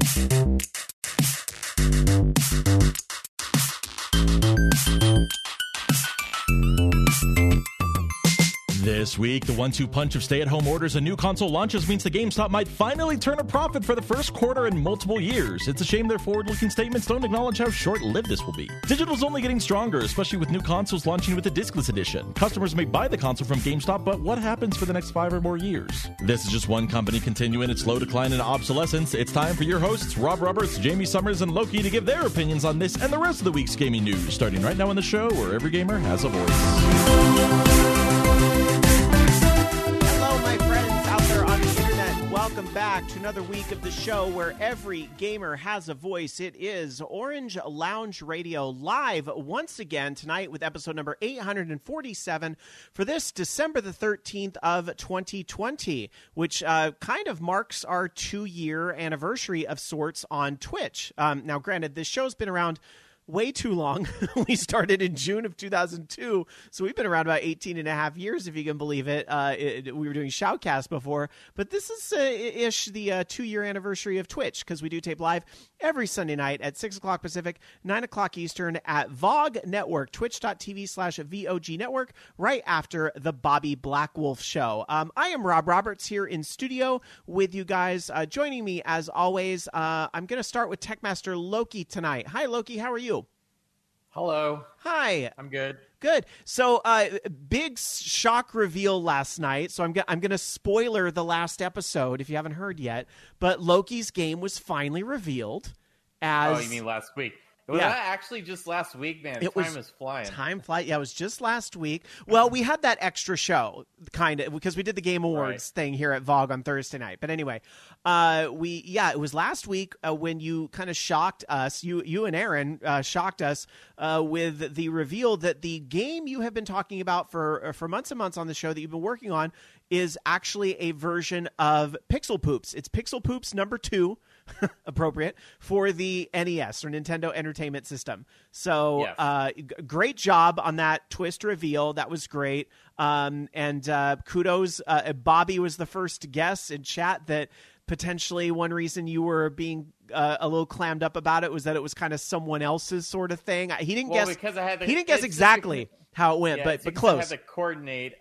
This week, the 1-2 punch of stay-at-home orders and new console launches means the GameStop might finally turn a profit for the first quarter in multiple years. It's a shame their forward-looking statements don't acknowledge how short-lived this will be. Digital's only getting stronger, especially with new consoles launching with the discless edition. Customers may buy the console from GameStop, but what happens for the next 5 or more years? This is just one company continuing its slow decline and obsolescence. It's time for your hosts, Rob Roberts, Jamie Summers, and Loki, to give their opinions on this and the rest of the week's gaming news, starting right now on the show where every gamer has a voice. Welcome back to another week of the show where every gamer has a voice. It is Orange Lounge Radio live once again tonight with episode number 847 for this December the 13th of 2020, which kind of marks our 2-year anniversary of sorts on Twitch. Now, granted, this show's been around way too long. We started in June of 2002, so we've been around about 18 and a half years, if you can believe it. We were doing Shoutcast before, but this is the 2-year anniversary of Twitch, because we do tape live every Sunday night at 6 o'clock Pacific, 9 o'clock Eastern at VOG Network, twitch.tv/VOG Network, right after the Bobby Blackwolf Show. I am Rob Roberts here in studio with you guys. Joining me, as always, I'm going to start with Techmaster Loki tonight. Hi, Loki. How are you? Hello. Hi. I'm good. Good. So, big shock reveal last night. So I'm going to spoiler the last episode if you haven't heard yet. But Loki's game was finally revealed as... Oh, you mean last week? Was that actually just last week, man? Time is flying. Time flies. Yeah, it was just last week. Well, we had that extra show, kind of, because we did the Game Awards thing here at VOG on Thursday night. But anyway, it was last week when you kind of shocked us. You and Aaron shocked us with the reveal that the game you have been talking about for months and months on the show that you've been working on is actually a version of Pixel Poops. It's Pixel Poops number 2. Appropriate for the NES or Nintendo Entertainment System. So great job on that twist reveal. That was great. And kudos. Bobby was the first guest in chat that potentially one reason you were being a little clammed up about it was that it was kind of someone else's sort of thing. He didn't guess. He didn't guess exactly how it went, but close. I had to coordinate.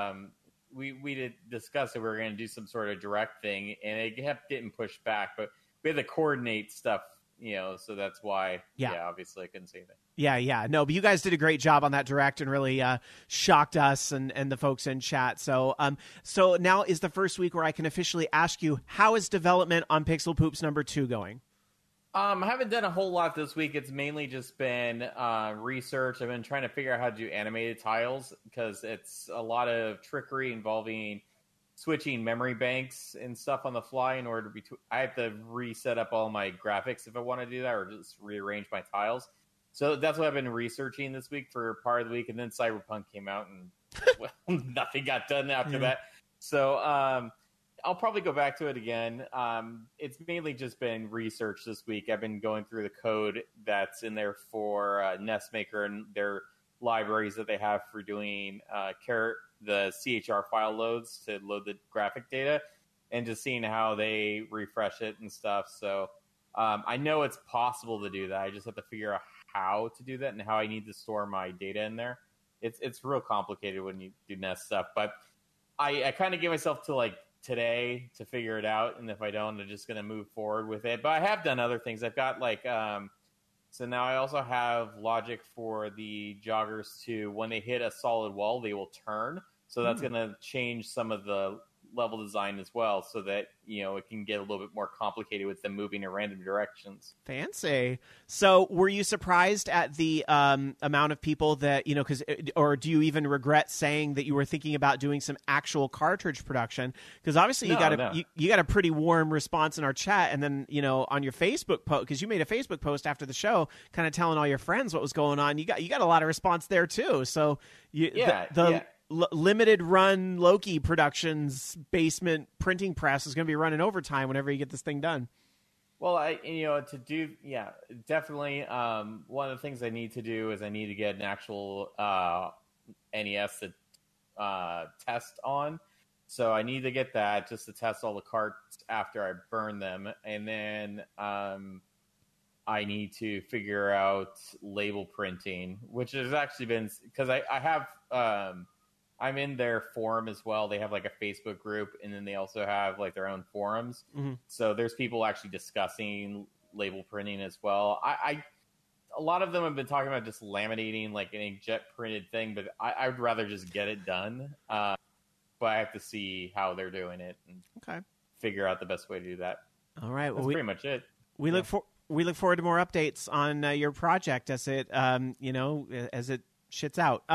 We did discuss that we were going to do some sort of direct thing, and it kept getting pushed back, but we had to coordinate stuff, so that's why, obviously I couldn't say that. Yeah. No, but you guys did a great job on that direct and really shocked us and the folks in chat. So so now is the first week where I can officially ask you, how is development on Pixel Poops number 2 going? I haven't done a whole lot this week. It's mainly just been research. I've been trying to figure out how to do animated tiles because it's a lot of trickery involving switching memory banks and stuff on the fly in order to I have to reset up all my graphics if I want to do that, or just rearrange my tiles. So that's what I've been researching this week for part of the week. And then Cyberpunk came out and nothing got done after that. So I'll probably go back to it again. It's mainly just been research this week. I've been going through the code that's in there for Nestmaker and their libraries that they have for doing the CHR file loads to load the graphic data, and just seeing how they refresh it and stuff. So I know it's possible to do that. I just have to figure out how to do that and how I need to store my data in there. It's real complicated when you do Nest stuff, but I kind of gave myself to like today to figure it out, and if I don't, I'm just going to move forward with it. But I have done other things. I've got like so now I also have logic for the joggers to, when they hit a solid wall, they will turn. So that's going to change some of the level design as well, so that it can get a little bit more complicated with them moving in random directions. Fancy. So were you surprised at the amount of people that or do you even regret saying that you were thinking about doing some actual cartridge production? Because obviously you got a pretty warm response in our chat, and then on your Facebook post, because you made a Facebook post after the show kind of telling all your friends what was going on. You got a lot of response there too. So limited run Loki Productions basement printing press is going to be running overtime whenever you get this thing done. Well, definitely. One of the things I need to do is I need to get an actual NES to test on. So I need to get that just to test all the carts after I burn them. And then I need to figure out label printing, which has actually been, because I have, I'm in their forum as well. They have like a Facebook group, and then they also have like their own forums. Mm-hmm. So there's people actually discussing label printing as well. A lot of them have been talking about just laminating like an inkjet printed thing, but I would rather just get it done. But I have to see how they're doing it and figure out the best way to do that. All right. That's pretty much it. We look forward to more updates on your project as it, as it shits out.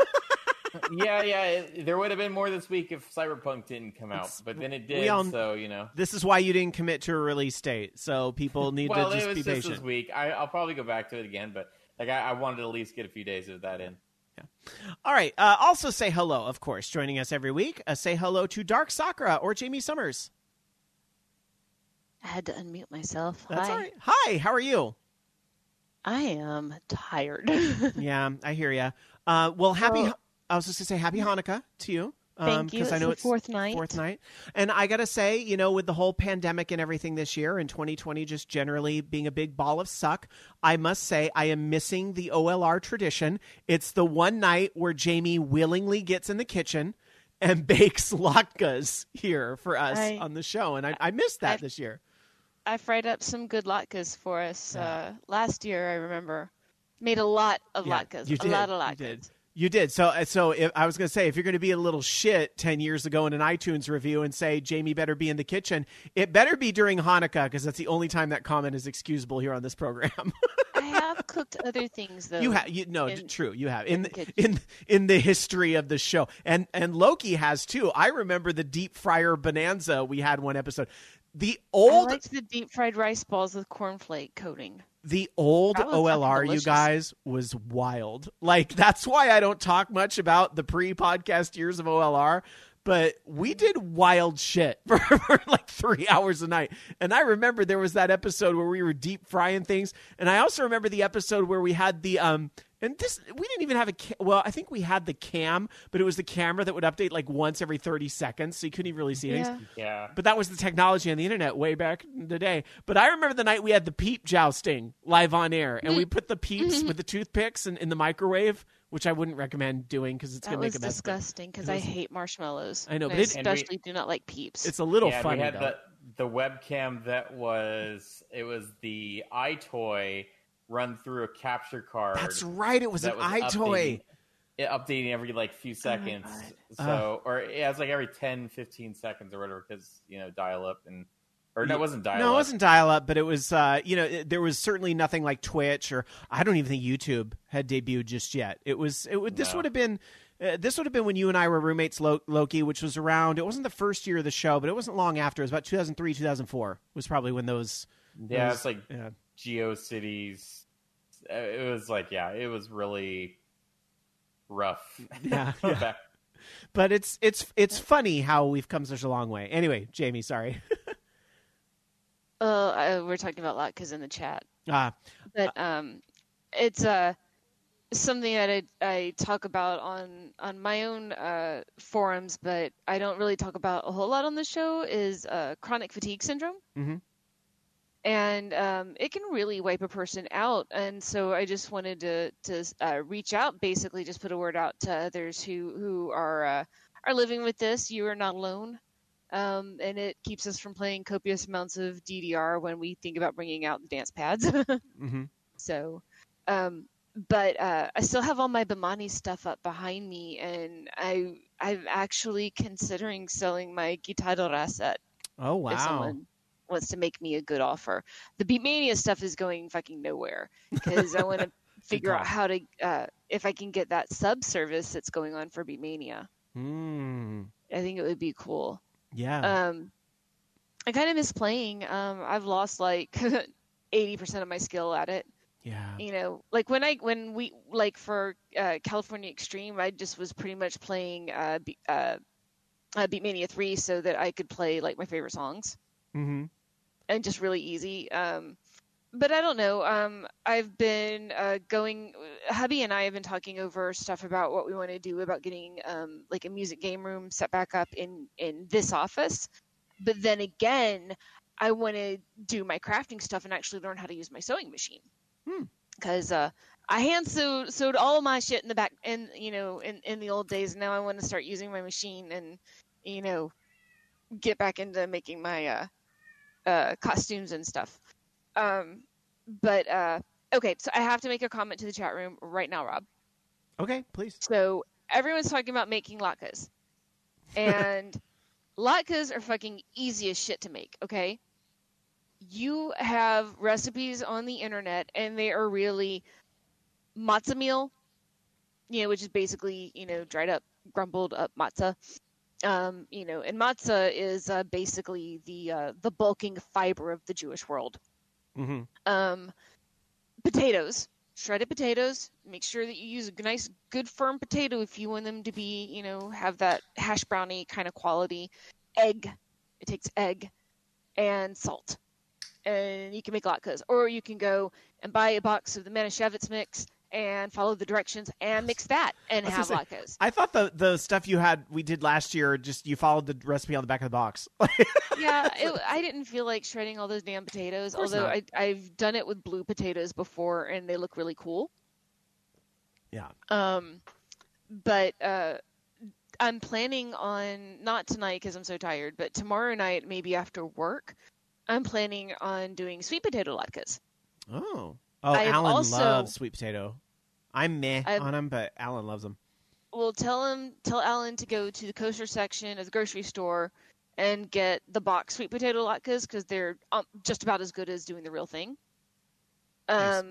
There would have been more this week if Cyberpunk didn't come out, but then it did. This is why you didn't commit to a release date, so people need to just be patient. Well, it was just this week. I'll probably go back to it again, but like I wanted to at least get a few days of that in. Yeah. All right. Also say hello, of course, joining us every week. Say hello to Dark Sakura or Jamie Summers. I had to unmute myself. That's Hi. all right. Hi, how are you? I am tired. Yeah, I hear you. I was just going to say happy Hanukkah to you. Thank you. Because I know it's fourth night. And I got to say, with the whole pandemic and everything this year and 2020 just generally being a big ball of suck, I must say I am missing the OLR tradition. It's the one night where Jamie willingly gets in the kitchen and bakes latkes here for us on the show. And I missed that this year. I fried up some good latkes for us last year, I remember. Made a lot of latkes. You did. A lot of latkes. You did. So if, I was going to say, if you're going to be a little shit 10 years ago in an iTunes review and say, Jamie better be in the kitchen, it better be during Hanukkah, because that's the only time that comment is excusable here on this program. I have cooked other things, though. You have. True. You have. In the history of the show. And Loki has, too. I remember the deep fryer bonanza we had one episode. I liked the deep fried rice balls with cornflake coating. The old OLR, you guys, was wild. Like, that's why I don't talk much about the pre-podcast years of OLR, but we did wild shit for like 3 hours a night. And I remember there was that episode where we were deep frying things. And I also remember the episode where we had the, we didn't even have I think we had the cam, but it was the camera that would update like once every 30 seconds. So you couldn't even really see things. Yeah. But that was the technology on the internet way back in the day. But I remember the night we had the peep jousting live on air, and we put the peeps with the toothpicks in the microwave, which I wouldn't recommend doing because it's going to make a mess. That was disgusting because I hate marshmallows. I know, but I especially do not like peeps. It's a little funny. We had the webcam that was the iToy run through a capture card. That's right. It was an iToy. Updating every like few seconds. Or it was like every 10, 15 seconds or whatever, because dial up and. Or no, it wasn't dial-up. No, it wasn't dial-up, but it was, there was certainly nothing like Twitch, or I don't even think YouTube had debuted just yet. This would have been when you and I were roommates, Loki, which was around, it wasn't the first year of the show, but it wasn't long after. It was about 2003, 2004 was probably when those. Yeah, it's like GeoCities. It was like, it was really rough. Yeah. But it's funny how we've come such a long way. Anyway, Jamie, sorry. We're talking about latkes in the chat. But it's something that I talk about on my own forums, but I don't really talk about a whole lot on the show, is chronic fatigue syndrome. Mm-hmm. And it can really wipe a person out. And so I just wanted to reach out, basically just put a word out to others who are living with this. You are not alone. And it keeps us from playing copious amounts of DDR when we think about bringing out the dance pads. Mm-hmm. So, but I still have all my Bimani stuff up behind me, and I'm actually considering selling my Guitar set. Oh, wow. If someone wants to make me a good offer. The Beatmania stuff is going fucking nowhere, because I want to figure out how to, if I can get that sub service that's going on for Beatmania. I think it would be cool. Yeah. I kind of miss playing. I've lost like 80% of my skill at it. Yeah. Like when we for California Extreme, I just was pretty much playing Beatmania 3 so that I could play like my favorite songs. Mm-hmm. And just really easy. But I don't know. I've been going. Hubby and I have been talking over stuff about what we want to do about getting like a music game room set back up in this office. But then again, I want to do my crafting stuff and actually learn how to use my sewing machine. Because I hand sewed all of my shit in the back, in the old days. Now I want to start using my machine and get back into making my costumes and stuff. But okay, so I have to make a comment to the chat room right now, Rob. Okay, please. So everyone's talking about making latkes, and latkes are fucking easy as shit to make. Okay, you have recipes on the internet, and they are really matzah meal, which is basically dried up, grumbled up matzah. And matzah is basically the bulking fiber of the Jewish world. Mm-hmm. Potatoes, shredded potatoes. Make sure that you use a nice, good, firm potato if you want them to be, have that hash brownie kind of quality. Egg. It takes egg and salt. And you can make latkes. Or you can go and buy a box of the Manischewitz mix and follow the directions and mix that and have latkes. I thought the stuff we did last year, just you followed the recipe on the back of the box. Yeah, I didn't feel like shredding all those damn potatoes, although I've done it with blue potatoes before and they look really cool. Yeah. But I'm planning on, not tonight because I'm so tired, but tomorrow night, maybe after work, I'm planning on doing sweet potato latkes. Oh, Alan loves sweet potato. I'm meh on them, but Alan loves them. Well, tell Alan to go to the kosher section of the grocery store and get the box sweet potato latkes because they're just about as good as doing the real thing. Nice.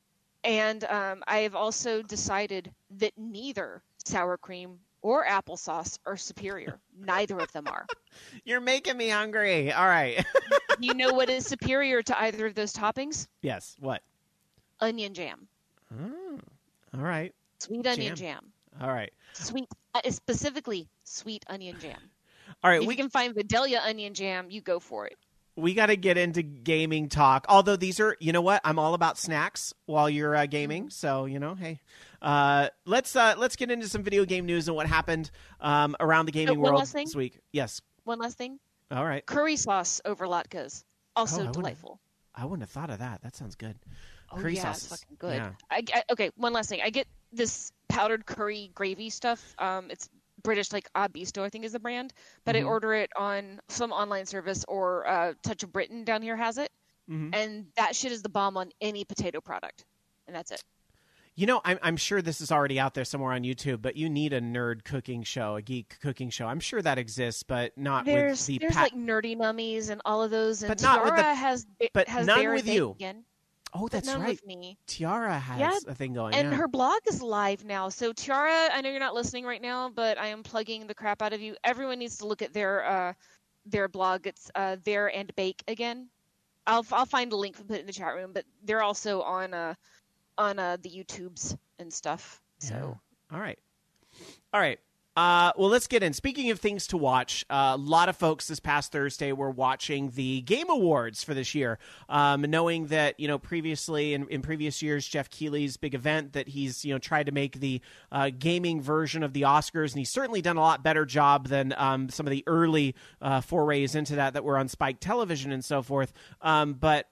And I have also decided that neither sour cream or applesauce are superior. Neither of them are. You're making me hungry. All right. You know what is superior to either of those toppings? Yes. What? Onion jam. Oh, all right. Sweet onion jam. All right. Sweet, specifically sweet onion jam. All right. If you can find Vidalia onion jam, you go for it. We got to get into gaming talk. Although these are, you know what? I'm all about snacks while you're gaming. So, hey. Let's get into some video game news and what happened around the gaming world this week. Yes. One last thing. All right. Curry sauce over latkes. Also delightful. I wouldn't have thought of that. That sounds good. Oh, curry yeah, sauce. it's fucking good. Yeah. Okay, one last thing. I get this powdered curry gravy stuff. It's British, like Bistro, I think is the brand. But I order it on some online service or Touch of Britain down here has it. Mm-hmm. And that shit is the bomb on any potato product. And that's it. I'm sure this is already out there somewhere on YouTube, but you need a nerd cooking show, a geek cooking show. I'm sure that exists, but not with the... There's like Nerdy Mummies and all of those. And but not Tiara with the, has none with you. Again. Oh, that's right. With me. Tiara has a thing going. And her blog is live now. So Tiara, I know you're not listening right now, but I am plugging the crap out of you. Everyone needs to look at their blog. It's There and Bake again. I'll find a link and put it in the chat room. But they're also on the YouTubes and stuff. So all right. Well, let's get in. Speaking of things to watch, a lot of folks this past Thursday were watching the Game Awards for this year, knowing that, previously in previous years, Jeff Keighley's big event that he's, tried to make the gaming version of the Oscars, and he's certainly done a lot better job than some of the early forays into that were on Spike Television and so forth. But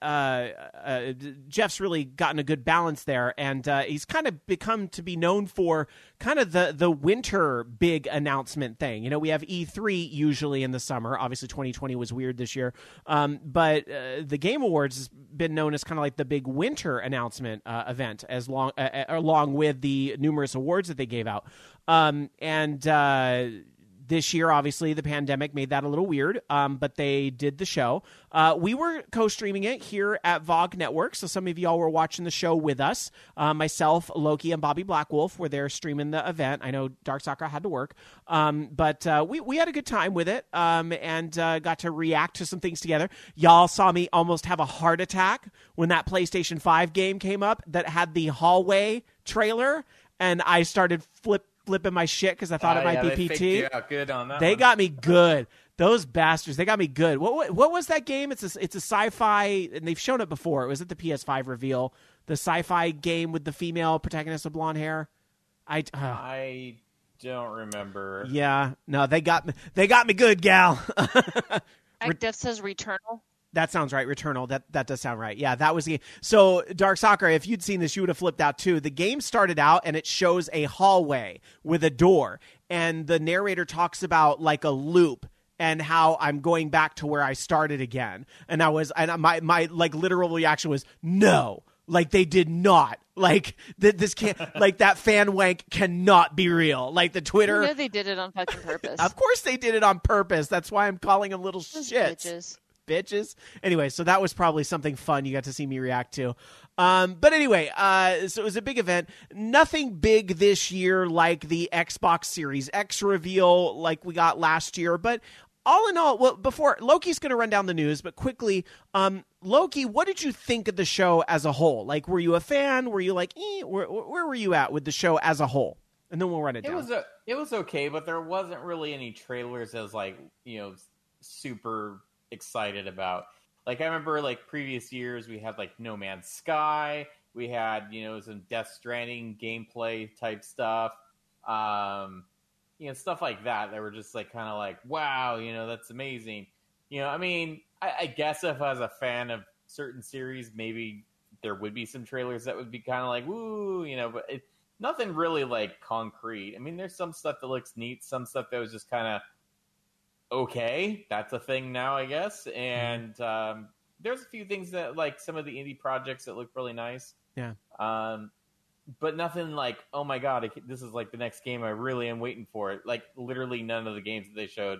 Jeff's really gotten a good balance there, and he's kind of become to be known for kind of the winter big announcement thing. We have E3 usually in the summer. Obviously 2020 was weird this year. But the Game Awards has been known as kind of like the big winter announcement event along with the numerous awards that they gave out. This year, obviously, the pandemic made that a little weird, but they did the show. We were co-streaming it here at VOG Network, so some of y'all were watching the show with us. Myself, Loki, and Bobby Blackwolf were there streaming the event. I know Dark Soccer had to work, but we had a good time with it and got to react to some things together. Y'all saw me almost have a heart attack when that PlayStation 5 game came up that had the hallway trailer, and I started flipping my shit because I thought it might be PT. Good on that they one. got me good. Those bastards, they got me good. What was that game? It's a sci-fi, and they've shown it before. It was at the PS5 reveal. The sci-fi game with the female protagonist with blonde hair. I don't remember. Yeah, no, they got me good, gal. Death says Returnal. That sounds right. Returnal. That does sound right. Yeah, that was the game. So, Dark Soccer, if you'd seen this, you would have flipped out too. The game started out and it shows a hallway with a door, and the narrator talks about like a loop and how I'm going back to where I started again. And my like literal reaction was no. Like they did not. Like this can't. Like that fan wank cannot be real. Like the Twitter. You know they did it on fucking purpose. Of course they did it on purpose. That's why I'm calling them little shits. Bitches. Anyway, so that was probably something fun you got to see me react to. But anyway, so it was a big event. Nothing big this year like the Xbox Series X reveal like we got last year. But all in all, well, before Loki's going to run down the news, but quickly, Loki, what did you think of the show as a whole? Like, were you a fan? Were you like, where were you at with the show as a whole? And then we'll run it down. It was okay, but there wasn't really any trailers I was like, super excited about. Like I remember like previous years we had like No Man's Sky, we had some Death Stranding gameplay type stuff, stuff like that were just like kind of like wow, that's amazing. I guess if I was a fan of certain series, maybe there would be some trailers that would be kind of like woo, but nothing really like concrete. I mean, there's some stuff that looks neat, some stuff that was just kind of okay, that's a thing now, I guess. And there's a few things that, like, some of the indie projects that look really nice. Yeah. But nothing like, oh my god, this is like the next game I really am waiting for. It. Like, literally none of the games that they showed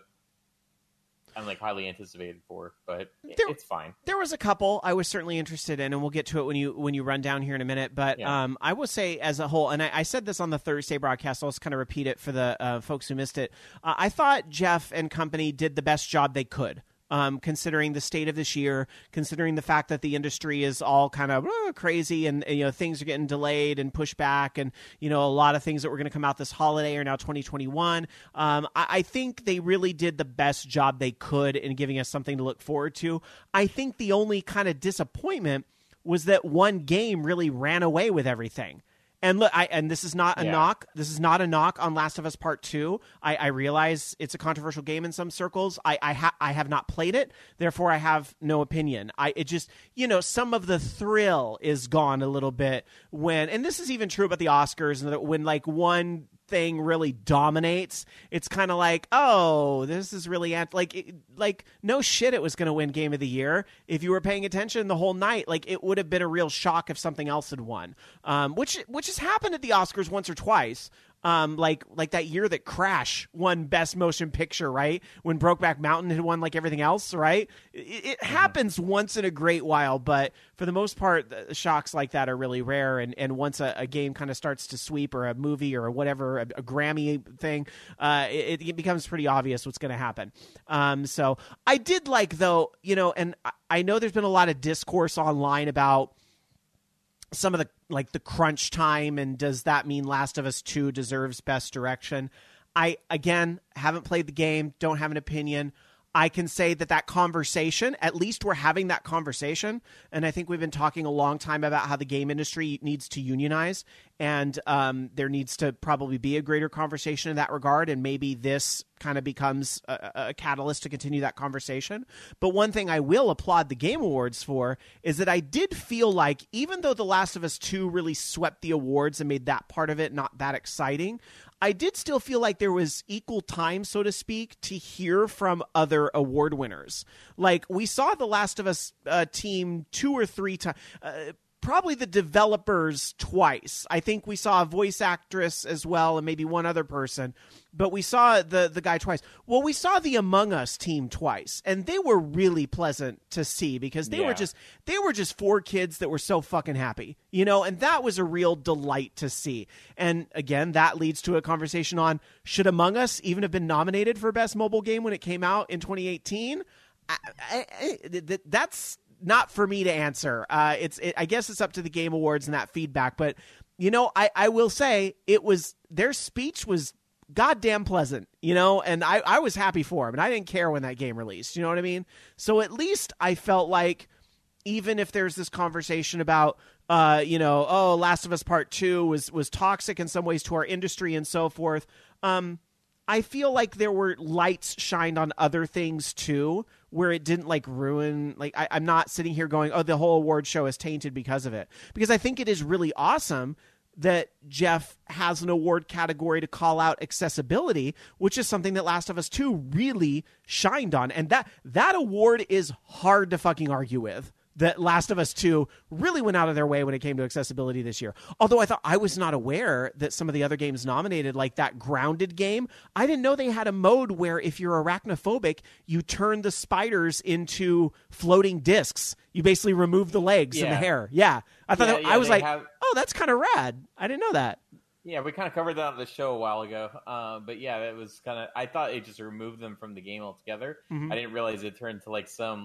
I'm like highly anticipated for, but it's fine. There was a couple I was certainly interested in, and we'll get to it when you run down here in a minute. But yeah. I will say as a whole, and I said this on the Thursday broadcast, I'll just kind of repeat it for the folks who missed it. I thought Jeff and company did the best job they could. Considering the state of this year, considering the fact that the industry is all kind of crazy and things are getting delayed and pushed back, and a lot of things that were going to come out this holiday are now 2021. I think they really did the best job they could in giving us something to look forward to. I think the only kind of disappointment was that one game really ran away with everything. And look, this is not a knock. This is not a knock on Last of Us Part 2. I realize it's a controversial game in some circles. I have not played it, therefore I have no opinion. It just, some of the thrill is gone a little bit and this is even true about the Oscars, when like one thing really dominates, it's kind of like, oh, this is really like no shit it was going to win Game of the Year. If you were paying attention the whole night, like it would have been a real shock if something else had won, which has happened at the Oscars once or twice. Like that year that Crash won Best Motion Picture, right? When Brokeback Mountain had won like everything else, right? It happens once in a great while, but for the most part, shocks like that are really rare. And once a game kind of starts to sweep, or a movie or whatever, a Grammy thing, it becomes pretty obvious what's going to happen. So I did like, though, and I know there's been a lot of discourse online about some of the crunch time, and does that mean Last of Us 2 deserves Best Direction? I, again, haven't played the game, don't have an opinion. I can say that conversation, at least we're having that conversation, and I think we've been talking a long time about how the game industry needs to unionize, and there needs to probably be a greater conversation in that regard, and maybe this kind of becomes a catalyst to continue that conversation. But one thing I will applaud the Game Awards for is that I did feel like, even though The Last of Us 2 really swept the awards and made that part of it not that exciting, I did still feel like there was equal time, so to speak, to hear from other award winners. Like, we saw The Last of Us team 2 or 3 times. Probably the developers twice. I think we saw a voice actress as well, and maybe one other person. But we saw the guy twice. Well, we saw the Among Us team twice, and they were really pleasant to see, because they were just 4 kids that were so fucking happy, and that was a real delight to see. And again, that leads to a conversation on, should Among Us even have been nominated for Best Mobile Game when it came out in 2018? That's not for me to answer. I guess it's up to the Game Awards and that feedback. But I will say, their speech was goddamn pleasant, and I was happy for him, and I didn't care when that game released. You know what I mean? So at least I felt like, even if there's this conversation about, Last of Us Part 2 was toxic in some ways to our industry and so forth, I feel like there were lights shined on other things too, where it didn't ruin. I'm not sitting here going, oh, the whole award show is tainted because of it. Because I think it is really awesome that Jeff has an award category to call out accessibility, which is something that Last of Us 2 really shined on. And that award is hard to fucking argue with. That Last of Us 2 really went out of their way when it came to accessibility this year. Although I was not aware that some of the other games nominated, like that Grounded game, I didn't know they had a mode where if you're arachnophobic, you turn the spiders into floating discs. You basically remove the legs and the hair. Yeah. I thought I was like, oh, that's kind of rad. I didn't know that. Yeah, we kind of covered that on the show a while ago. But yeah, it was kind of, I thought it just removed them from the game altogether. Mm-hmm. I didn't realize it turned to some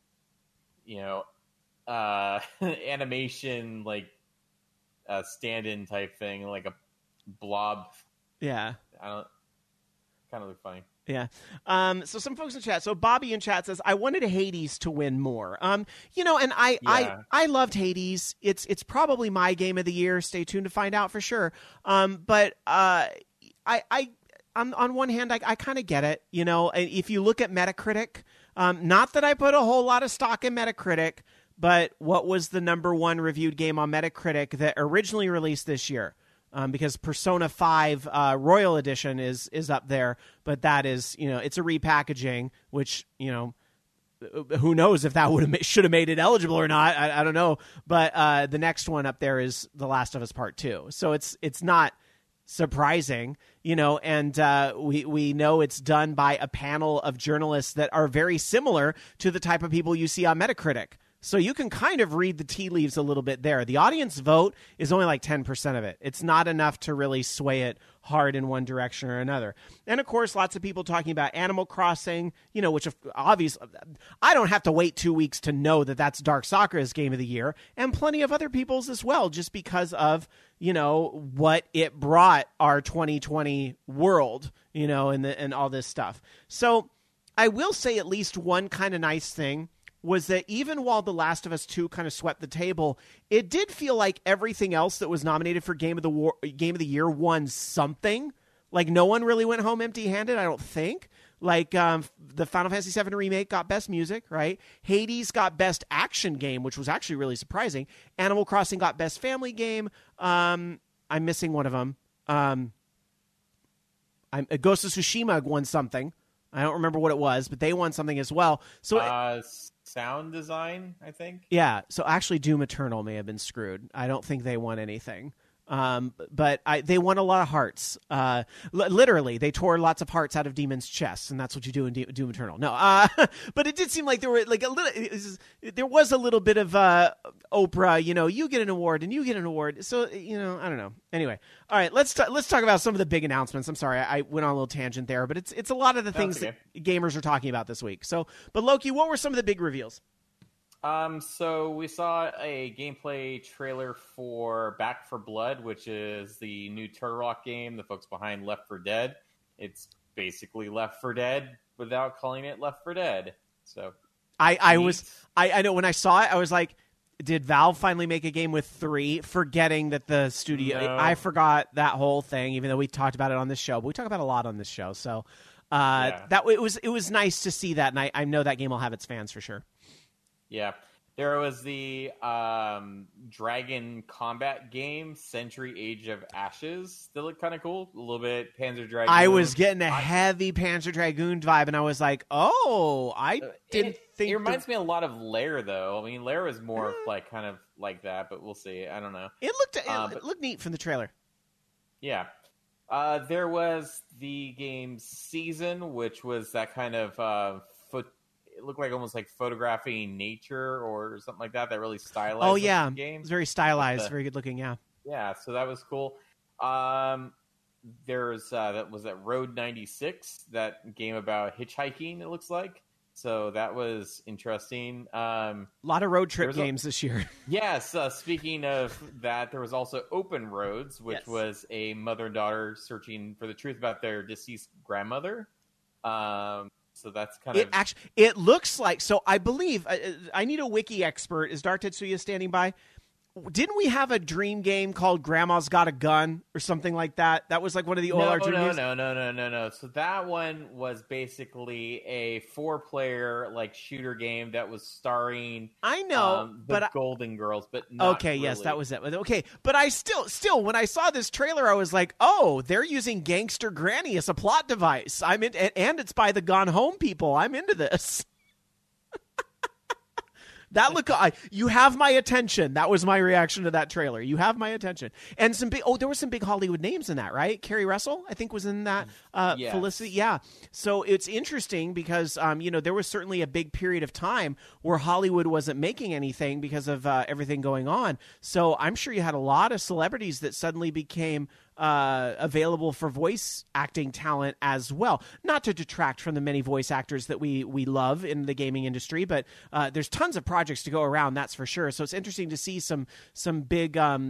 animation stand-in type thing, like a blob. Yeah, kind of look funny. Yeah. So some folks in chat. So Bobby in chat says, I wanted Hades to win more. And I loved Hades. It's probably my game of the year. Stay tuned to find out for sure. But on one hand, I kind of get it. If you look at Metacritic, not that I put a whole lot of stock in Metacritic, but what was the number one reviewed game on Metacritic that originally released this year? Because Persona 5 Royal Edition is up there, but that is, it's a repackaging, which, who knows if that should have made it eligible or not. I don't know. But the next one up there is The Last of Us Part 2. So it's not surprising, and we know it's done by a panel of journalists that are very similar to the type of people you see on Metacritic. So you can kind of read the tea leaves a little bit there. The audience vote is only 10% of it. It's not enough to really sway it hard in one direction or another. And, of course, lots of people talking about Animal Crossing, which obviously I don't have to wait 2 weeks to know that that's Dark Sakura's Game of the Year, and plenty of other people's as well, just because of, what it brought our 2020 world, and all this stuff. So I will say at least one kind of nice thing was that even while The Last of Us 2 kind of swept the table, it did feel like everything else that was nominated for Game of the Year won something. No one really went home empty-handed, I don't think. The Final Fantasy VII Remake got Best Music, right? Hades got Best Action Game, which was actually really surprising. Animal Crossing got Best Family Game. I'm missing one of them. Ghost of Tsushima won something. I don't remember what it was, but they won something as well. So sound design, I think. Yeah, so actually Doom Eternal may have been screwed. I don't think they won anything. But they won a lot of hearts. Literally, they tore lots of hearts out of demons' chests, and that's what you do in Doom Eternal. No, but it did seem like there were there was a little bit of Oprah. You get an award and you get an award. So I don't know. Anyway, all right, let's talk about some of the big announcements. I'm sorry, I went on a little tangent there, but it's a lot of the things that gamers are talking about this week. So, but Loki, what were some of the big reveals? So we saw a gameplay trailer for Back 4 Blood, which is the new Turtle Rock game, the folks behind Left 4 Dead. It's basically Left 4 Dead without calling it Left 4 Dead. So I know when I saw it, I was like, did Valve finally make a game with 3? Forgetting that the studio, no. I forgot that whole thing, even though we talked about it on this show, but we talk about it a lot on this show. So, that it was nice to see that. And I know that game will have its fans for sure. Yeah, there was the Dragon combat game, Century Age of Ashes, that looked kind of cool. A little bit Panzer Dragoon. I was getting a heavy Panzer Dragoon vibe, and I was like, oh, I didn't think... It reminds me a lot of Lair, though. I mean, Lair was more kind of like that, but we'll see. I don't know. It looked neat from the trailer. Yeah. There was the game Season, which was that kind of... It looked like almost like photographing nature or something like that. That really stylized. Oh yeah, game. It's very stylized, very good looking. Yeah. Yeah, so that was cool. There's that Road 96, that game about hitchhiking. It looks like So that was interesting. A lot of road trip games this year. Yes. Speaking of that, there was also Open Roads, which was a mother and daughter searching for the truth about their deceased grandmother. So that's kind of... It looks like... So I believe... I need a wiki expert. Is Dark Tetsuya standing by? Didn't we have a dream game called Grandma's Got a Gun or something like that? That was like one of the OLR dream games? No. So that one was basically a 4-player like shooter game that was starring the Golden Girls, but not okay, really. Yes, that was it. Okay, but I still when I saw this trailer, I was like, oh, they're using Gangster Granny as a plot device. I'm in, and it's by the Gone Home people. I'm into this. That look, you have my attention. That was my reaction to that trailer. You have my attention. And there were some big Hollywood names in that, right? Carrie Russell, I think, was in that. Yes. Felicity, yeah. So it's interesting because, there was certainly a big period of time where Hollywood wasn't making anything because of everything going on. So I'm sure you had a lot of celebrities that suddenly became available for voice acting talent as well. Not to detract from the many voice actors that we love in the gaming industry, but there's tons of projects to go around, that's for sure. So it's interesting to see some big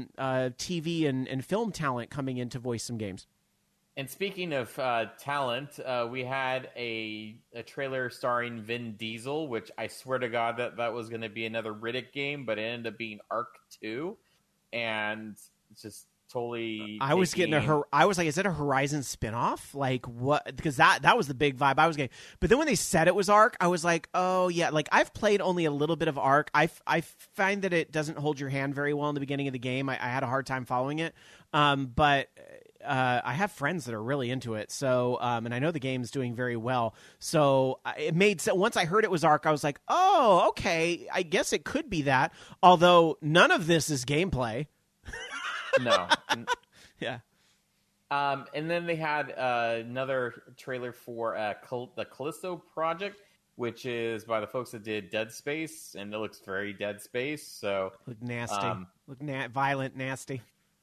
TV and film talent coming in to voice some games. And speaking of talent, we had a trailer starring Vin Diesel, which I swear to God that was going to be another Riddick game, but it ended up being Ark 2, and it's just totally... I was like, is it a Horizon spinoff? Like what? Because that was the big vibe I was getting. But then when they said it was Ark, I was like, oh yeah. Like I've played only a little bit of Ark. I find that it doesn't hold your hand very well in the beginning of the game. I had a hard time following it. But I have friends that are really into it. So, and I know the game's doing very well. So it made sense. Once I heard it was Ark, I was like, oh, okay. I guess it could be that. Although none of this is gameplay. No. Yeah. And then they had another trailer for the Callisto Project, which is by the folks that did Dead Space, and it looks very Dead Space. So look nasty, violent, nasty.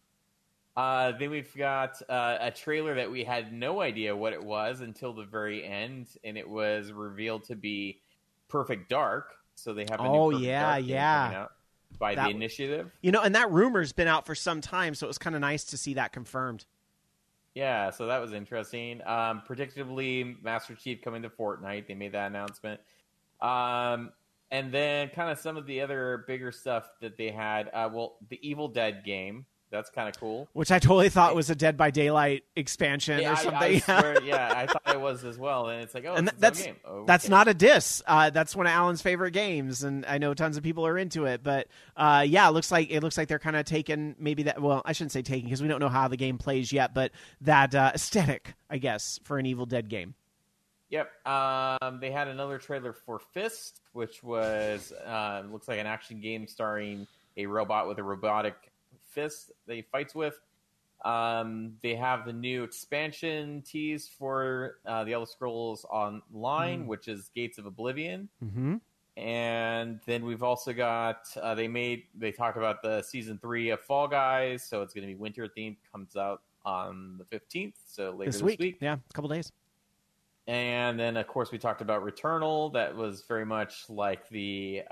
Then we've got a trailer that we had no idea what it was until the very end, and it was revealed to be Perfect Dark. So they have a new Perfect Dark game coming out. By The Initiative. And that rumor's been out for some time, so it was kind of nice to see that confirmed. Yeah, so that was interesting. Predictably, Master Chief coming to Fortnite. They made that announcement. And then kind of some of the other bigger stuff that they had. The Evil Dead game. That's kind of cool. Which I totally thought was a Dead by Daylight expansion or something. I swear, I thought it was as well. And it's like, oh, it's a game. Okay. That's not a diss. That's one of Alan's favorite games, and I know tons of people are into it. But it looks like they're kind of taking maybe that. Well, I shouldn't say taking because we don't know how the game plays yet. But that aesthetic, I guess, for an Evil Dead game. Yep. They had another trailer for Fist, which was looks like an action game starring a robot with a robotic fist that he fights with. They have the new expansion tease for the Elder Scrolls Online, which is Gates of Oblivion. Mm-hmm. And then we've also got they talk about the season 3 of Fall Guys, so it's going to be winter themed. Comes out on the 15th, so later this week. Yeah, a couple days. And then of course we talked about Returnal. That was very much like the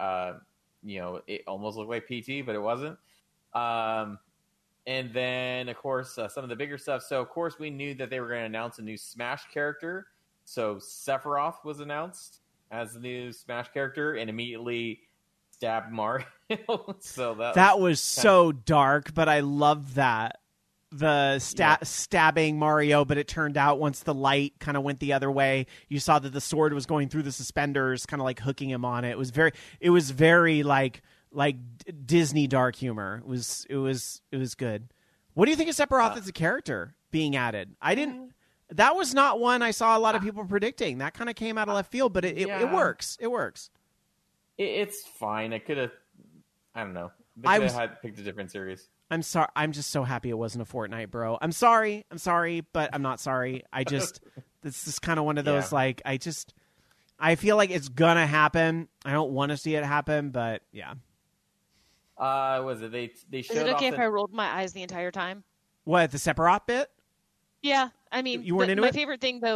it almost looked like PT, but it wasn't. And then, of course, some of the bigger stuff. So, of course, we knew that they were going to announce a new Smash character. So, Sephiroth was announced as the new Smash character and immediately stabbed Mario. So that was so dark, but I loved that. The stabbing Mario, but it turned out once the light kind of went the other way, you saw that the sword was going through the suspenders, kind of like hooking him on it. It was very like Disney dark humor. It was good. What do you think of Sephiroth as a character being added? That was not one I saw a lot of people predicting. That kind of came out of left field, but it works. It works. It's fine. I don't know. They could have picked a different series. I'm sorry. I'm just so happy it wasn't a Fortnite, bro. I'm sorry, but I'm not sorry. This is kind of one of those, I feel like it's gonna happen. I don't want to see it happen, but yeah. Was it they showed? Is it okay if I rolled my eyes the entire time? What, the Sephiroth bit? Yeah, I mean, you weren't into my it? favorite thing though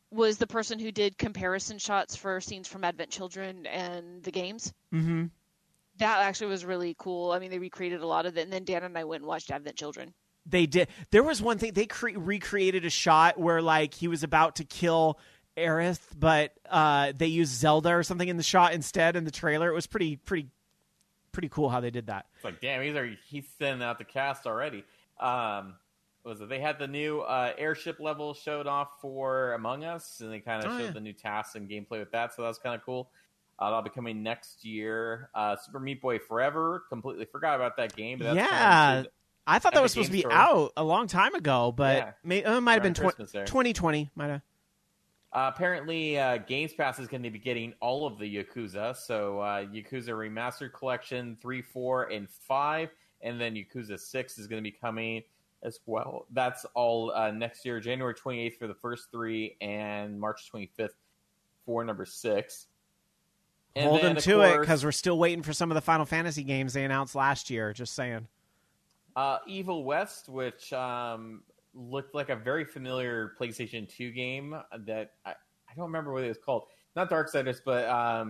was the person who did comparison shots for scenes from Advent Children and the games. Mm-hmm. That actually was really cool. I mean, they recreated a lot of it, and then Dan and I went and watched Advent Children. They did. There was one thing, they recreated a shot where, like, he was about to kill Aerith, but they used Zelda or something in the shot instead in the trailer. It was pretty cool how they did that. It's like, damn, he's sending out the cast already. Was it? They had the new airship level showed off for Among Us, and they kind of showed the new tasks and gameplay with that, so that was kind of cool. That'll be coming next year. Super Meat Boy Forever. Completely forgot about that game. But that's I thought that was supposed to be out a long time ago, but it might have been 2020. Might have. Apparently, Games Pass is going to be getting all of the Yakuza. So Yakuza Remastered Collection 3, 4, and 5. And then Yakuza 6 is going to be coming as well. That's all next year, January 28th for the first 3 and March 25th for number 6. And hold them to it, because we're still waiting for some of the Final Fantasy games they announced last year. Just saying. Evil West, which looked like a very familiar PlayStation 2 game that I don't remember what it was called. Not Darksiders, but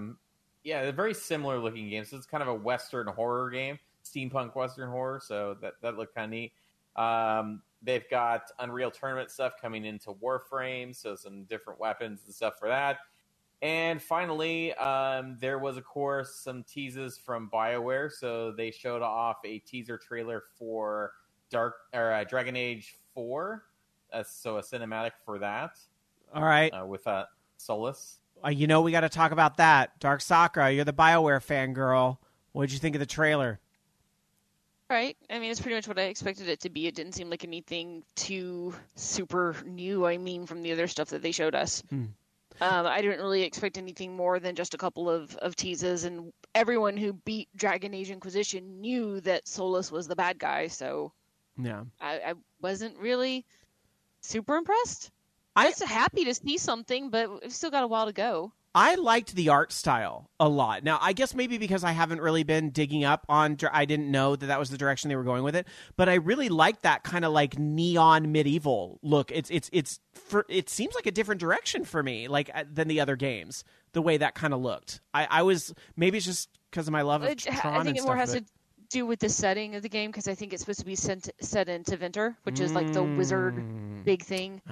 a very similar looking game. So it's kind of a Western horror game, steampunk Western horror. So that looked kind of neat. They've got Unreal Tournament stuff coming into Warframe, so some different weapons and stuff for that. And finally, there was, of course, some teases from BioWare. So they showed off a teaser trailer for Dragon Age 4. So a cinematic for that. All right. With Solus. We got to talk about that. Dark Sakura, you're the BioWare fangirl. What did you think of the trailer? Right. I mean, it's pretty much what I expected it to be. It didn't seem like anything too super new, from the other stuff that they showed us. I didn't really expect anything more than just a couple of teases, and everyone who beat Dragon Age Inquisition knew that Solus was the bad guy, so yeah, I wasn't really super impressed. I was happy to see something, but we've still got a while to go. I liked the art style a lot. Now, I guess maybe because I haven't really been digging up on, I didn't know that was the direction they were going with it. But I really liked that kind of like neon medieval look. It seems like a different direction for me, like than the other games. The way that kind of looked. I was, maybe it's just because of my love of Tron. I think it more has to do with the setting of the game, because I think it's supposed to be set in Tevinter, which is like the wizard big thing.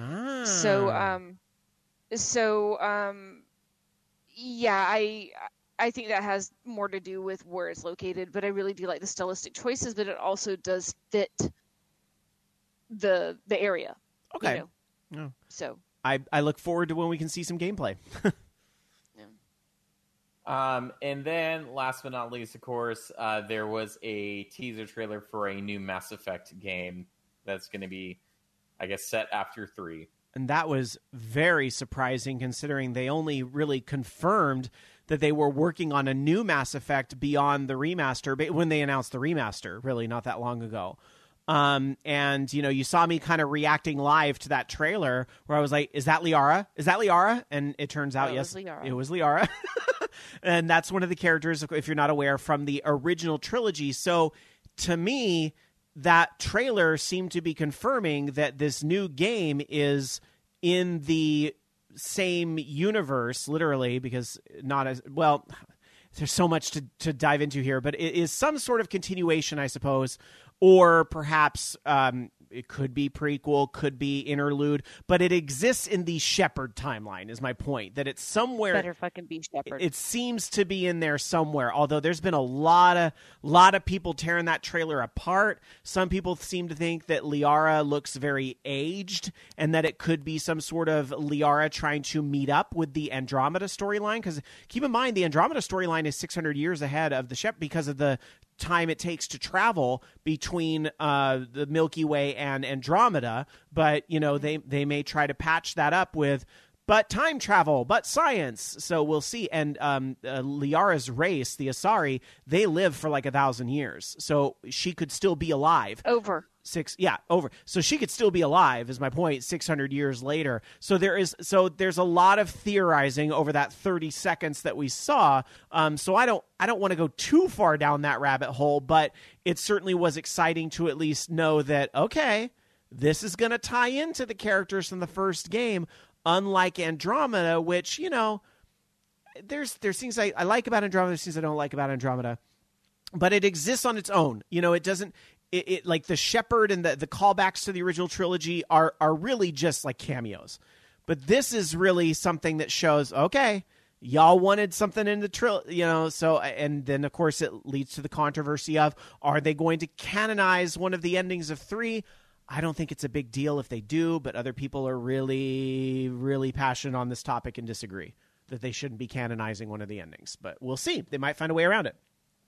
Yeah, I think that has more to do with where it's located, but I really do like the stylistic choices, but it also does fit the area. Okay. Yeah. So I look forward to when we can see some gameplay. And then last but not least, of course, there was a teaser trailer for a new Mass Effect game that's going to be, I guess, set after 3. And that was very surprising, considering they only really confirmed that they were working on a new Mass Effect beyond the remaster when they announced the remaster, really not that long ago. And, you saw me kind of reacting live to that trailer where I was like, is that Liara? Is that Liara? And it turns out, yes, it was Liara. And that's one of the characters, if you're not aware, from the original trilogy. So to me, that trailer seemed to be confirming that this new game is in the same universe, literally, because not as well. There's so much to dive into here, but it is some sort of continuation, I suppose, or perhaps it could be prequel, could be interlude, but it exists in the Shepard timeline, is my point. That it's somewhere. Better fucking be Shepard. It seems to be in there somewhere, although there's been a lot of people tearing that trailer apart. Some people seem to think that Liara looks very aged, and that it could be some sort of Liara trying to meet up with the Andromeda storyline, because keep in mind, the Andromeda storyline is 600 years ahead of the Shepard because of the time it takes to travel between the Milky Way and Andromeda, but they may try to patch that up with but time travel, but science. So we'll see. And Liara's race, the Asari, they live for like 1,000 years, so she could still be alive. Over. So she could still be alive, is my point, 600 years later. So there's a lot of theorizing over that 30 seconds that we saw. So I don't want to go too far down that rabbit hole, but it certainly was exciting to at least know that, okay, this is going to tie into the characters from the first game. unlike Andromeda, which, you know, there's things I like about Andromeda, there's things I don't like about Andromeda, but it exists on its own. You know, it doesn't, it like the Shepard and the callbacks to the original trilogy are really just like cameos. But this is really something that shows, okay, y'all wanted something in the trilogy, you know, so, and then of course it leads to the controversy of, are they going to canonize one of the endings of 3? I don't think it's a big deal if they do, but other people are really, really passionate on this topic and disagree that they shouldn't be canonizing one of the endings. But we'll see. They might find a way around it.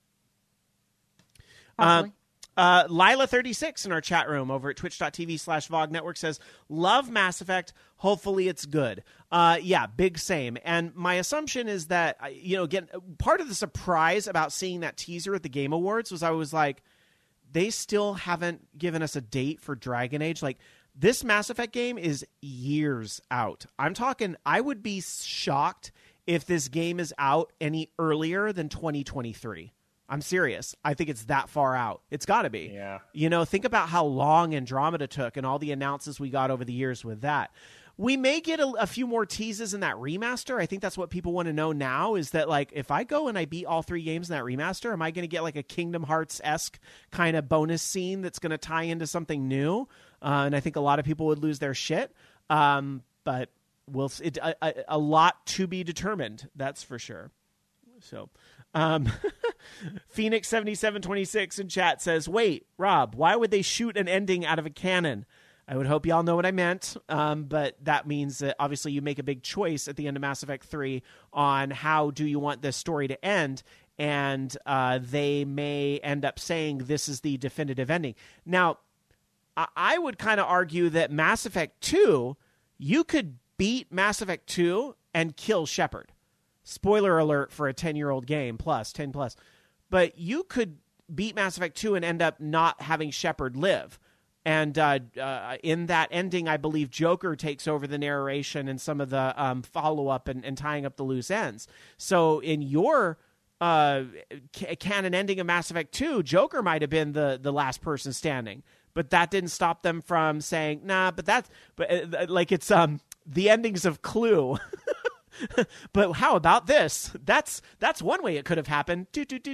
Lila36 in our chat room over at twitch.tv/VOG Network says, love Mass Effect. Hopefully it's good. Yeah, big same. And my assumption is that, you know, again, part of the surprise about seeing that teaser at the Game Awards was I was like, they still haven't given us a date for Dragon Age. Like, this Mass Effect game is years out. I'm talking, I would be shocked if this game is out any earlier than 2023. I'm serious. I think it's that far out. It's got to be. Yeah. You know, think about how long Andromeda took and all the announcements we got over the years with that. We may get a few more teases in that remaster. I think that's what people want to know now is that, like, if I go and I beat all 3 games in that remaster, am I going to get like a Kingdom Hearts-esque kind of bonus scene that's going to tie into something new? And I think a lot of people would lose their shit. But a lot to be determined. That's for sure. So, Phoenix 7726 in chat says, wait, Rob, why would they shoot an ending out of a cannon? I would hope y'all know what I meant, but that means that obviously you make a big choice at the end of Mass Effect 3 on how do you want this story to end, and they may end up saying this is the definitive ending. Now, I would kind of argue that Mass Effect 2, you could beat Mass Effect 2 and kill Shepard. Spoiler alert for a 10-year-old game, 10 plus. But you could beat Mass Effect 2 and end up not having Shepard live. And in that ending, I believe Joker takes over the narration and some of the follow-up and tying up the loose ends. So in your canon ending of Mass Effect 2, Joker might have been the last person standing. But that didn't stop them from saying, nah, like it's the endings of Clue. But how about this? That's one way it could have happened.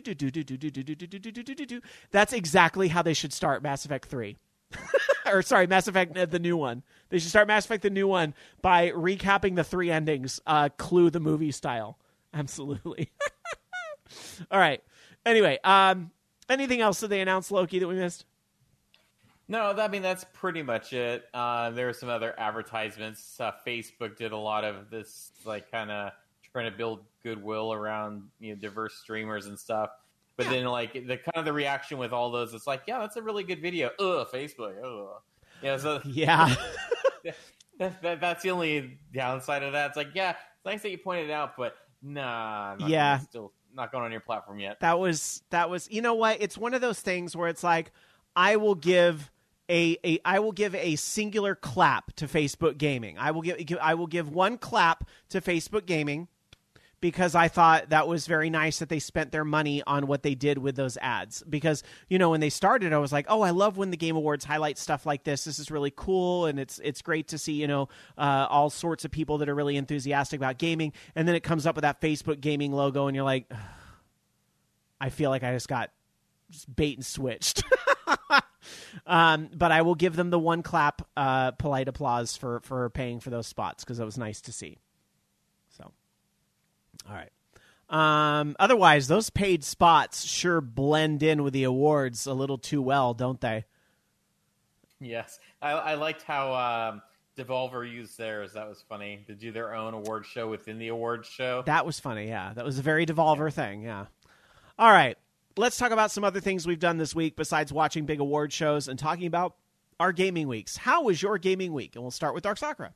That's exactly how they should start Mass Effect 3. Or sorry, Mass Effect the new one. They should start Mass Effect the new one by recapping the 3 endings, Clue the movie style. Absolutely. All right. Anyway, anything else that they announced, Loki, that we missed? No, I mean, that's pretty much it. There are some other advertisements. Facebook did a lot of this, like, kind of trying to build goodwill around, you know, diverse streamers and stuff. But then, like, the reaction with all those, it's like, yeah, that's a really good video. Ugh, Facebook. Ugh. Yeah, so yeah. that's the only downside of that. It's like, yeah, it's nice that you pointed it out, but nah, still not going on your platform yet. That was. You know what? It's one of those things where it's like, I will give a singular clap to Facebook Gaming. I will give one clap to Facebook Gaming because I thought that was very nice that they spent their money on what they did with those ads. Because, you know, when they started, I was like, oh, I love when the Game Awards highlight stuff like this. This is really cool, and it's great to see, you know, all sorts of people that are really enthusiastic about gaming. And then it comes up with that Facebook Gaming logo, and you're like, ugh, I feel like I just got bait and switched. But I will give them the one clap, polite applause for paying for those spots because it was nice to see. So, all right. Otherwise, those paid spots sure blend in with the awards a little too well, don't they? Yes. I liked how Devolver used theirs. That was funny. To do their own award show within the awards show. That was funny, yeah. That was a very Devolver thing, yeah. All right. Let's talk about some other things we've done this week besides watching big award shows and talking about our gaming weeks. How was your gaming week? And we'll start with Dark Sakura.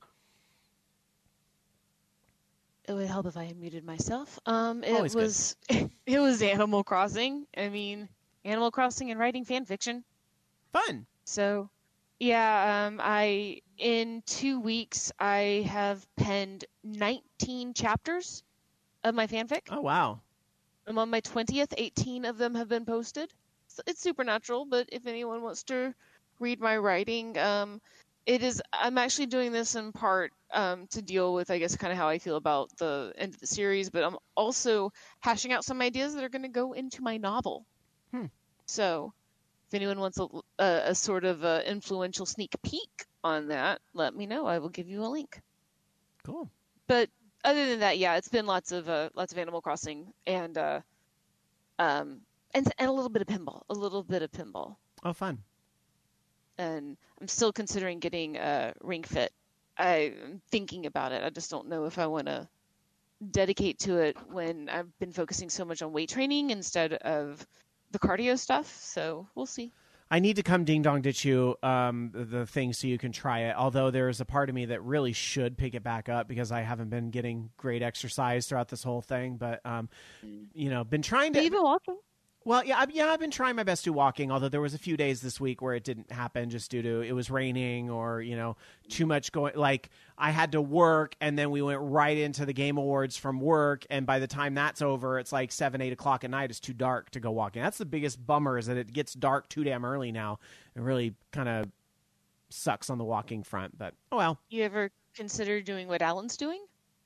It would help if I had muted myself. It was Animal Crossing. I mean, Animal Crossing and writing fan fiction. Fun. So, yeah, in 2 weeks, I have penned 19 chapters of my fanfic. Oh, wow. I'm on my 20th. 18 of them have been posted. So it's Supernatural, but if anyone wants to read my writing, It is. I'm actually doing this in part to deal with, I guess, kind of how I feel about the end of the series, but I'm also hashing out some ideas that are going to go into my novel. So, if anyone wants a sort of influential sneak peek on that, let me know. I will give you a link. Cool. But other than that, yeah, it's been lots of Animal Crossing and a little bit of pinball. Oh, fun. And I'm still considering getting Ring Fit. I'm thinking about it. I just don't know if I want to dedicate to it when I've been focusing so much on weight training instead of the cardio stuff. So we'll see. I need to come ding dong ditch you the thing so you can try it. Although there's a part of me that really should pick it back up because I haven't been getting great exercise throughout this whole thing. But been trying to. Have you been walking? Well, I've been trying my best to walking, although there was a few days this week where it didn't happen just due to it was raining or, too much going. Like, I had to work, and then we went right into the Game Awards from work, and by the time that's over, it's like 7, 8 o'clock at night. It's too dark to go walking. That's the biggest bummer is that it gets dark too damn early now. It really kind of sucks on the walking front, but oh well. You ever consider doing what Alan's doing?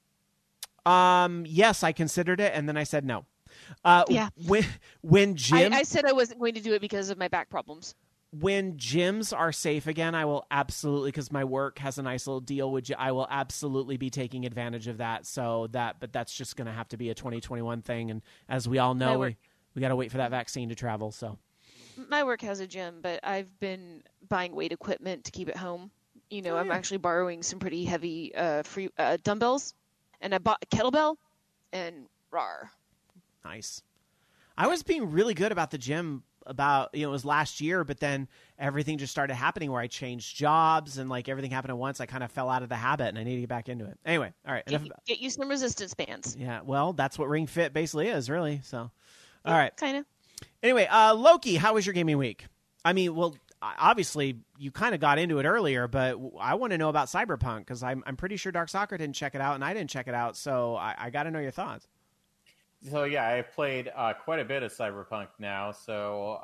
Yes, I considered it, and then I said no. Yeah. When gyms, I said I wasn't going to do it because of my back problems. When gyms are safe again, I will absolutely, because my work has a nice little deal with I will absolutely be taking advantage of that. But that's just going to have to be a 2021 thing. And as we all know, we got to wait for that vaccine to travel. So my work has a gym, but I've been buying weight equipment to keep at home. I'm actually borrowing some pretty heavy free dumbbells, and I bought a kettlebell and rawr. Nice. I was being really good about the gym it was last year, but then everything just started happening where I changed jobs and like everything happened at once. I kind of fell out of the habit and I need to get back into it. Anyway, all right. Get you some resistance bands. Yeah, well, that's what Ring Fit basically is, really. So, all right. Kind of. Anyway, Loki, how was your gaming week? I mean, well, obviously you kind of got into it earlier, but I want to know about Cyberpunk because I'm pretty sure Dark Soccer didn't check it out and I didn't check it out. So I got to know your thoughts. So yeah, I've played quite a bit of Cyberpunk now, so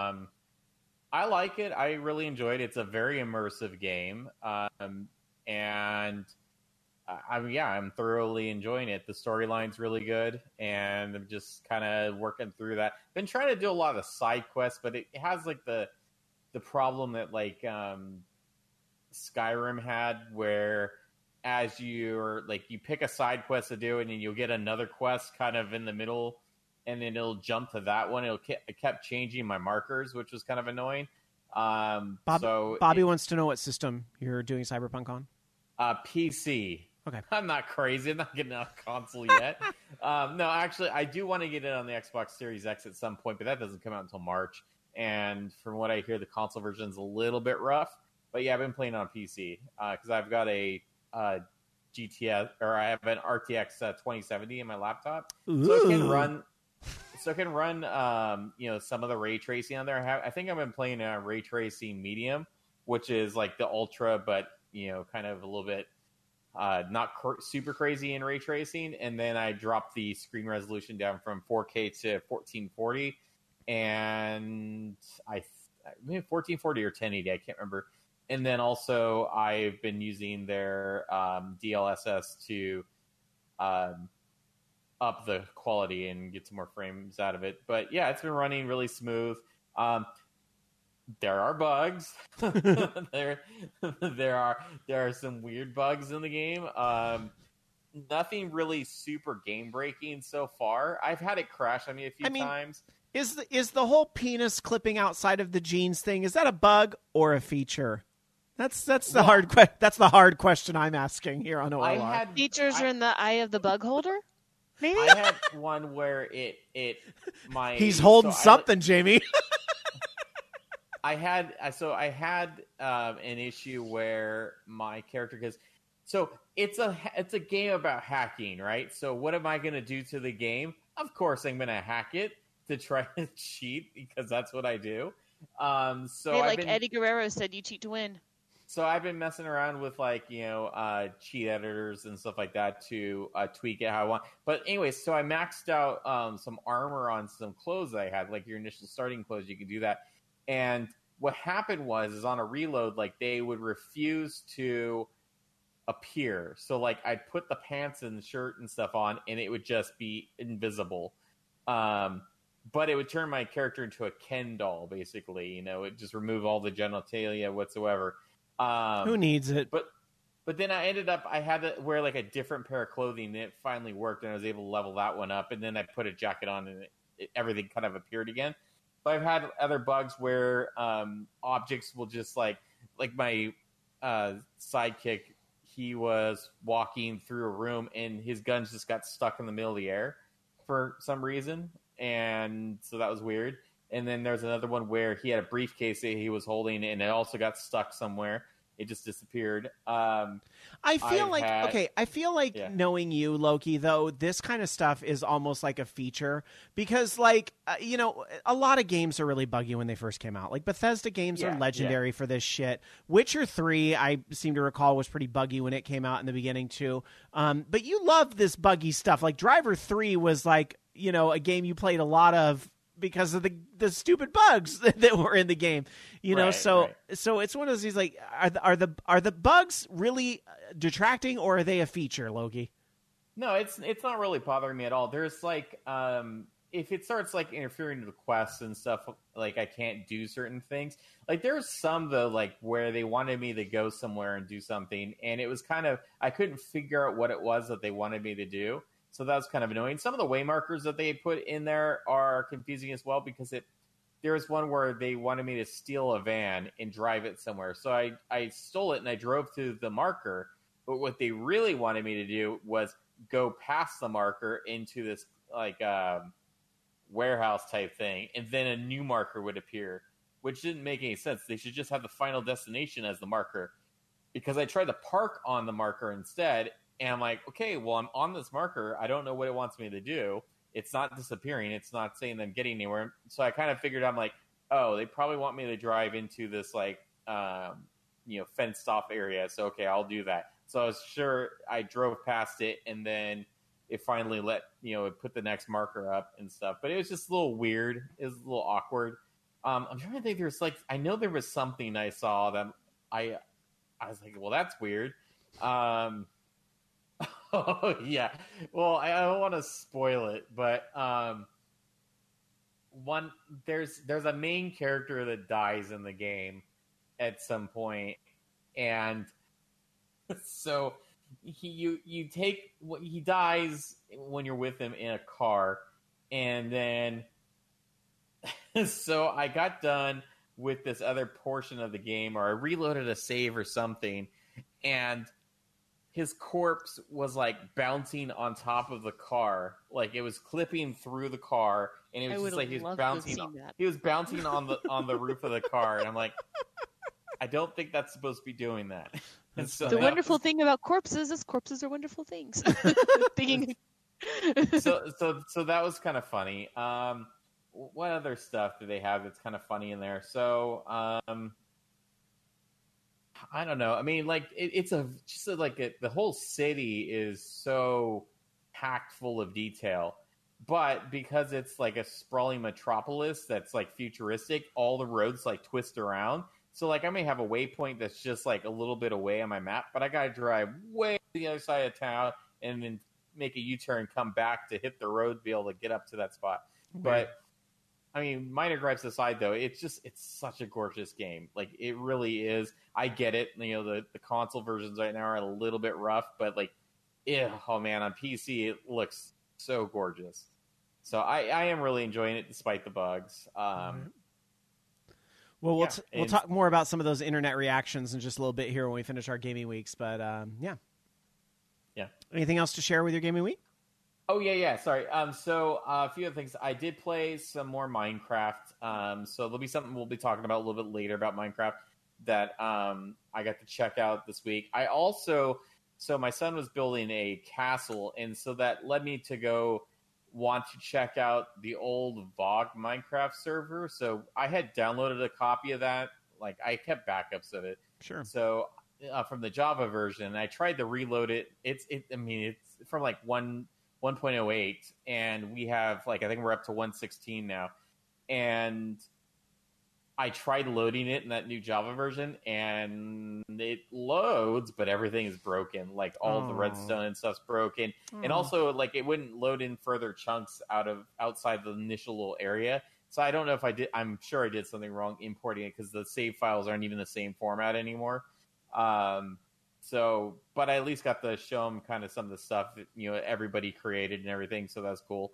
I like it. I really enjoyed it. It's a very immersive game, and I'm thoroughly enjoying it. The storyline's really good, and I'm just kind of working through that. Been trying to do a lot of side quests, but it has like the problem that like Skyrim had, where as you're like you pick a side quest to do and then you'll get another quest kind of in the middle and then it'll jump to that one. It kept changing my markers, which was kind of annoying. Bobby wants to know what system you're doing Cyberpunk on. PC. Okay. I'm not crazy. I'm not getting a console yet. No, actually, I do want to get it on the Xbox Series X at some point, but that doesn't come out until March. And from what I hear, the console version is a little bit rough. But yeah, I've been playing on PC because I've got a GTS, or I have an RTX 2070 in my laptop, so it can run. Some of the ray tracing on there. I think I've been playing ray tracing medium, which is like the ultra, but kind of a little bit not super crazy in ray tracing. And then I dropped the screen resolution down from 4K to 1440, and 1440 or 1080, I can't remember. And then also I've been using their DLSS to up the quality and get some more frames out of it. But yeah, it's been running really smooth. There are bugs. there are some weird bugs in the game. Nothing really super game breaking so far. I've had it crash on me a few times. Is the whole penis clipping outside of the jeans thing, is that a bug or a feature? That's the hard question I'm asking here on OLR. Features are in the eye of the bug holder? Maybe? I had one where he's holding something, Jamie. I had an issue where my character, because it's a game about hacking, right? So what am I going to do to the game? Of course, I'm going to hack it to try to cheat because that's what I do. Eddie Guerrero said, you cheat to win. So I've been messing around with cheat editors and stuff like that to tweak it how I want. But anyways, so I maxed out some armor on some clothes I had, like your initial starting clothes. You can do that, and what happened was on a reload, like they would refuse to appear. So like I'd put the pants and shirt and stuff on, and it would just be invisible. But it would turn my character into a Ken doll, basically. You know, it just remove all the genitalia whatsoever. Who needs it? But then I had to wear like a different pair of clothing, and it finally worked, and I was able to level that one up. And then I put a jacket on, and everything kind of appeared again. But I've had other bugs where objects will just like my sidekick, he was walking through a room, and his guns just got stuck in the middle of the air for some reason. And so that was weird. And then there's another one where he had a briefcase that he was holding, and it also got stuck somewhere. It just disappeared. I feel like knowing you, Loki, though, this kind of stuff is almost like a feature because, like, a lot of games are really buggy when they first came out. Like, Bethesda games are legendary for this shit. Witcher 3, I seem to recall, was pretty buggy when it came out in the beginning, too. But you love this buggy stuff. Like, Driver 3 was, like, a game you played a lot of because of the stupid bugs that were in the game, So it's one of those things. Like, are the bugs really detracting, or are they a feature, Loki? No, it's not really bothering me at all. There's like, if it starts like interfering with the quests and stuff, like I can't do certain things. Like there's some though, like where they wanted me to go somewhere and do something, and it was kind of I couldn't figure out what it was that they wanted me to do. So that was kind of annoying. Some of the way markers that they put in there are confusing as well because there was one where they wanted me to steal a van and drive it somewhere. So I stole it and I drove to the marker. But what they really wanted me to do was go past the marker into this like warehouse type thing. And then a new marker would appear, which didn't make any sense. They should just have the final destination as the marker. Because I tried to park on the marker instead. And I'm like, okay, well, I'm on this marker. I don't know what it wants me to do. It's not disappearing. It's not saying I'm getting anywhere. So I kind of figured, I'm like, oh, they probably want me to drive into this, like, fenced off area. So, okay, I'll do that. So I was sure I drove past it, and then it finally it put the next marker up and stuff. But it was just a little weird. It was a little awkward. I'm trying to think. There's like, I know there was something I saw that I was like, well, that's weird. Oh yeah. Well, I don't want to spoil it, but there's a main character that dies in the game at some point, and so he dies when you're with him in a car, and then so I got done with this other portion of the game, or I reloaded a save or something, and his corpse was like bouncing on top of the car, like it was clipping through the car, and it was just like he was bouncing. He was bouncing on the roof of the car, and I'm like, I don't think that's supposed to be doing that. And so the wonderful thing about corpses is corpses are wonderful things. So that was kind of funny. What other stuff do they have that's kind of funny in there? So I don't know. I mean, like the whole city is so packed full of detail, but because it's like a sprawling metropolis that's like futuristic, all the roads like twist around. So like I may have a waypoint that's just like a little bit away on my map, but I got to drive way to the other side of town and then make a U-turn, come back to hit the road to be able to get up to that spot. Okay. But I mean, minor gripes aside, though, it's such a gorgeous game. Like, it really is. I get it. The console versions right now are a little bit rough, but like, oh man, on PC, it looks so gorgeous. So I am really enjoying it despite the bugs. Well, we'll talk more about some of those internet reactions in just a little bit here when we finish our gaming weeks. But yeah. Anything else to share with your gaming week? Oh, yeah. Sorry. So a few other things. I did play some more Minecraft. So there'll be something we'll be talking about a little bit later about Minecraft that I got to check out this week. I also, so my son was building a castle, and so that led me to go want to check out the old VOG Minecraft server. So I had downloaded a copy of that. Like, I kept backups of it. Sure. So from the Java version, I tried to reload it. It's from like 1.08, and we have like, I think we're up to 1.16 now, and I tried loading it in that new Java version, and it loads, but everything is broken. Like all the redstone and stuff's broken, and also like it wouldn't load in further chunks outside the initial little area. So I don't know if I did. I'm sure I did something wrong importing it because the save files aren't even the same format anymore. So, but I at least got to show them kind of some of the stuff that, everybody created and everything. So that's cool.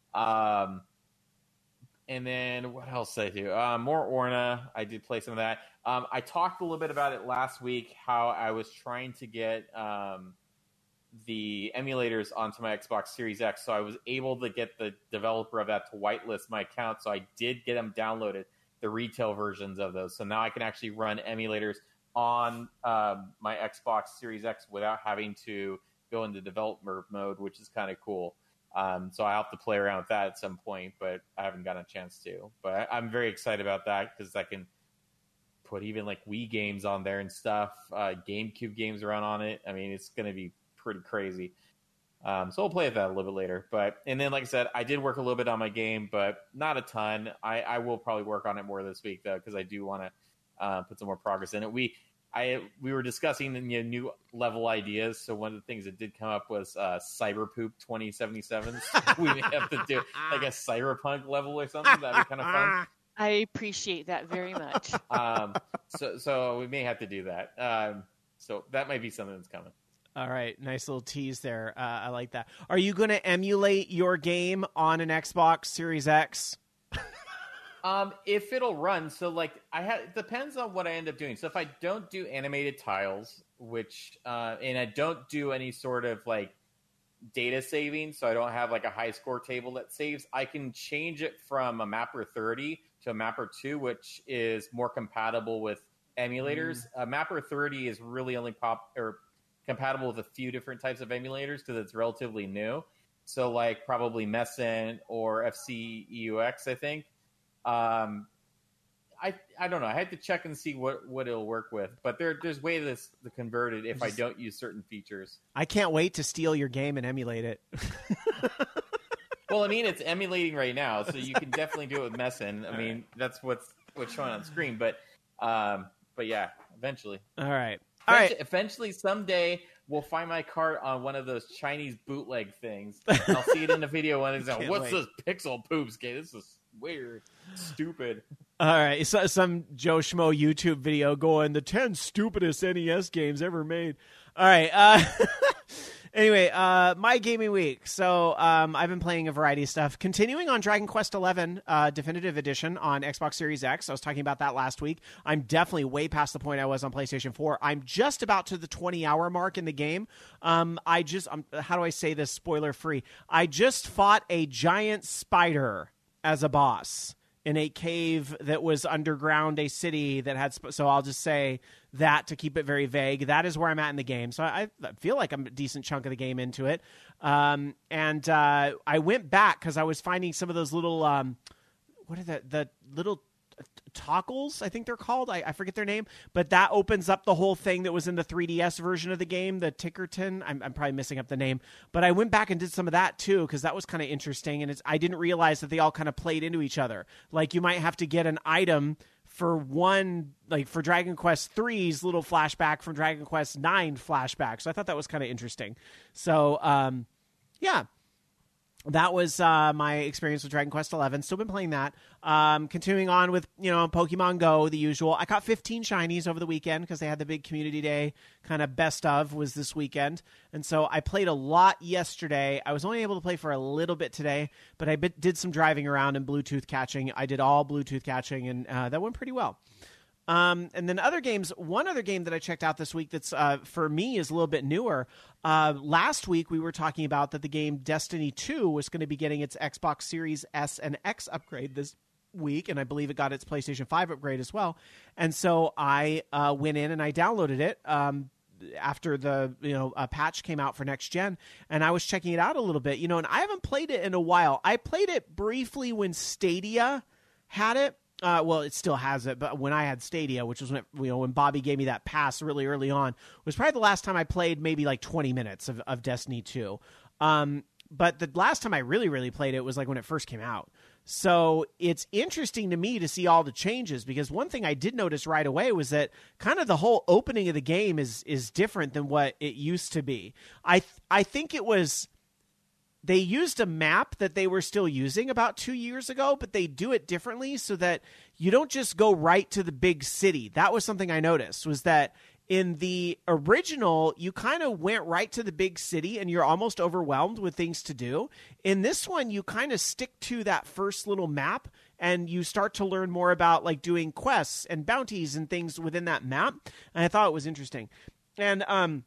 And then what else did I do? More Orna. I did play some of that. I talked a little bit about it last week, how I was trying to get the emulators onto my Xbox Series X. So I was able to get the developer of that to whitelist my account. So I did get them downloaded, the retail versions of those. So now I can actually run emulators on my Xbox Series X without having to go into developer mode, which is kind of cool. So I'll have to play around with that at some point, but I haven't gotten a chance to. But I'm very excited about that because I can put even like Wii games on there and stuff. GameCube games run on it. I mean, it's going to be pretty crazy. So we'll play with that a little bit later. And then, like I said, I did work a little bit on my game, but not a ton. I will probably work on it more this week, though, because I do want to put some more progress in it. We were discussing new level ideas. So one of the things that did come up was Cyberpoop 2077. We may have to do like a cyberpunk level or something. That'd be kind of fun. I appreciate that very much. So we may have to do that. So that might be something that's coming. All right. Nice little tease there. I like that. Are you going to emulate your game on an Xbox Series X? If it'll run, so like it depends on what I end up doing. So if I don't do animated tiles, which and I don't do any sort of like data saving, so I don't have like a high score table that saves, I can change it from a Mapper 30 to a Mapper 2, which is more compatible with emulators. Mapper 30 is really only compatible with a few different types of emulators because it's relatively new. So like probably Messen or FCEUX, I think. I don't know. I had to check and see what it'll work with, but there's ways to convert it if I don't use certain features. I can't wait to steal your game and emulate it. Well, I mean, it's emulating right now, so you can definitely do it with Messen. I mean, that's what's showing on screen, but yeah, eventually. All right. Eventually, someday, we'll find my cart on one of those Chinese bootleg things. I'll see it in the video when it's out. What's this Pixel Poops game? This is weird, stupid. All right, so some Joe Schmo YouTube video going the 10 stupidest NES games ever made. All right. Anyway, my gaming week. So I've been playing a variety of stuff. Continuing on Dragon Quest XI Definitive Edition on Xbox Series X. I was talking about that last week. I'm definitely way past the point I was on PlayStation 4. I'm just about to the 20-hour mark in the game. How do I say this spoiler free? I just fought a giant spider as a boss in a cave that was underground, a city that had... So I'll just say that to keep it very vague. That is where I'm at in the game. So I feel like I'm a decent chunk of the game into it. And I went back because I was finding some of those little... what are the little... toggles, I think they're called. I forget their name, but that opens up the whole thing that was in the 3DS version of the game, the Tickerton. I'm probably messing up the name, but I went back and did some of that too because that was kind of interesting, and I didn't realize that they all kind of played into each other. Like you might have to get an item for one, like for Dragon Quest 3's little flashback from Dragon Quest 9 flashback. So I thought that was kind of interesting. So yeah. That was my experience with Dragon Quest XI. Still been playing that. Continuing on with, Pokemon Go, the usual. I caught 15 shinies over the weekend because they had the big community day kind of best of was this weekend. And so I played a lot yesterday. I was only able to play for a little bit today, but I did some driving around and Bluetooth catching. I did all Bluetooth catching, and that went pretty well. And then other games, one other game that I checked out this week that's for me is a little bit newer. Last week we were talking about that the game Destiny 2 was going to be getting its Xbox Series S and X upgrade this week, and I believe it got its PlayStation 5 upgrade as well. And so I went in and I downloaded it after the patch came out for next gen, and I was checking it out a little bit, and I haven't played it in a while. I played it briefly when Stadia had it. Well, it still has it, but when I had Stadia, which was when Bobby gave me that pass really early on, was probably the last time I played maybe like 20 minutes of Destiny 2. But the last time I really, really played it was like when it first came out. So it's interesting to me to see all the changes, because one thing I did notice right away was that kind of the whole opening of the game is different than what it used to be. I think it was, they used a map that they were still using about 2 years ago, but they do it differently so that you don't just go right to the big city. That was something I noticed, was that in the original, you kind of went right to the big city and you're almost overwhelmed with things to do. In this one, you kind of stick to that first little map and you start to learn more about like doing quests and bounties and things within that map. And I thought it was interesting. And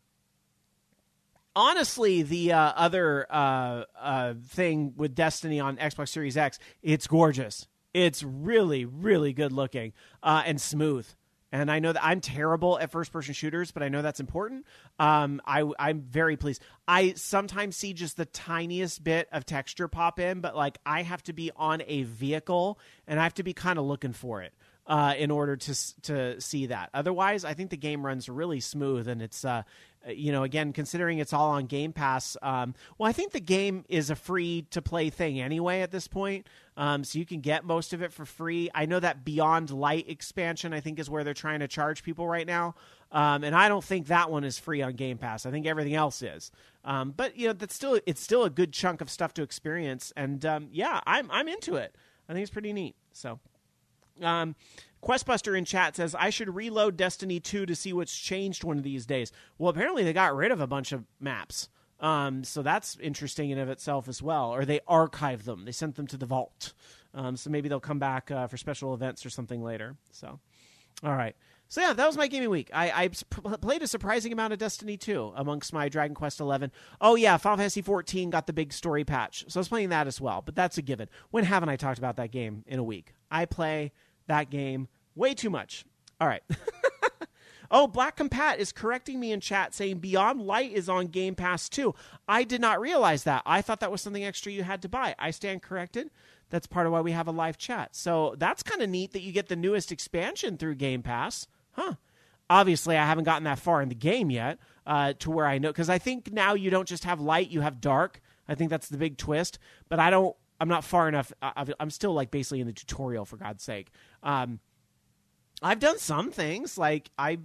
honestly, the other thing with Destiny on Xbox Series X, it's gorgeous. It's really, really good looking and smooth. And I know that I'm terrible at first-person shooters, but I know that's important. I'm very pleased. I sometimes see just the tiniest bit of texture pop in, but like I have to be on a vehicle, and I have to be kind of looking for it in order to see that. Otherwise, I think the game runs really smooth, and it's again, considering it's all on Game Pass. Well, I think the game is a free-to-play thing anyway at this point. So you can get most of it for free. I know that Beyond Light expansion, I think, is where they're trying to charge people right now. And I don't think that one is free on Game Pass. I think everything else is. But it's still a good chunk of stuff to experience. And I'm into it. I think it's pretty neat. So, Questbuster in chat says, I should reload Destiny 2 to see what's changed one of these days. Well, apparently they got rid of a bunch of maps. So that's interesting in of itself as well. Or they archived them. They sent them to the vault. So maybe they'll come back for special events or something later. So, all right. So yeah, that was my gaming week. I played a surprising amount of Destiny 2 amongst my Dragon Quest 11. Oh yeah, Final Fantasy 14 got the big story patch. So I was playing that as well. But that's a given. When haven't I talked about that game in a week? I play that game way too much. All right. Oh, Black Compat is correcting me in chat saying Beyond Light is on Game Pass too. I did not realize that. I thought that was something extra you had to buy. I stand corrected. That's part of why we have a live chat. So that's kind of neat that you get the newest expansion through Game Pass. Huh. Obviously, I haven't gotten that far in the game yet to where I know. Because I think now you don't just have light, you have dark. I think that's the big twist. But I'm not far enough. I'm still like basically in the tutorial, for God's sake. I've done some things. Like I've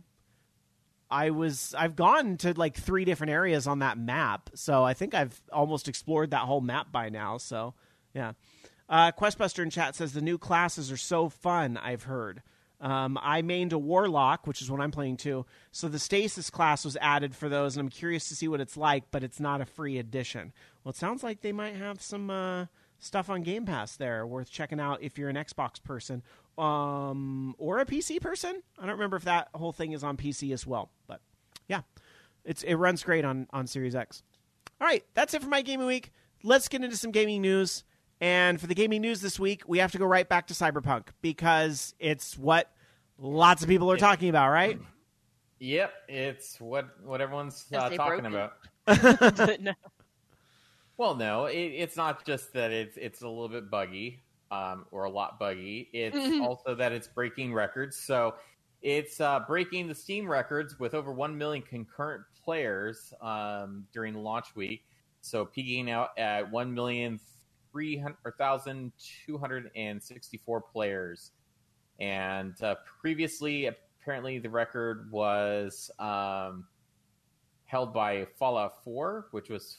gone to like 3 different areas on that map. So I think I've almost explored that whole map by now. So yeah. Questbuster in chat says the new classes are so fun, I've heard. I mained a Warlock, which is what I'm playing too. So the Stasis class was added for those, and I'm curious to see what it's like, but it's not a free edition. Well, it sounds like they might have some stuff on Game Pass there worth checking out if you're an Xbox person or a PC person. I don't remember if that whole thing is on PC as well, but yeah, it runs great on Series X. All right, that's it for my gaming week. Let's get into some gaming news. And for the gaming news this week, we have to go right back to Cyberpunk because it's what lots of people are talking about, right? Yep, it's what everyone's talking about. No. Well, no, it's not just that it's a little bit buggy or a lot buggy. It's also that it's breaking records. So it's breaking the Steam records with over 1 million concurrent players during launch week. So peaking out at 1,264 players. And previously, apparently, the record was held by Fallout 4, which was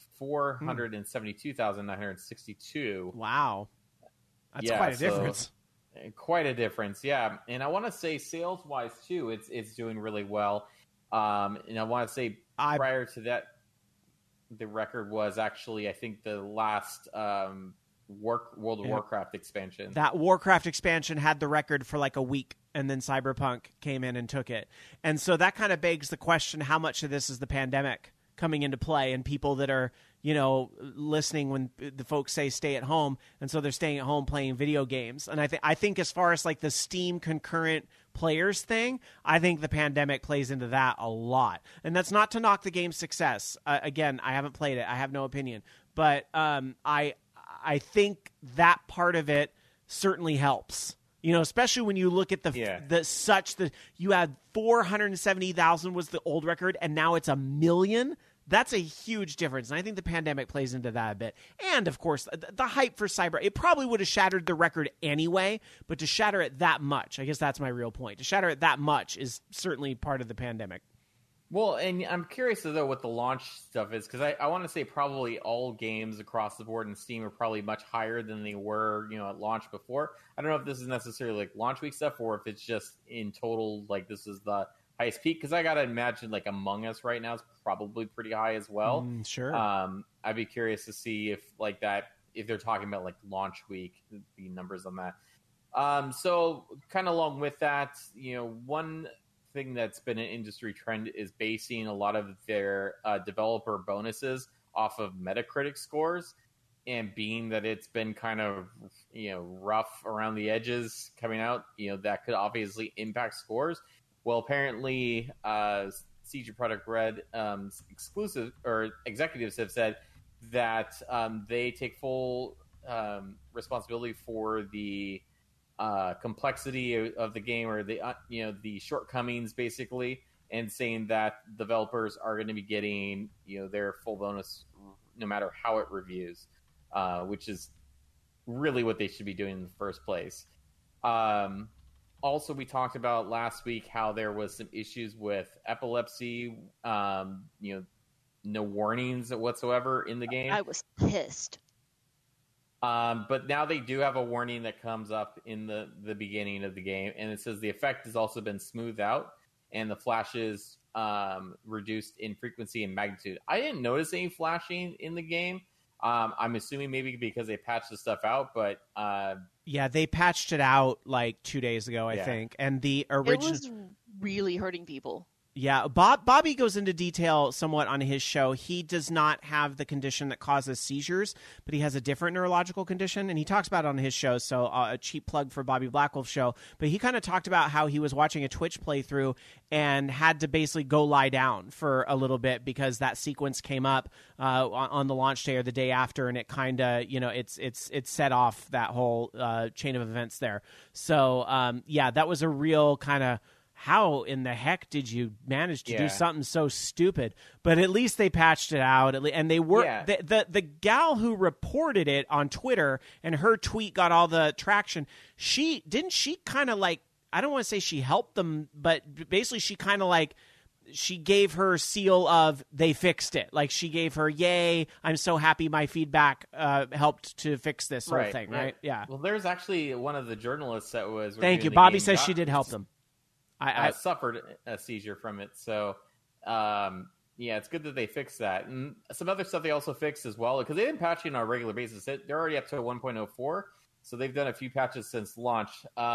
472,962. Wow. That's quite a difference. Quite a difference, yeah. And I want to say sales-wise, too, it's doing really well. And I want to say prior to that, the record was actually, I think, the last World of Warcraft expansion. That Warcraft expansion had the record for like a week, and then Cyberpunk came in and took it. And so that kind of begs the question, how much of this is the pandemic coming into play and people that are, listening when the folks say stay at home, and so they're staying at home playing video games. And I think as far as like the Steam concurrent players thing, I think the pandemic plays into that a lot. And that's not to knock the game's success. Again, I haven't played it. I have no opinion. But I think that part of it certainly helps. Especially when you look at you had 470,000 was the old record, and now it's 1 million. That's a huge difference, and I think the pandemic plays into that a bit. And, of course, the hype for Cyber, it probably would have shattered the record anyway, but to shatter it that much, I guess that's my real point. To shatter it that much is certainly part of the pandemic. Well, and I'm curious, though, what the launch stuff is, because I want to say probably all games across the board in Steam are probably much higher than they were, at launch before. I don't know if this is necessarily like launch week stuff or if it's just in total, like this is the highest peak, because I got to imagine like Among Us right now is probably pretty high as well. Sure. I'd be curious to see if like that, if they're talking about like launch week, the numbers on that. So kind of along with that, one thing that's been an industry trend is basing a lot of their developer bonuses off of Metacritic scores, and being that it's been kind of rough around the edges coming out, that could obviously impact scores. Well, apparently CG Product Red exclusive or executives have said that they take full responsibility for the complexity of the game, or the shortcomings, basically, and saying that developers are going to be getting their full bonus no matter how it reviews, which is really what they should be doing in the first place. Also, we talked about last week how there was some issues with epilepsy, no warnings whatsoever in the game. I was pissed. But now they do have a warning that comes up in the beginning of the game, and it says the effect has also been smoothed out, and the flashes reduced in frequency and magnitude. I didn't notice any flashing in the game. I'm assuming maybe because they patched the stuff out, but yeah, they patched it out like 2 days ago, I think, and the original. It was really hurting people. Yeah, Bobby goes into detail somewhat on his show. He does not have the condition that causes seizures, but he has a different neurological condition, and he talks about it on his show, so a cheap plug for Bobby Blackwolf's show. But he kind of talked about how he was watching a Twitch playthrough and had to basically go lie down for a little bit because that sequence came up on the launch day or the day after, and it kind of, it's set off that whole chain of events there. So, yeah, that was a real kind of, how in the heck did you manage to do something so stupid? But at least they patched it out, and they were the gal who reported it on Twitter, and her tweet got all the traction. She kind of like, I don't want to say she helped them, but basically she kind of like, she gave her seal of they fixed it. Like she gave her, yay, I'm so happy my feedback helped to fix this whole thing, right? Yeah. Well, there's actually one of the journalists that was. Thank you. Bobby says she did help them. I suffered a seizure from it, so it's good that they fixed that. And some other stuff they also fixed as well, because they didn't patch it on a regular basis. They're already up to 1.04, so they've done a few patches since launch.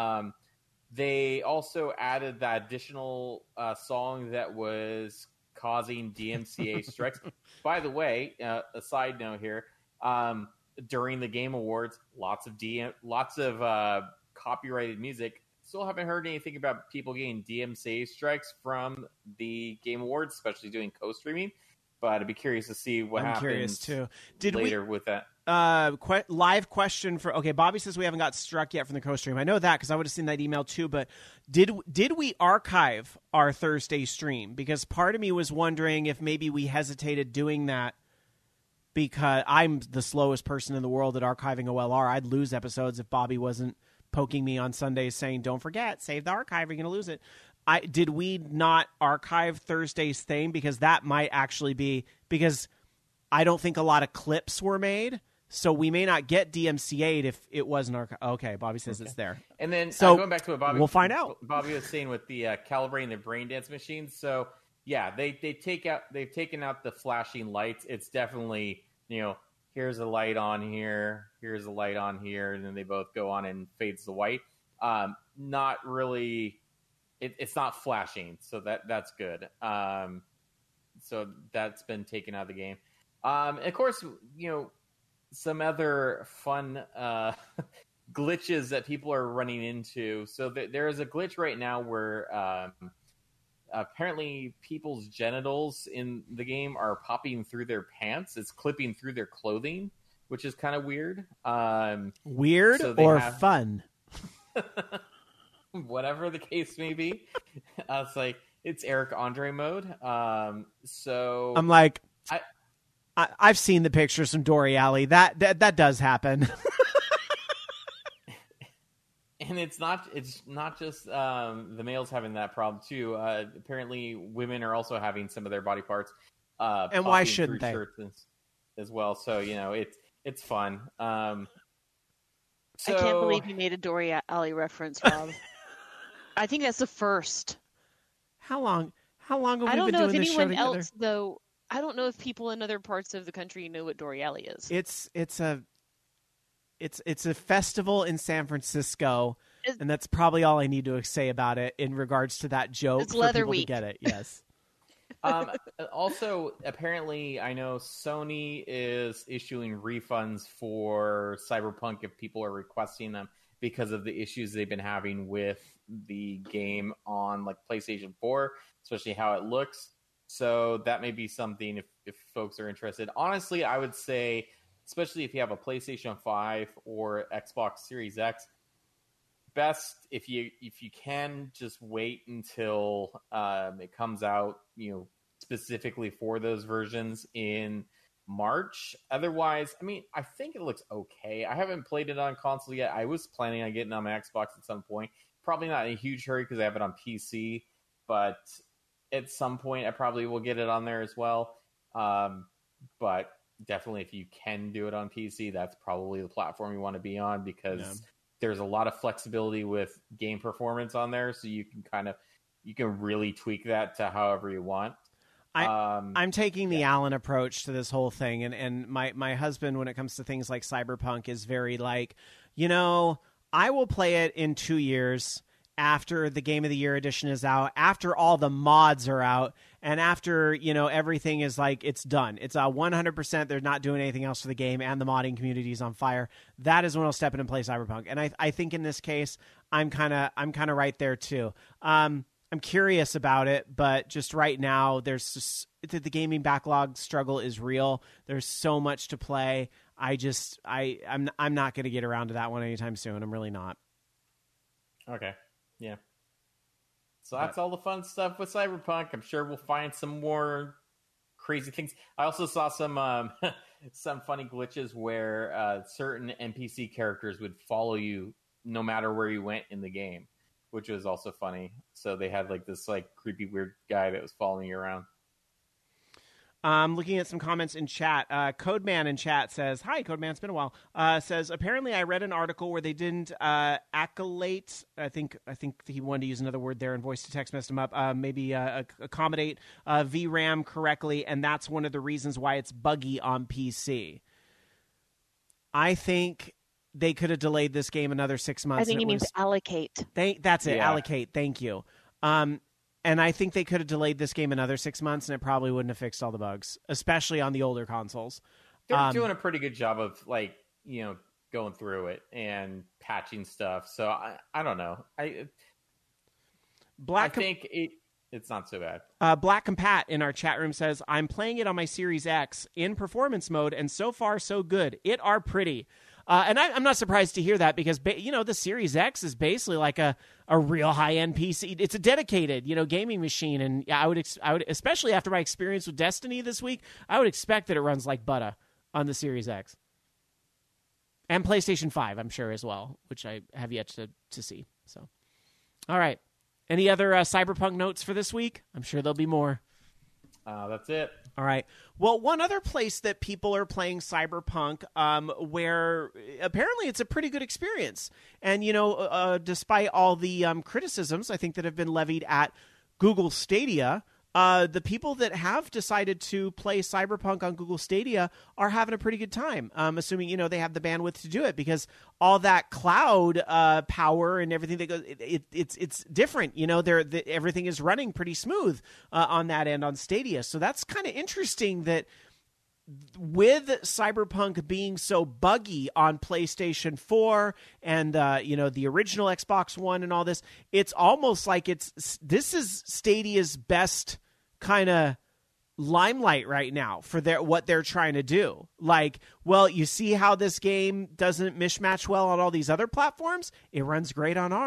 They also added that additional song that was causing DMCA strikes. By the way, a side note here, during the Game Awards, lots of copyrighted music. Still haven't heard anything about people getting DMCA strikes from the Game Awards, especially doing co-streaming. But I'd be curious to see what happens. Curious too. Later with that. Live question for Bobby says we haven't got struck yet from the co-stream. I know that because I would have seen that email too. But did we archive our Thursday stream? Because part of me was wondering if maybe we hesitated doing that because I'm the slowest person in the world at archiving OLR. I'd lose episodes if Bobby wasn't poking me on Sundays saying, don't forget, save the archive, you're going to lose it. Did we not archive Thursday's thing? Because that might actually be, because I don't think a lot of clips were made, so we may not get DMCA'd if it wasn't archived. Okay, Bobby says it's there. And then going back to what Bobby, we'll find out. Bobby was saying with the calibrating the brain dance machines. So yeah, they've taken out the flashing lights. It's definitely, here's a light on here, here's a light on here, and then they both go on and fades the white. Not really, it's not flashing, so that's good. So that's been taken out of the game. Of course, some other fun glitches that people are running into. So there is a glitch right now where apparently people's genitals in the game are popping through their pants. It's clipping through their clothing, which is kind of weird. Weird so or fun? Whatever the case may be. It's like, it's Eric Andre mode. So I'm like, I've seen the pictures from Dory Alley. That does happen. And it's not just the males having that problem too. Apparently, women are also having some of their body parts. And why shouldn't they? Shirts as well. So it's fun. I can't believe you made a Dory Alley reference, Rob. I think that's the first. How long have we been doing this show together? I don't know if anyone else, though. I don't know if people in other parts of the country know what Dory Alley is. It's a festival in San Francisco, and that's probably all I need to say about it in regards to that joke. It's Leather Week. To get it, yes. Also, apparently, I know Sony is issuing refunds for Cyberpunk if people are requesting them because of the issues they've been having with the game on like PlayStation 4, especially how it looks. So that may be something if folks are interested. Honestly, I would say, especially if you have a PlayStation 5 or Xbox Series X, best if you can just wait until it comes out, specifically for those versions in March. Otherwise, I think it looks okay. I haven't played it on console yet. I was planning on getting it on my Xbox at some point. Probably not in a huge hurry because I have it on PC, but at some point I probably will get it on there as well. But definitely if you can do it on PC, that's probably the platform you want to be on because there's a lot of flexibility with game performance on there. So you can really tweak that to however you want. I'm taking the Alan approach to this whole thing. And my husband, when it comes to things like Cyberpunk, is very like, I will play it in 2 years after the Game of the Year edition is out, after all the mods are out, and after, everything is like, it's done. It's 100%. They're not doing anything else for the game, and the modding community is on fire. That is when I'll step in and play Cyberpunk. And I think in this case, I'm kind of right there too. I'm curious about it, but just right now, the gaming backlog struggle is real. There's so much to play. I'm not going to get around to that one anytime soon. I'm really not. Okay. Yeah. So that's all the fun stuff with Cyberpunk. I'm sure we'll find some more crazy things. I also saw some some funny glitches where certain NPC characters would follow you no matter where you went in the game, which was also funny. So they had like this like creepy weird guy that was following you around. Looking at some comments in chat. Codeman in chat says, "Hi, Codeman. It's been a while." Says, apparently I read an article where they didn't accolate. I think he wanted to use another word there, and voice to text messed him up. Maybe accommodate VRAM correctly, and that's one of the reasons why it's buggy on PC. I think they could have delayed this game another 6 months. I think he means allocate. That's it. Yeah. Allocate. Thank you. And I think they could have delayed this game another 6 months, and it probably wouldn't have fixed all the bugs, especially on the older consoles. They're doing a pretty good job of going through it and patching stuff. So I don't know. I think it's not so bad. Black Compat in our chat room says, "I'm playing it on my Series X in performance mode, and so far so good. It are pretty." And I'm not surprised to hear that because, the Series X is basically like a real high-end PC. It's a dedicated, gaming machine. And I would, especially after my experience with Destiny this week, I would expect that it runs like butter on the Series X. And PlayStation 5, I'm sure, as well, which I have yet to see. So, all right. Any other Cyberpunk notes for this week? I'm sure there'll be more. That's it. All right. Well, one other place that people are playing Cyberpunk, where apparently it's a pretty good experience. And, despite all the criticisms, I think, that have been levied at Google Stadia, the people that have decided to play Cyberpunk on Google Stadia are having a pretty good time, assuming, they have the bandwidth to do it, because all that cloud power and everything that goes, it's different. Everything is running pretty smooth on that end on Stadia. So that's kind of interesting that with Cyberpunk being so buggy on PlayStation 4 and the original Xbox One and all this, it's almost like this is Stadia's best kind of limelight right now for what they're trying to do. Like, well, you see how this game doesn't mishmatch well on all these other platforms? It runs great on ours.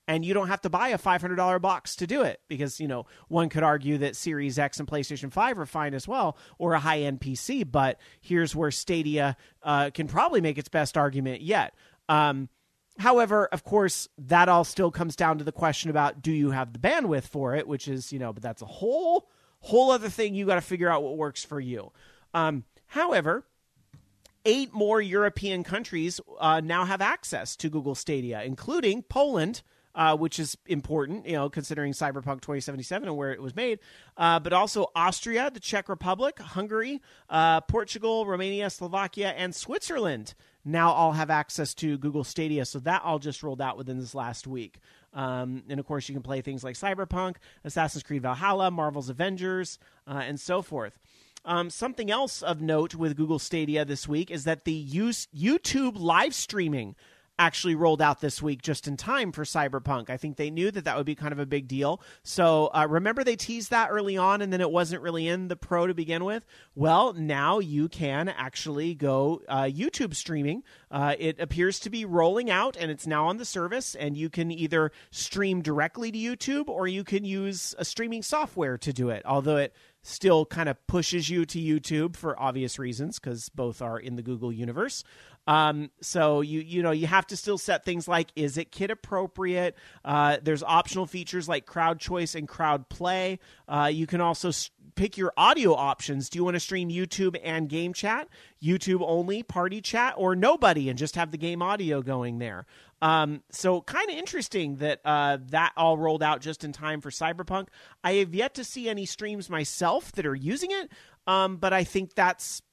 and you don't have to buy a $500 box to do it, because, one could argue that Series X and PlayStation 5 are fine as well, or a high-end PC, but here's where Stadia can probably make its best argument yet. However, of course, that all still comes down to the question about, do you have the bandwidth for it, which is, but that's a whole other thing. You got to figure out what works for you. However, 8 more European countries now have access to Google Stadia, including Poland, which is important, considering Cyberpunk 2077 and where it was made, but also Austria, the Czech Republic, Hungary, Portugal, Romania, Slovakia, and Switzerland now all have access to Google Stadia. So that all just rolled out within this last week. And of course, you can play things like Cyberpunk, Assassin's Creed Valhalla, Marvel's Avengers, and so forth. Something else of note with Google Stadia this week is that the YouTube live streaming actually rolled out this week just in time for Cyberpunk. I think they knew that would be kind of a big deal. So remember they teased that early on and then it wasn't really in the Pro to begin with? Well, now you can actually go YouTube streaming. It appears to be rolling out and it's now on the service, and you can either stream directly to YouTube or you can use a streaming software to do it, although it still kind of pushes you to YouTube for obvious reasons because both are in the Google universe. So you have to still set things like, is it kid appropriate? There's optional features like crowd choice and crowd play. You can also pick your audio options. Do you want to stream YouTube and game chat, YouTube only, party chat, or nobody and just have the game audio going there? So kind of interesting that that all rolled out just in time for Cyberpunk. I have yet to see any streams myself that are using it, but I think that's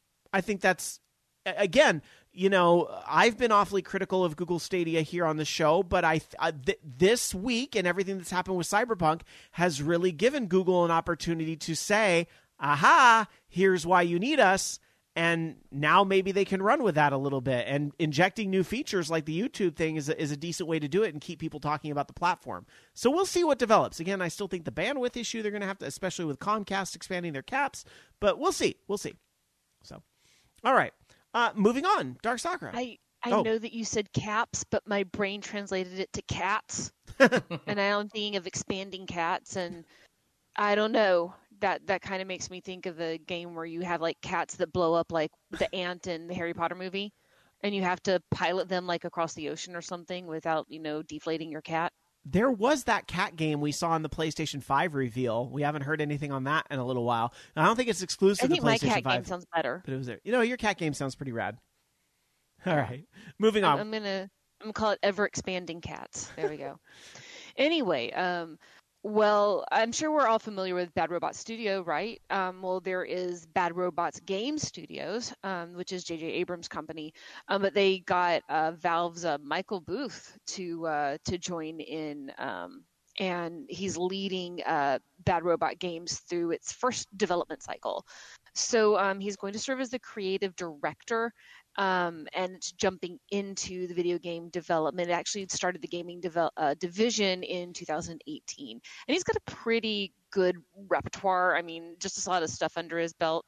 again, I've been awfully critical of Google Stadia here on the show, but this week and everything that's happened with Cyberpunk has really given Google an opportunity to say, aha, here's why you need us. And now maybe they can run with that a little bit. And injecting new features like the YouTube thing is a decent way to do it and keep people talking about the platform. So we'll see what develops. Again, I still think the bandwidth issue they're going to have to, especially with Comcast expanding their caps, but we'll see. We'll see. So, all right. Moving on, Dark Sakura. I know that you said caps, but my brain translated it to cats. And now I'm thinking of expanding cats, and I don't know. That kind of makes me think of a game where you have like cats that blow up like the ant in the Harry Potter movie, and you have to pilot them like across the ocean or something without, deflating your cat. There was that cat game we saw in the PlayStation 5 reveal. We haven't heard anything on that in a little while. I don't think it's exclusive to PlayStation 5. I think my cat game sounds better. But it was there. Your cat game sounds pretty rad. All right. Moving on. I'm gonna call it Ever Expanding Cats. There we go. Anyway, well, I'm sure we're all familiar with Bad Robot Studio, right? Well, there is Bad Robots Game Studios, which is J.J. Abrams' company, but they got Valve's Michael Booth to join in, and he's leading Bad Robot Games through its first development cycle. So he's going to serve as the creative director. And it's jumping into the video game development. It actually started the gaming division in 2018. And he's got a pretty good repertoire. I mean, just a lot of stuff under his belt.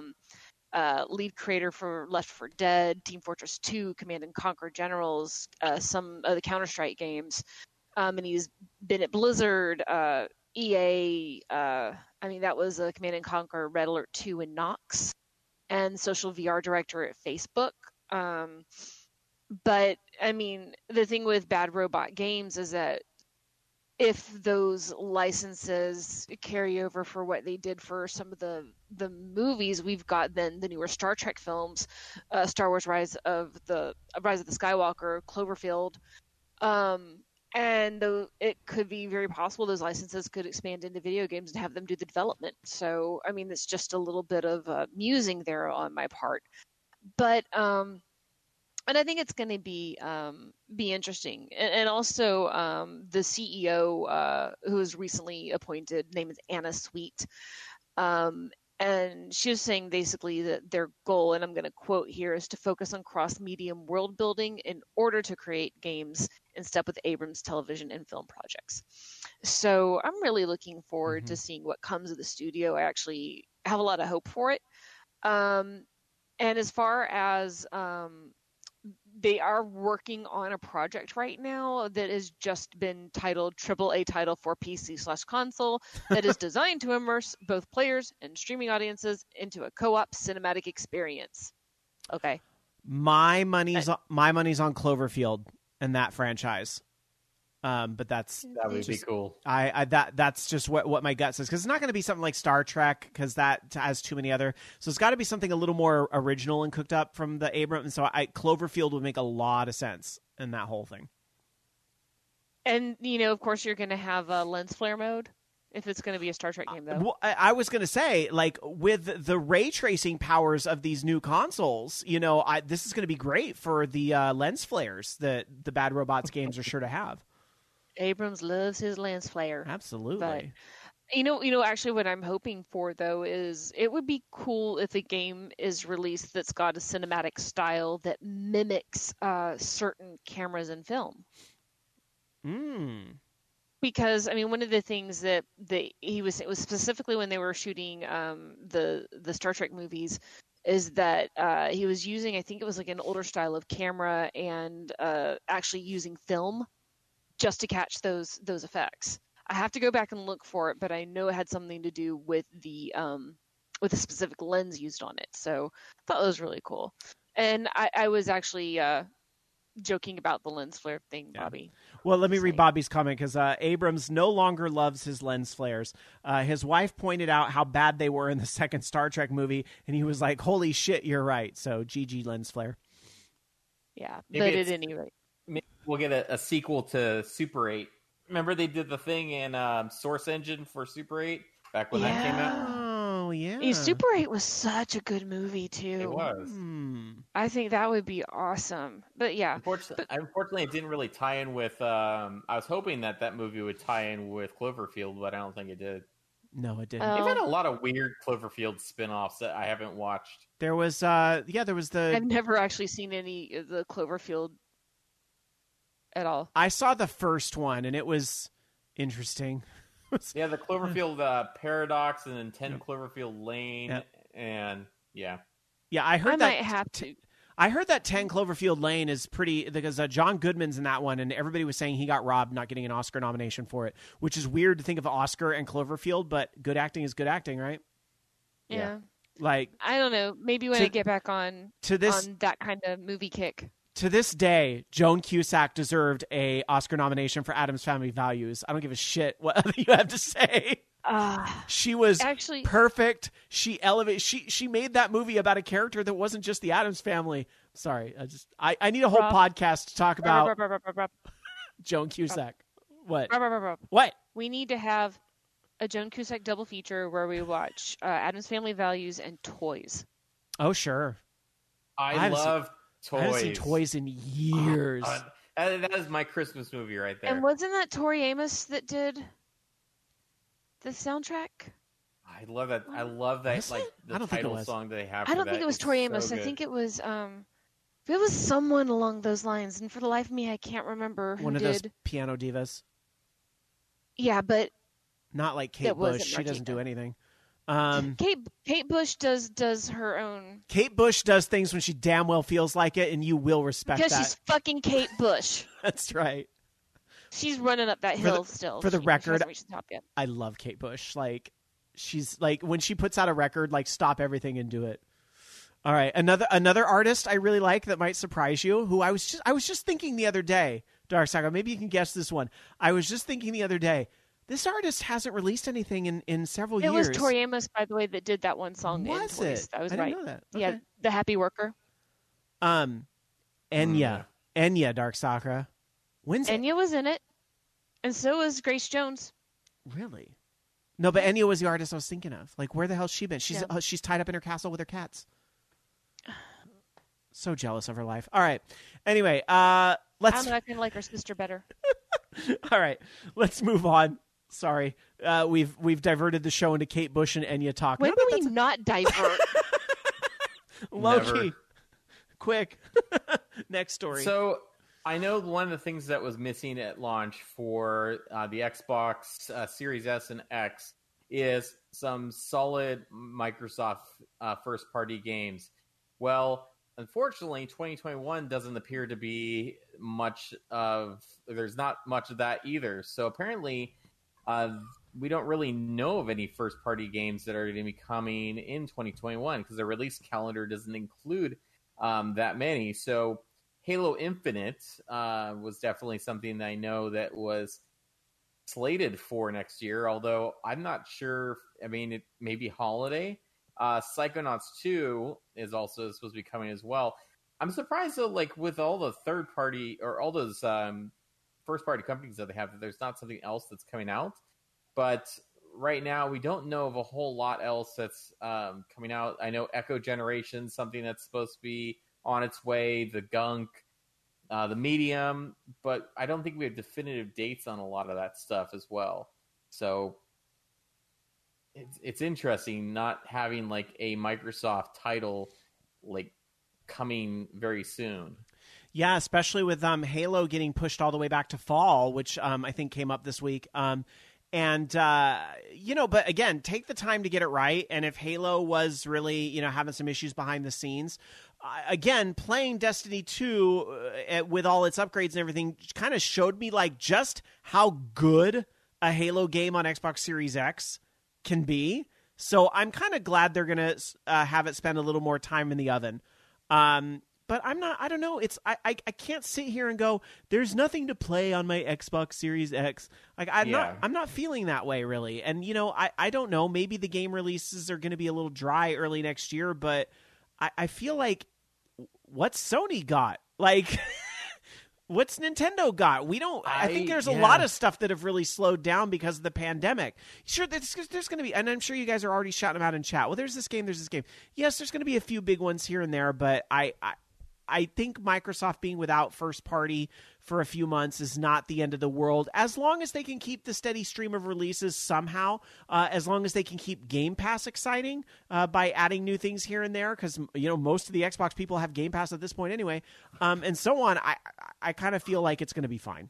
Lead creator for Left 4 Dead, Team Fortress 2, Command & Conquer Generals, some of the Counter-Strike games. And he's been at Blizzard, EA. That was Command & Conquer, Red Alert 2, and Nox. And social VR director at Facebook. But the thing with Bad Robot Games is that if those licenses carry over for what they did for some of the movies, we've got then the newer Star Trek films, Star Wars Rise of the Skywalker, Cloverfield, and it could be very possible those licenses could expand into video games and have them do the development. So, it's just a little bit of musing there on my part. But, and I think it's going to be interesting. And also the CEO who was recently appointed, name is Anna Sweet. And she was saying basically that their goal, and I'm going to quote here, is to focus on cross-medium world building in order to create games in step with Abrams' television and film projects. So I'm really looking forward to seeing what comes of the studio. I actually have a lot of hope for it. And as far as they are working on a project right now that has just been titled AAA title for PC/console that is designed to immerse both players and streaming audiences into a co-op cinematic experience. Okay. My money's on Cloverfield and that franchise. But that would be cool. That's just what my gut says, because it's not going to be something like Star Trek, because that has too many other. So it's got to be something a little more original and cooked up from the Abrams. So Cloverfield would make a lot of sense in that whole thing. And of course, you're going to have a lens flare mode if it's going to be a Star Trek game, though. Well, I was going to say, like, with the ray tracing powers of these new consoles, this is going to be great for the lens flares that the Bad Robots games are sure to have. Abrams loves his lens flare. Absolutely. But, actually what I'm hoping for, though, is it would be cool if a game is released that's got a cinematic style that mimics certain cameras in film. Because, one of the things that it was specifically when they were shooting the Star Trek movies, is that he was using, I think it was like an older style of camera and actually using film just to catch those effects. I have to go back and look for it, but I know it had something to do with the specific lens used on it. So I thought it was really cool. And I was actually joking about the lens flare thing, Bobby. Well, let me read Bobby's comment, because Abrams no longer loves his lens flares. His wife pointed out how bad they were in the second Star Trek movie, and he was like, holy shit, you're right. So GG lens flare. Yeah, but at any rate. Maybe we'll get a sequel to Super 8. Remember they did the thing in Source Engine for Super 8 back when that came out? Oh, yeah. Super 8 was such a good movie, too. It was. I think that would be awesome. But yeah. Unfortunately, it didn't really tie in with... I was hoping that movie would tie in with Cloverfield, but I don't think it did. No, it didn't. They've had a lot of weird Cloverfield spin-offs that I haven't watched. There was the... I've never actually seen any of the Cloverfield at all. I saw the first one, and it was interesting. Yeah, the Cloverfield Paradox, and then 10 Cloverfield Lane, and yeah. Yeah, I heard might have to. I heard that 10 Cloverfield Lane is pretty, because John Goodman's in that one, and everybody was saying he got robbed not getting an Oscar nomination for it, which is weird to think of Oscar and Cloverfield, but good acting is good acting, right? Yeah. Like, I don't know. Maybe when I get back on that kind of movie kick. To this day, Joan Cusack deserved a Oscar nomination for Addams Family Values. I don't give a shit what you have to say. She was actually perfect. She elevated. She made that movie about a character that wasn't just the Addams Family. Sorry, I need a whole podcast to talk about Joan Cusack. What? What? We need to have a Joan Cusack double feature where we watch Addams Family Values and Toys. Oh sure. I love Toys. I haven't seen Toys in years. That is my Christmas movie right there. And wasn't that Tori Amos that did the soundtrack? I love that. I love that. Like the title song that they have. I don't think it was Tori Amos. I think it was someone along those lines. And for the life of me, I can't remember who One of did. those piano divas. Yeah, but not like Kate Bush. She doesn't do anything. Kate Bush does her own. Kate Bush does things when she damn well feels like it, and you will respect that. Because she's fucking Kate Bush. That's right. She's running up that hill still. For the record, she hasn't reached the top yet. I love Kate Bush. Like, she's like, when she puts out a record, like, stop everything and do it. All right, another artist I really like that might surprise you, who I was just thinking the other day, Dark Saga, maybe you can guess this one. I was just thinking the other day, this artist hasn't released anything in several years. It was Tori Amos, by the way, that did that one song. Was in it? Toys. I was I right. didn't know that. Okay. Yeah, The Happy Worker. Enya, Dark Sakura. Enya was in it, and so was Grace Jones. Really? No, but Enya was the artist I was thinking of. Like, where the hell's she been? She's tied up in her castle with her cats. So jealous of her life. All right. Anyway, let's. I don't know. I kind of like her sister better. All right, let's move on. Sorry, we've diverted the show into Kate Bush and Enya talk. When will we not divert? Loki, quick. Next story. So I know one of the things that was missing at launch for the Xbox Series S and X is some solid Microsoft first-party games. Well, unfortunately, 2021 doesn't appear to be there's not much of that either. So apparently, we don't really know of any first-party games that are going to be coming in 2021 because the release calendar doesn't include that many. So Halo Infinite was definitely something that I know that was slated for next year, although I'm not sure. I mean, it may be holiday. Psychonauts 2 is also supposed to be coming as well. I'm surprised though, like with all the third-party or all those first-party companies that they have, that there's not something else that's coming out. But right now, we don't know of a whole lot else that's coming out. I know Echo Generation, something that's supposed to be on its way, the Gunk, the Medium, but I don't think we have definitive dates on a lot of that stuff as well. So it's interesting not having like a Microsoft title like coming very soon. Yeah, especially with Halo getting pushed all the way back to fall, which I think came up this week. But again, take the time to get it right. And if Halo was really, having some issues behind the scenes, again, playing Destiny 2 with all its upgrades and everything kind of showed me like just how good a Halo game on Xbox Series X can be. So I'm kind of glad they're going to have it spend a little more time in the oven. But I don't know. I can't sit here and go, there's nothing to play on my Xbox Series X. Like I'm not feeling that way really. And I don't know, maybe the game releases are going to be a little dry early next year, but I feel like what's Sony got? Like what's Nintendo got? I think there's a lot of stuff that have really slowed down because of the pandemic. Sure, there's going to be, and I'm sure you guys are already shouting them out in chat. Well, there's this game. Yes, there's going to be a few big ones here and there, but I think Microsoft being without first party for a few months is not the end of the world, as long as they can keep the steady stream of releases somehow, as long as they can keep Game Pass exciting by adding new things here and there, because most of the Xbox people have Game Pass at this point anyway, and so on. I kind of feel like it's going to be fine.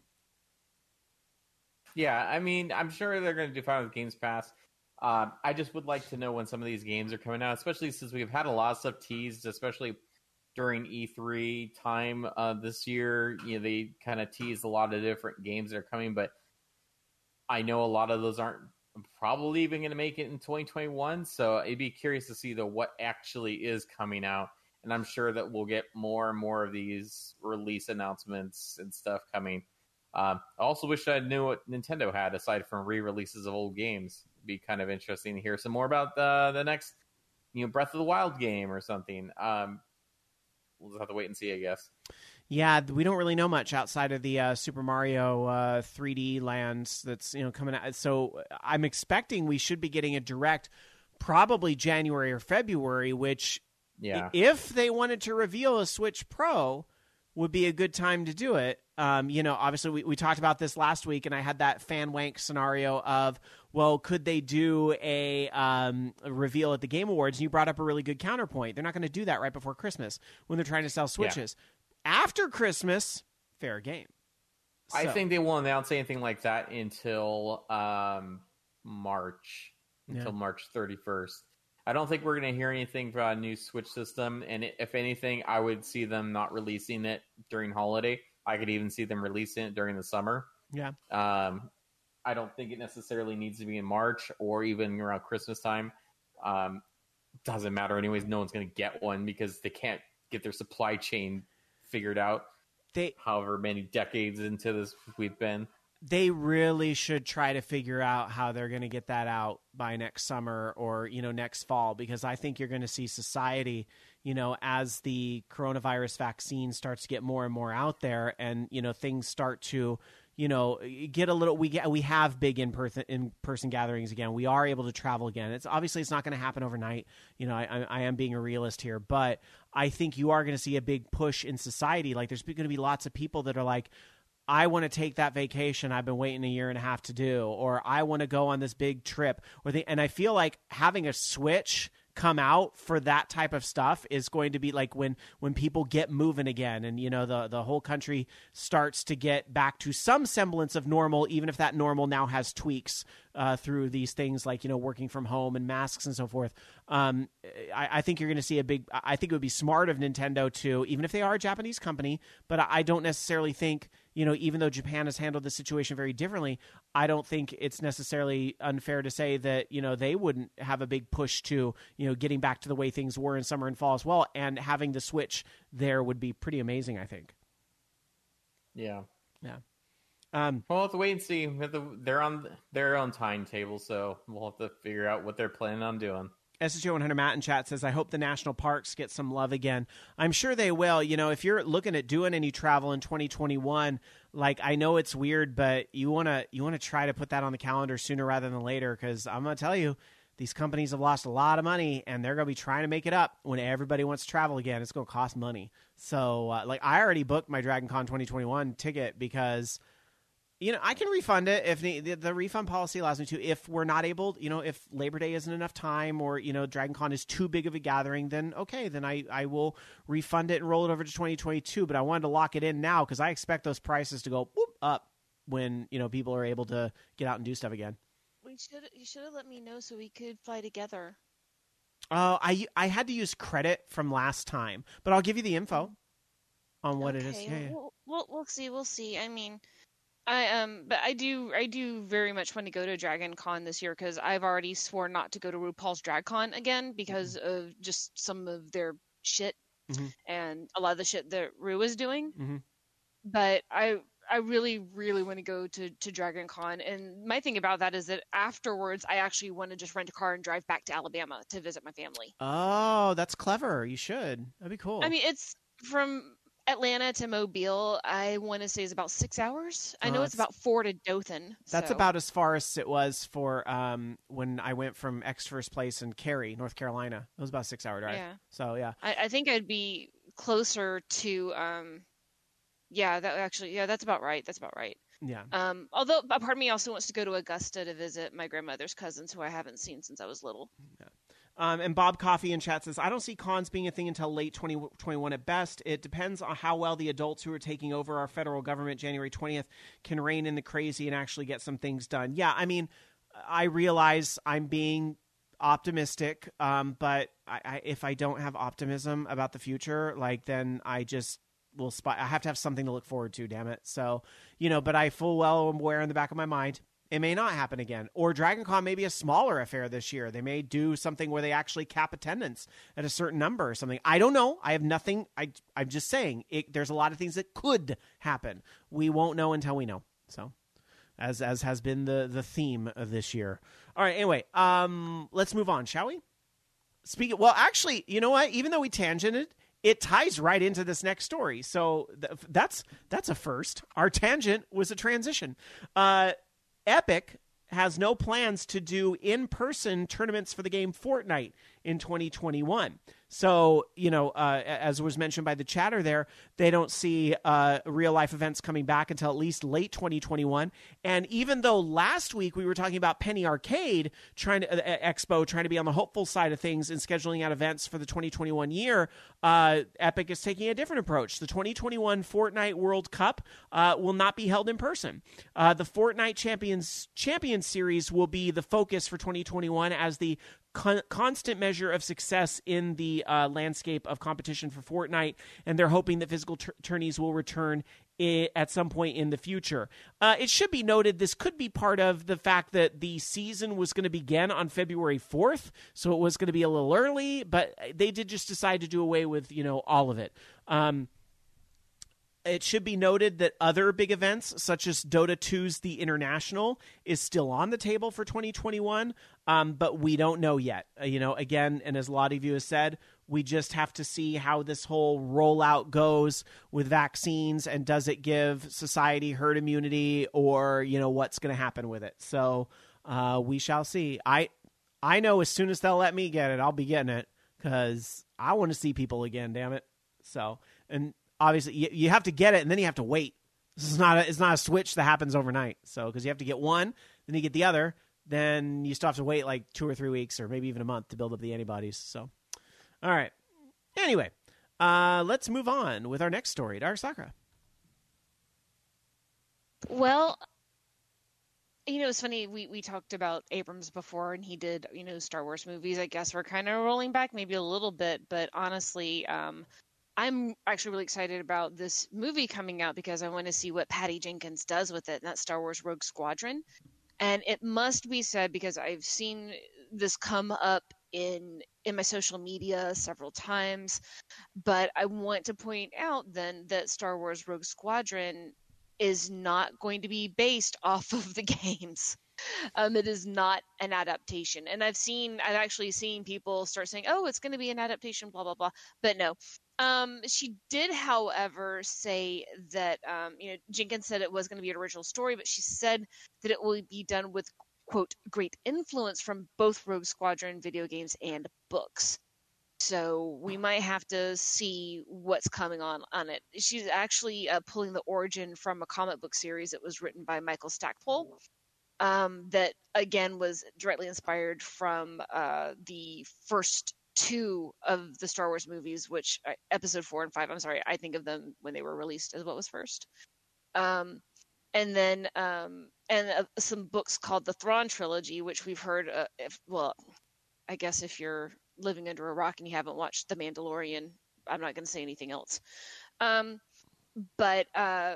Yeah, I mean, I'm sure they're going to do fine with Games Pass. I just would like to know when some of these games are coming out, especially since we've had a lot of stuff teased, especially during E3 time this year. They kind of teased a lot of different games that are coming, but I know a lot of those aren't probably even going to make it in 2021. So I'd be curious to see what actually is coming out. And I'm sure that we'll get more and more of these release announcements and stuff coming. I also wish I knew what Nintendo had aside from re-releases of old games. It'd be kind of interesting to hear some more about the next, Breath of the Wild game or something. We'll just have to wait and see, I guess. Yeah, we don't really know much outside of the Super Mario 3D lands that's coming out. So I'm expecting we should be getting a direct probably January or February, which if they wanted to reveal a Switch Pro would be a good time to do it. Obviously we talked about this last week, and I had that fan wank scenario of, well, could they do a reveal at the Game Awards? And you brought up a really good counterpoint. They're not going to do that right before Christmas when they're trying to sell Switches. Yeah. After Christmas, fair game. So. I think they won't announce anything like that until March 31st. I don't think we're going to hear anything about a new Switch system, and if anything, I would see them not releasing it during holiday. I could even see them releasing it during the summer. Yeah. I don't think it necessarily needs to be in March or even around Christmas time. Doesn't matter anyways. No one's going to get one because they can't get their supply chain figured out. However many decades into this we've been. They really should try to figure out how they're going to get that out by next summer or, next fall, because I think you're going to see society, as the coronavirus vaccine starts to get more and more out there and, things start to, get a little, we have big in-person gatherings again. We are able to travel again. It's not going to happen overnight. I am being a realist here, but I think you are going to see a big push in society. Like there's going to be lots of people that are like, I want to take that vacation I've been waiting a year and a half to do, or I want to go on this big trip. And I feel like having a Switch come out for that type of stuff is going to be like when people get moving again and, the whole country starts to get back to some semblance of normal, even if that normal now has tweaks through these things like, working from home and masks and so forth. I think you're going to see I think it would be smart of Nintendo to, even if they are a Japanese company, but I don't necessarily think, even though Japan has handled the situation very differently, I don't think it's necessarily unfair to say that, they wouldn't have a big push to, getting back to the way things were in summer and fall as well. And having the Switch there would be pretty amazing, I think. Yeah. Yeah. We'll have to wait and see. They're on their own timetable, so we'll have to figure out what they're planning on doing. SSJ 100 Matt in chat says, I hope the national parks get some love again. I'm sure they will. If you're looking at doing any travel in 2021, like, I know it's weird, but you want to try to put that on the calendar sooner rather than later, because I'm going to tell you, these companies have lost a lot of money, and they're going to be trying to make it up when everybody wants to travel again. It's going to cost money. So, I already booked my Dragon Con 2021 ticket because I can refund it if the refund policy allows me to. If we're not able, if Labor Day isn't enough time, or, Dragon Con is too big of a gathering, then okay, then I will refund it and roll it over to 2022. But I wanted to lock it in now because I expect those prices to go up when, people are able to get out and do stuff again. You should have let me know so we could fly together. I had to use credit from last time, but I'll give you the info on what it is. Yeah. We'll see. I mean, but I do very much want to go to Dragon Con this year because I've already sworn not to go to RuPaul's Drag Con again because of just some of their shit and a lot of the shit that Ru is doing. Mm-hmm. But I really, really want to go to Dragon Con. And my thing about that is that afterwards, I actually want to just rent a car and drive back to Alabama to visit my family. Oh, that's clever. You should. That'd be cool. I mean, it's from Atlanta to Mobile, I want to say is about 6 hours. I know it's about 4 to Dothan. That's about as far as it was for when I went from X First Place in Cary, North Carolina. It was about a 6 hour drive. Yeah. So, yeah. I think I'd be closer to, that's about right. Yeah. Although a part of me also wants to go to Augusta to visit my grandmother's cousins who I haven't seen since I was little. Yeah. And Bob Coffey in chat says, I don't see cons being a thing until late 2021 at best. It depends on how well the adults who are taking over our federal government January 20th can rein in the crazy and actually get some things done. Yeah, I mean, I realize I'm being optimistic, but if I don't have optimism about the future, then I just will I have to have something to look forward to, damn it. So, but I full well am aware in the back of my mind, it may not happen again. Or Dragon Con may be a smaller affair this year. They may do something where they actually cap attendance at a certain number or something. I don't know. I have nothing. I'm just saying there's a lot of things that could happen. We won't know until we know. So as has been the theme of this year. All right. Anyway, let's move on, shall we? Well, actually, you know what? Even though we tangented, it ties right into this next story. So that's a first. Our tangent was a transition. Epic has no plans to do in-person tournaments for the game Fortnite in 2021. So, as was mentioned by the chatter there, they don't see real-life events coming back until at least late 2021. And even though last week we were talking about Penny Arcade Expo trying to be on the hopeful side of things and scheduling out events for the 2021 year, Epic is taking a different approach. The 2021 Fortnite World Cup will not be held in person. The Fortnite Champions Series will be the focus for 2021 as the constant measure of success in the landscape of competition for Fortnite, and they're hoping that physical tourneys will return at some point in the future. It should be noted this could be part of the fact that the season was going to begin on February 4th, so it was going to be a little early, but they did just decide to do away with, all of it. It should be noted that other big events, such as Dota 2's The International, is still on the table for 2021, but we don't know yet. Again, and as a lot of you have said, we just have to see how this whole rollout goes with vaccines, and does it give society herd immunity, or, what's going to happen with it. So we shall see. I know as soon as they'll let me get it, I'll be getting it, because I want to see people again, damn it. So, and obviously, you have to get it, and then you have to wait. It's not a switch that happens overnight. So, because you have to get one, then you get the other, then you still have to wait like 2 or 3 weeks, or maybe even a month to build up the antibodies. So, all right. Anyway, let's move on with our next story. Dark Sakura. Well, It's funny. We talked about Abrams before, and he did, Star Wars movies. I guess we're kind of rolling back maybe a little bit, but honestly, I'm actually really excited about this movie coming out because I want to see what Patty Jenkins does with it, and that's Star Wars Rogue Squadron. And it must be said, because I've seen this come up in my social media several times, but I want to point out then that Star Wars Rogue Squadron is not going to be based off of the games. It is not an adaptation. And I've actually seen people start saying, oh, it's going to be an adaptation, blah, blah, blah. But no. She did, however, say that, Jenkins said it was going to be an original story, but she said that it will be done with, quote, great influence from both Rogue Squadron video games and books. So we might have to see what's coming on it. She's actually pulling the origin from a comic book series that was written by Michael Stackpole. That again was directly inspired from the first two of the Star Wars movies, which episode 4 and 5, I'm sorry, I think of them when they were released as what was first. And then some books called the Thrawn trilogy, which we've heard, I guess if you're living under a rock and you haven't watched The Mandalorian, I'm not going to say anything else. But I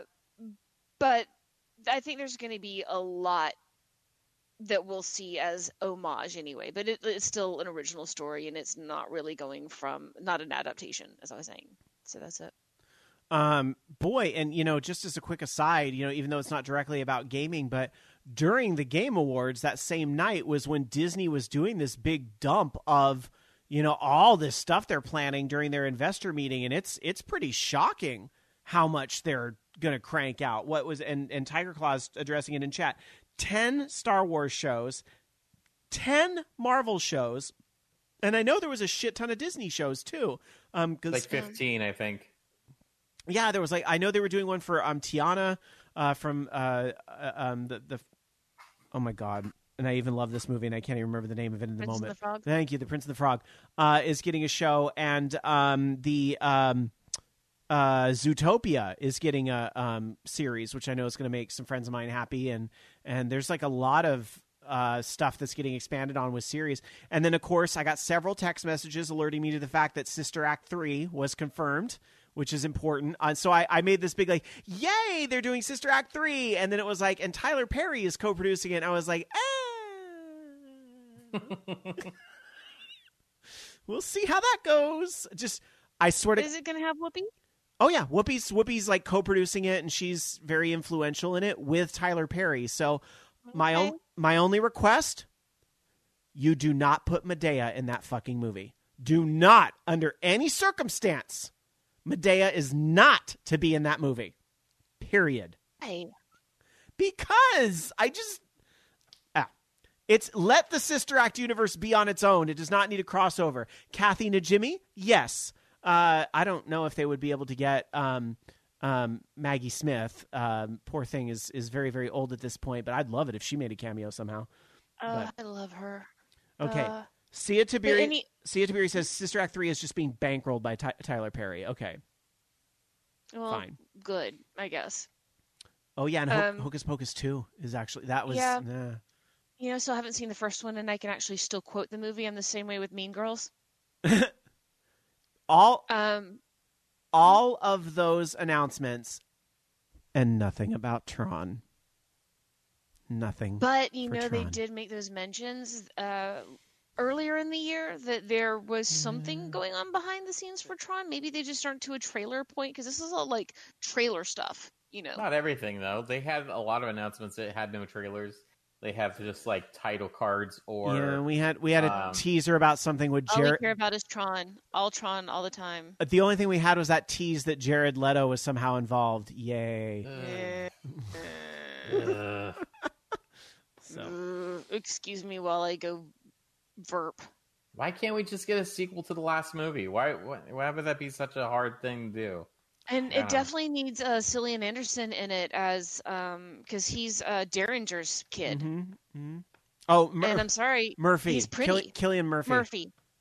think there's going to be a lot that we'll see as homage anyway, but it's still an original story, and it's not really not an adaptation, as I was saying. So that's it. Boy, and just as a quick aside, even though it's not directly about gaming, but during the Game Awards that same night was when Disney was doing this big dump of, all this stuff they're planning during their investor meeting, and it's pretty shocking how much they're going to crank out. And Tiger Claw's addressing it in chat. 10 Star Wars shows, 10 Marvel shows, and I know there was a shit ton of Disney shows too. Like 15, I think. Yeah, there was I know they were doing one for Tiana from the oh my god, and I even love this movie and I can't even remember the name of it in the moment. Prince and the Frog. Thank you, The Prince and the Frog is getting a show, and the Zootopia is getting a series, which I know is going to make some friends of mine happy, and there's a lot of stuff that's getting expanded on with series. And then of course I got several text messages alerting me to the fact that Sister Act 3 was confirmed, which is important. So I made this big yay, they're doing Sister Act 3, and then it was and Tyler Perry is co-producing it, and I was like, we'll see how that goes. I swear to... Is it going to have Whoopi? Oh yeah, Whoopi's co-producing it, and she's very influential in it with Tyler Perry. So my only request, you do not put Medea in that fucking movie. Do not, under any circumstance. Medea is not to be in that movie. Period. Why? Because it's let the Sister Act universe be on its own. It does not need a crossover. Kathy Najimy, yes. I don't know if they would be able to get Maggie Smith. Poor thing is very, very old at this point, but I'd love it if she made a cameo somehow. I love her. Okay. Sia Tabiri says Sister Act 3 is just being bankrolled by Tyler Perry. Okay. Well, fine. Good, I guess. Oh, yeah, and Hocus Pocus 2 is actually... That was... Yeah. Still haven't seen the first one, and I can actually still quote the movie. I'm the same way with Mean Girls. All of those announcements and nothing about Tron. Nothing. But, they did make those mentions earlier in the year that there was something going on behind the scenes for Tron. Maybe they just aren't to a trailer point, because this is all trailer stuff, Not everything, though. They had a lot of announcements that had no trailers. They have just title cards or... Yeah, we had a teaser about something with Jared... All we care about is Tron. All Tron, all the time. The only thing we had was that tease that Jared Leto was somehow involved. Yay. Excuse me while I go verp. Why can't we just get a sequel to the last movie? Why would that be such a hard thing to do? And it definitely needs Cillian Anderson in it as because he's Derringer's kid. Mm-hmm. Mm-hmm. Oh, and I'm sorry, Murphy. He's pretty. Cillian Murphy.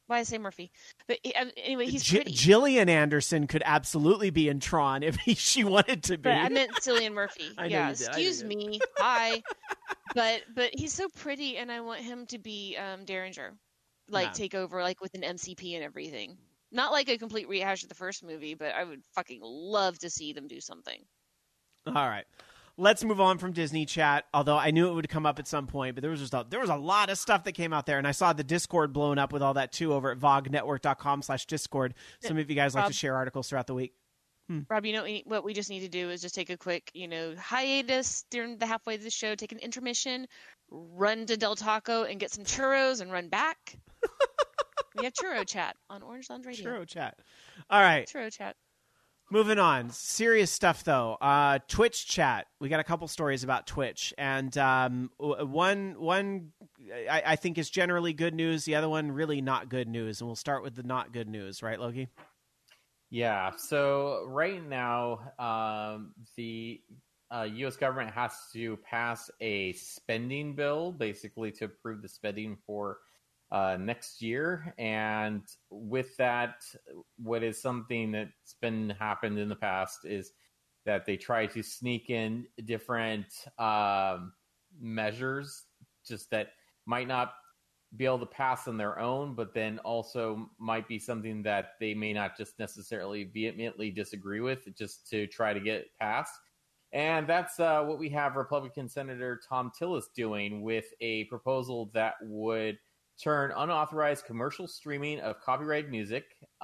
Why I say Murphy? But anyway, he's pretty. Gillian Anderson could absolutely be in Tron if she wanted to be. But I meant Cillian Murphy. I know Yeah, you did. excuse me. Hi. But he's so pretty, and I want him to be Derringer, like take over like with an MCP and everything. Not like a complete rehash of the first movie, but I would fucking love to see them do something. All right. Let's move on from Disney chat, although I knew it would come up at some point, but there was a lot of stuff that came out there, and I saw the Discord blown up with all that too over at vognetwork.com/Discord. Some of you guys like to share articles throughout the week. Rob, you know what we just need to do is just take a quick, hiatus during the halfway of the show, take an intermission, run to Del Taco and get some churros and run back. We have Churro Chat on Orange Lounge Radio. Churro Chat. All right. Churro Chat. Moving on. Serious stuff, though. Twitch chat. We got a couple stories about Twitch. And one I think is generally good news. The other one really not good news. And we'll start with the not good news. Right, Loki? Yeah. So right now, the U.S. government has to pass a spending bill, basically to approve the spending for next year. And with that, what is something that's been happened in the past is that they try to sneak in different measures just that might not be able to pass on their own, but then also might be something that they may not just necessarily vehemently disagree with, just to try to get passed. And that's what we have Republican Senator Thom Tillis doing with a proposal that would turn unauthorized commercial streaming of copyrighted music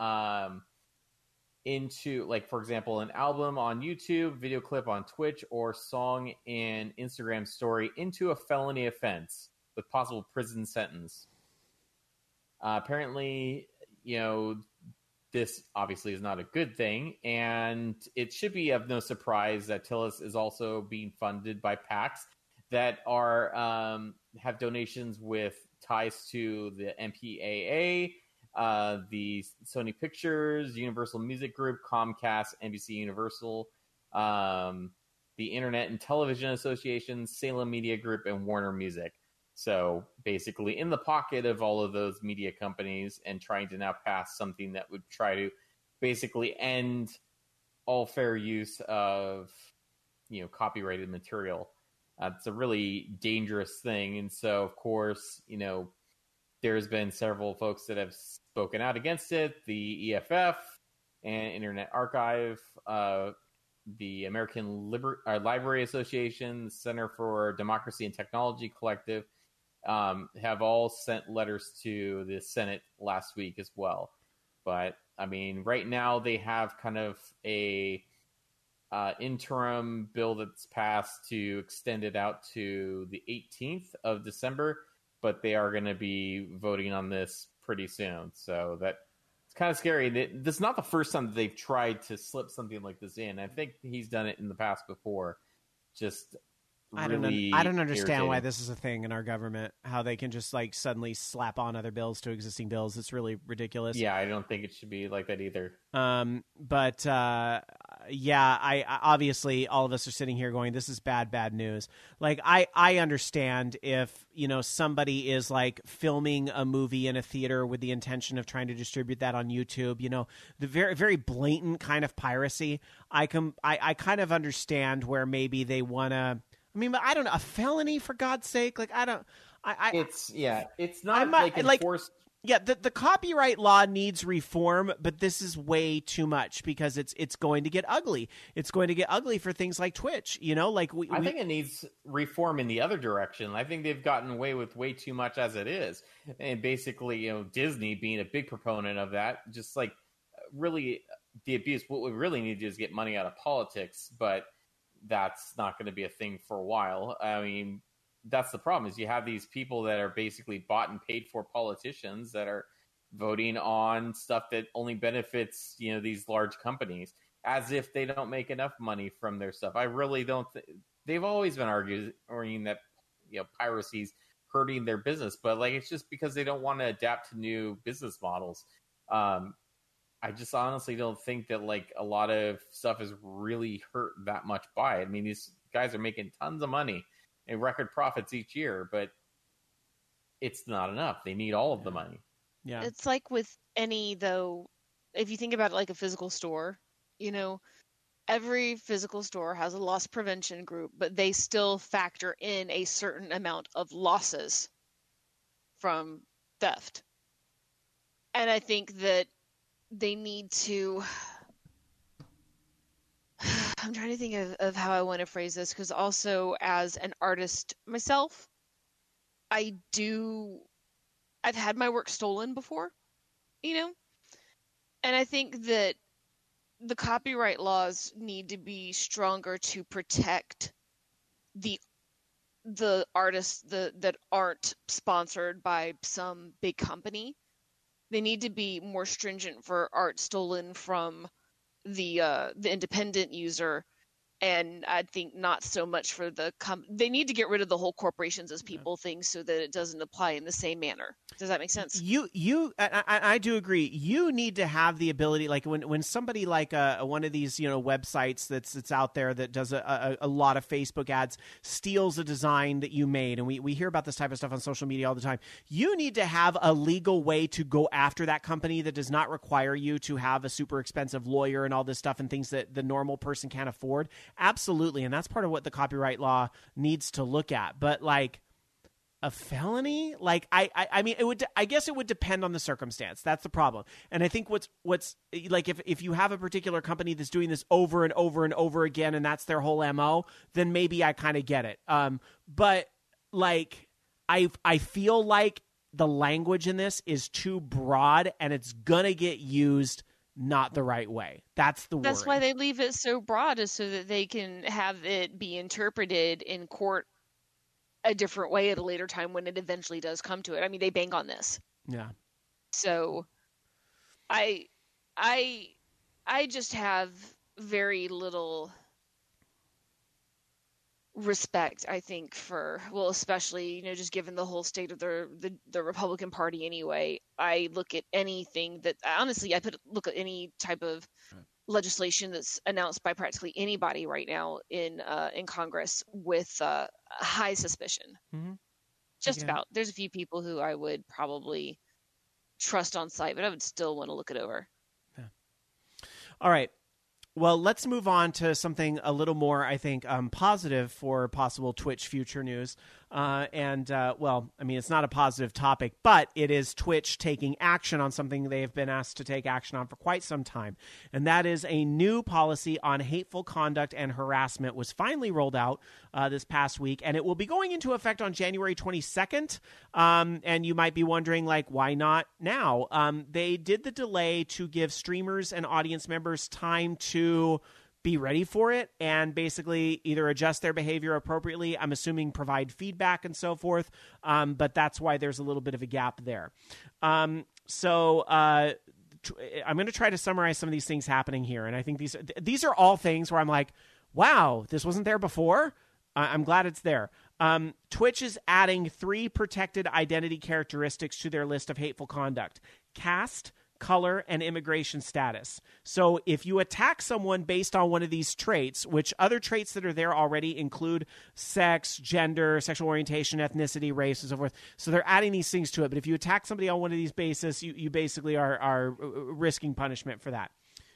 into, like, for example, an album on YouTube, video clip on Twitch, or song in Instagram story into a felony offense with possible prison sentence. Apparently, this obviously is not a good thing, and it should be of no surprise that Tillis is also being funded by PACs that are have donations with ties to the MPAA, the Sony Pictures, Universal Music Group, Comcast, NBC Universal, the Internet and Television Association, Salem Media Group, and Warner Music. So basically in the pocket of all of those media companies, and trying to now pass something that would try to basically end all fair use of, copyrighted material. It's a really dangerous thing. And so, of course, there's been several folks that have spoken out against it. The EFF and Internet Archive, the American Library Association, the Center for Democracy and Technology Collective, have all sent letters to the Senate last week as well. But, I mean, right now they have kind of a interim bill that's passed to extend it out to the 18th of December, but they are going to be voting on this pretty soon. So that it's kind of scary. This is not the first time that they've tried to slip something like this in. I think he's done it in the past before. Just really I don't understand irritating. why this is a thing in our government, how they can just like suddenly slap on other bills to existing bills. It's really ridiculous. Yeah, I don't think it should be like that either. I obviously all of us are sitting here going, this is bad news. Like I understand if, somebody is like filming a movie in a theater with the intention of trying to distribute that on YouTube, the very, very blatant kind of piracy. I kind of understand where maybe they want to, I don't know, a felony, for God's sake. Like, it's not enforced. Yeah, the copyright law needs reform, but this is way too much because it's going to get ugly. It's going to get ugly for things like Twitch, I think it needs reform in the other direction. I think they've gotten away with way too much as it is. And basically, Disney being a big proponent of that, just like really the abuse. What we really need to do is get money out of politics, but that's not going to be a thing for a while. I mean, that's the problem, is you have these people that are basically bought and paid for politicians that are voting on stuff that only benefits, these large companies, as if they don't make enough money from their stuff. I really don't they've always been arguing that, piracy's hurting their business, but like, it's just because they don't want to adapt to new business models. I just honestly don't think that like a lot of stuff is really hurt that much by it. I mean, these guys are making tons of money and record profits each year, but it's not enough. They need all of the money. Yeah. It's like with any, though, if you think about it like a physical store, every physical store has a loss prevention group, but they still factor in a certain amount of losses from theft. And I think that they need to... I'm trying to think of how I want to phrase this, because also as an artist myself, I've had my work stolen before, and I think that the copyright laws need to be stronger to protect the artists that aren't sponsored by some big company. They need to be more stringent for art stolen from the independent user, and I think not so much for they need to get rid of the whole corporations as people thing so that it doesn't apply in the same manner. Does that make sense? I do agree. You need to have the ability, like when somebody like one of these websites that's out there that does a lot of Facebook ads steals a design that you made, and we hear about this type of stuff on social media all the time. You need to have a legal way to go after that company that does not require you to have a super expensive lawyer and all this stuff and things that the normal person can't afford. Absolutely, and that's part of what the copyright law needs to look at. But like a felony, like I mean, I guess it would depend on the circumstance. That's the problem. And I think what's like if you have a particular company that's doing this over and over and over again, and that's their whole MO, then maybe I kind of get it. But like I feel like the language in this is too broad, and it's gonna get used not the right way. That's the worry. That's why they leave it so broad, is so that they can have it be interpreted in court a different way at a later time when it eventually does come to it. I mean, they bang on this. Yeah. So I just have very little respect, I think, for, well, especially, just given the whole state of the Republican Party anyway. I look at anything that, honestly, look at any type of legislation that's announced by practically anybody right now in Congress with high suspicion. Mm-hmm. Just about. There's a few people who I would probably trust on site, but I would still want to look it over. Yeah. All right. Well, let's move on to something a little more, I think, positive for possible Twitch future news. Well, I mean, it's not a positive topic, but it is Twitch taking action on something they have been asked to take action on for quite some time. And that is a new policy on hateful conduct and harassment was finally rolled out this past week, and it will be going into effect on January 22nd. And you might be wondering, like, why not now? They did the delay to give streamers and audience members time to be ready for it and basically either adjust their behavior appropriately, I'm assuming provide feedback and so forth, but that's why there's a little bit of a gap there. So I'm going to try to summarize some of these things happening here, and I think these are all things where I'm like, wow, this wasn't there before? I'm glad it's there. Twitch is adding 3 protected identity characteristics to their list of hateful conduct: caste, color, and immigration status. So if you attack someone based on one of these traits, which other traits that are there already include sex, gender, sexual orientation, ethnicity, race, and so forth. So they're adding these things to it. But if you attack somebody on one of these bases, you basically are risking punishment for that.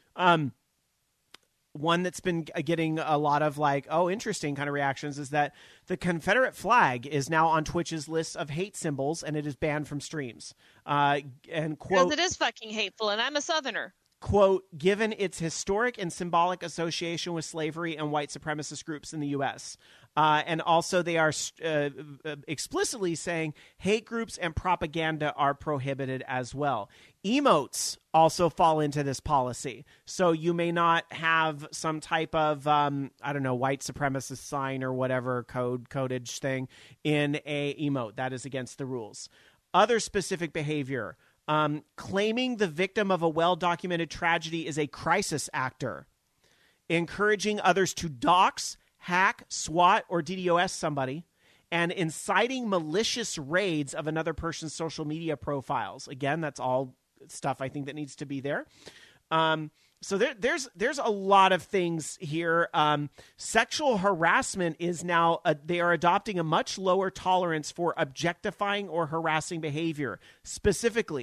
One that's been getting a lot of like, oh, interesting kind of reactions is that the Confederate flag is now on Twitch's list of hate symbols, and it is banned from streams. And quote, because it is fucking hateful, and I'm a Southerner. Quote, given its historic and symbolic association with slavery and white supremacist groups in the U.S. And also they are explicitly saying hate groups and propaganda are prohibited as well. Emotes also fall into this policy. So you may not have some type of, white supremacist sign or whatever codage thing in a emote. That is against the rules. Other specific behavior. Claiming the victim of a well-documented tragedy is a crisis actor. Encouraging others to dox, hack, SWAT, or DDoS somebody. And inciting malicious raids of another person's social media profiles. Again, that's all stuff I think that needs to be there. So there's a lot of things here. Sexual harassment is now, they are adopting a much lower tolerance for objectifying or harassing behavior. Specifically,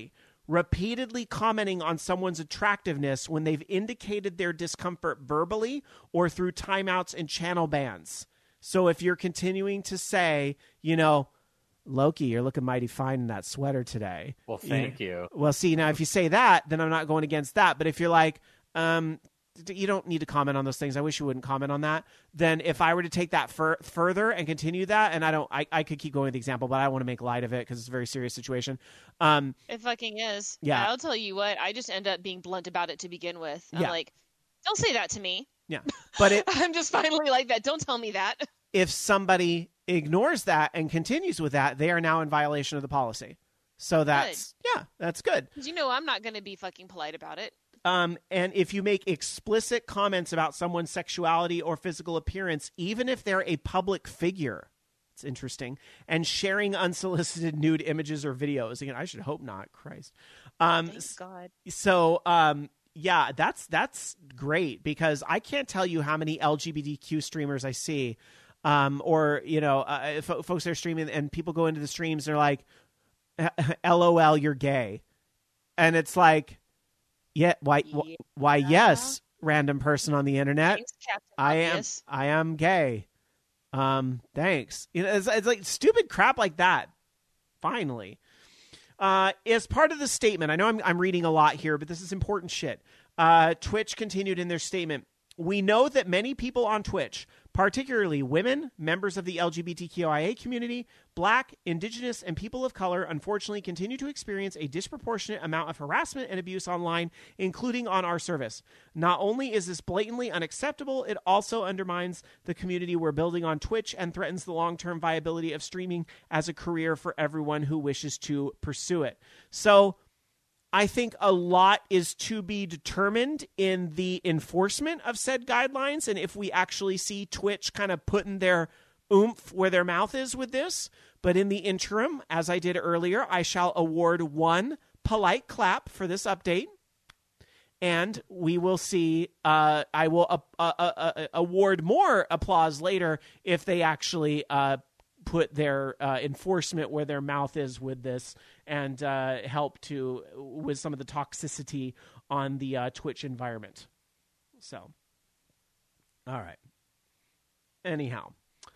repeatedly commenting on someone's attractiveness when they've indicated their discomfort verbally or through timeouts and channel bans. So if you're continuing to say, Loki, you're looking mighty fine in that sweater today. Well, thank you. Well, see, now if you say that, then I'm not going against that. But if you're like, you don't need to comment on those things. I wish you wouldn't comment on that. Then if I were to take that further and continue that, and I could keep going with the example, but I don't want to make light of it because it's a very serious situation. It fucking is. Yeah. I'll tell you what, I just end up being blunt about it to begin with. I'm Yeah. like, don't say that to me. Yeah. But I'm just finally like that. Don't tell me that. if somebody ignores that and continues with that, they are now in violation of the policy. So that's good. Because I'm not going to be fucking polite about it. And if you make explicit comments about someone's sexuality or physical appearance, even if they're a public figure, it's interesting, and sharing unsolicited nude images or videos. Again, I should hope not. Christ. Thank God. So, that's great, because I can't tell you how many LGBTQ streamers I see, or folks that are streaming, and people go into the streams, they're like, "LOL, you're gay," and it's like, yeah, why? Yes, random person on the internet. Thanks, Captain Obvious. I am gay. Thanks. It's like stupid crap like that. Finally, as part of the statement, I know I'm reading a lot here, but this is important shit. Twitch continued in their statement. We know that many people on Twitch, particularly women, members of the LGBTQIA community, Black, Indigenous, and people of color, unfortunately continue to experience a disproportionate amount of harassment and abuse online, including on our service. Not only is this blatantly unacceptable, it also undermines the community we're building on Twitch and threatens the long-term viability of streaming as a career for everyone who wishes to pursue it. So I think a lot is to be determined in the enforcement of said guidelines, and if we actually see Twitch kind of putting their oomph where their mouth is with this. But in the interim, as I did earlier, I shall award one polite clap for this update, and we will see. I will award more applause later if they actually put their enforcement where their mouth is with this, and help with some of the toxicity on the Twitch environment. So, all right. Anyhow,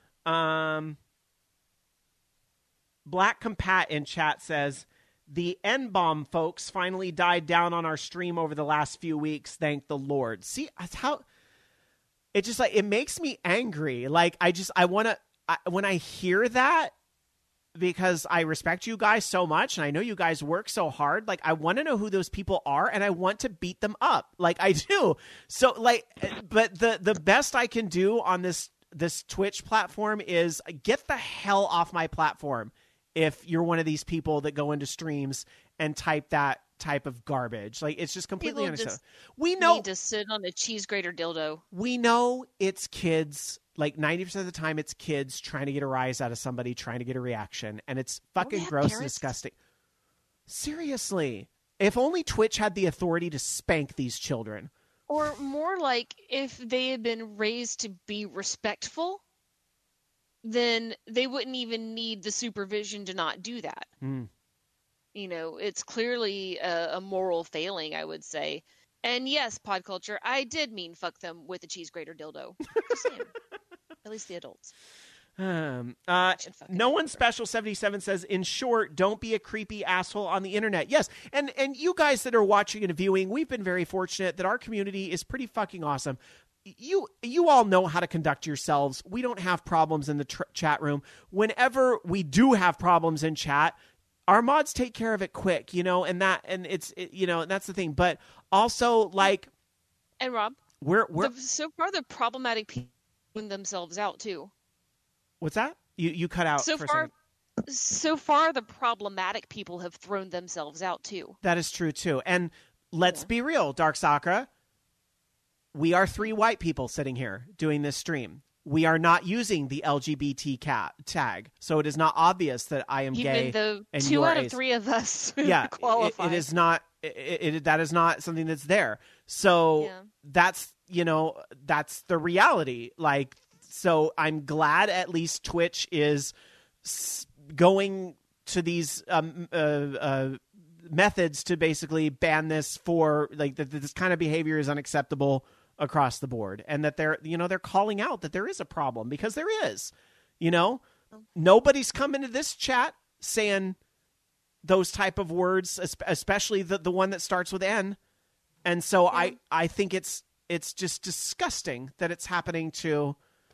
Black Compat in chat says, the N-bomb folks finally died down on our stream over the last few weeks. Thank the Lord. See, that's how it just it makes me angry. Like, when I hear that, because I respect you guys so much and I know you guys work so hard, like, I want to know who those people are and I want to beat them up. Like, I do. So, but the best I can do on this Twitch platform is get the hell off my platform if you're one of these people that go into streams and type that type of garbage. Like, it's just completely unacceptable. We know need to sit on a cheese grater dildo. We know it's kids. Like 90% of the time, it's kids trying to get a rise out of somebody, trying to get a reaction, and it's fucking gross and disgusting. Seriously, if only Twitch had the authority to spank these children. Or more like, if they had been raised to be respectful, then they wouldn't even need the supervision to not do that. It's clearly a moral failing, I would say. And yes, pod culture, I did mean fuck them with a cheese grater dildo. Just saying. At least the adults. No One Special 77 says, in short, don't be a creepy asshole on the internet. Yes, and you guys that are watching and viewing, we've been very fortunate that our community is pretty fucking awesome. You all know how to conduct yourselves. We don't have problems in the chat room. Whenever we do have problems in chat, our mods take care of it quick, and that's the thing. But also, like, and Rob, so far the problematic people themselves out too. What's that? You cut out for a second. So far the problematic people have thrown themselves out too. That is true too. And let's be real, Dark Sakura. We are 3 white people sitting here doing this stream. We are not using the LGBT tag, so it is not obvious that I am gay. Even though 2 out of 3 of us qualify. It is not. That is not something that's there. So that's that's the reality. Like, so I'm glad at least Twitch is going to these methods to basically ban this for like that this kind of behavior is unacceptable across the board, and that they're calling out that there is a problem, because there is. Nobody's come into this chat saying those type of words, especially the one that starts with N. And so I think it's just disgusting that it's happening to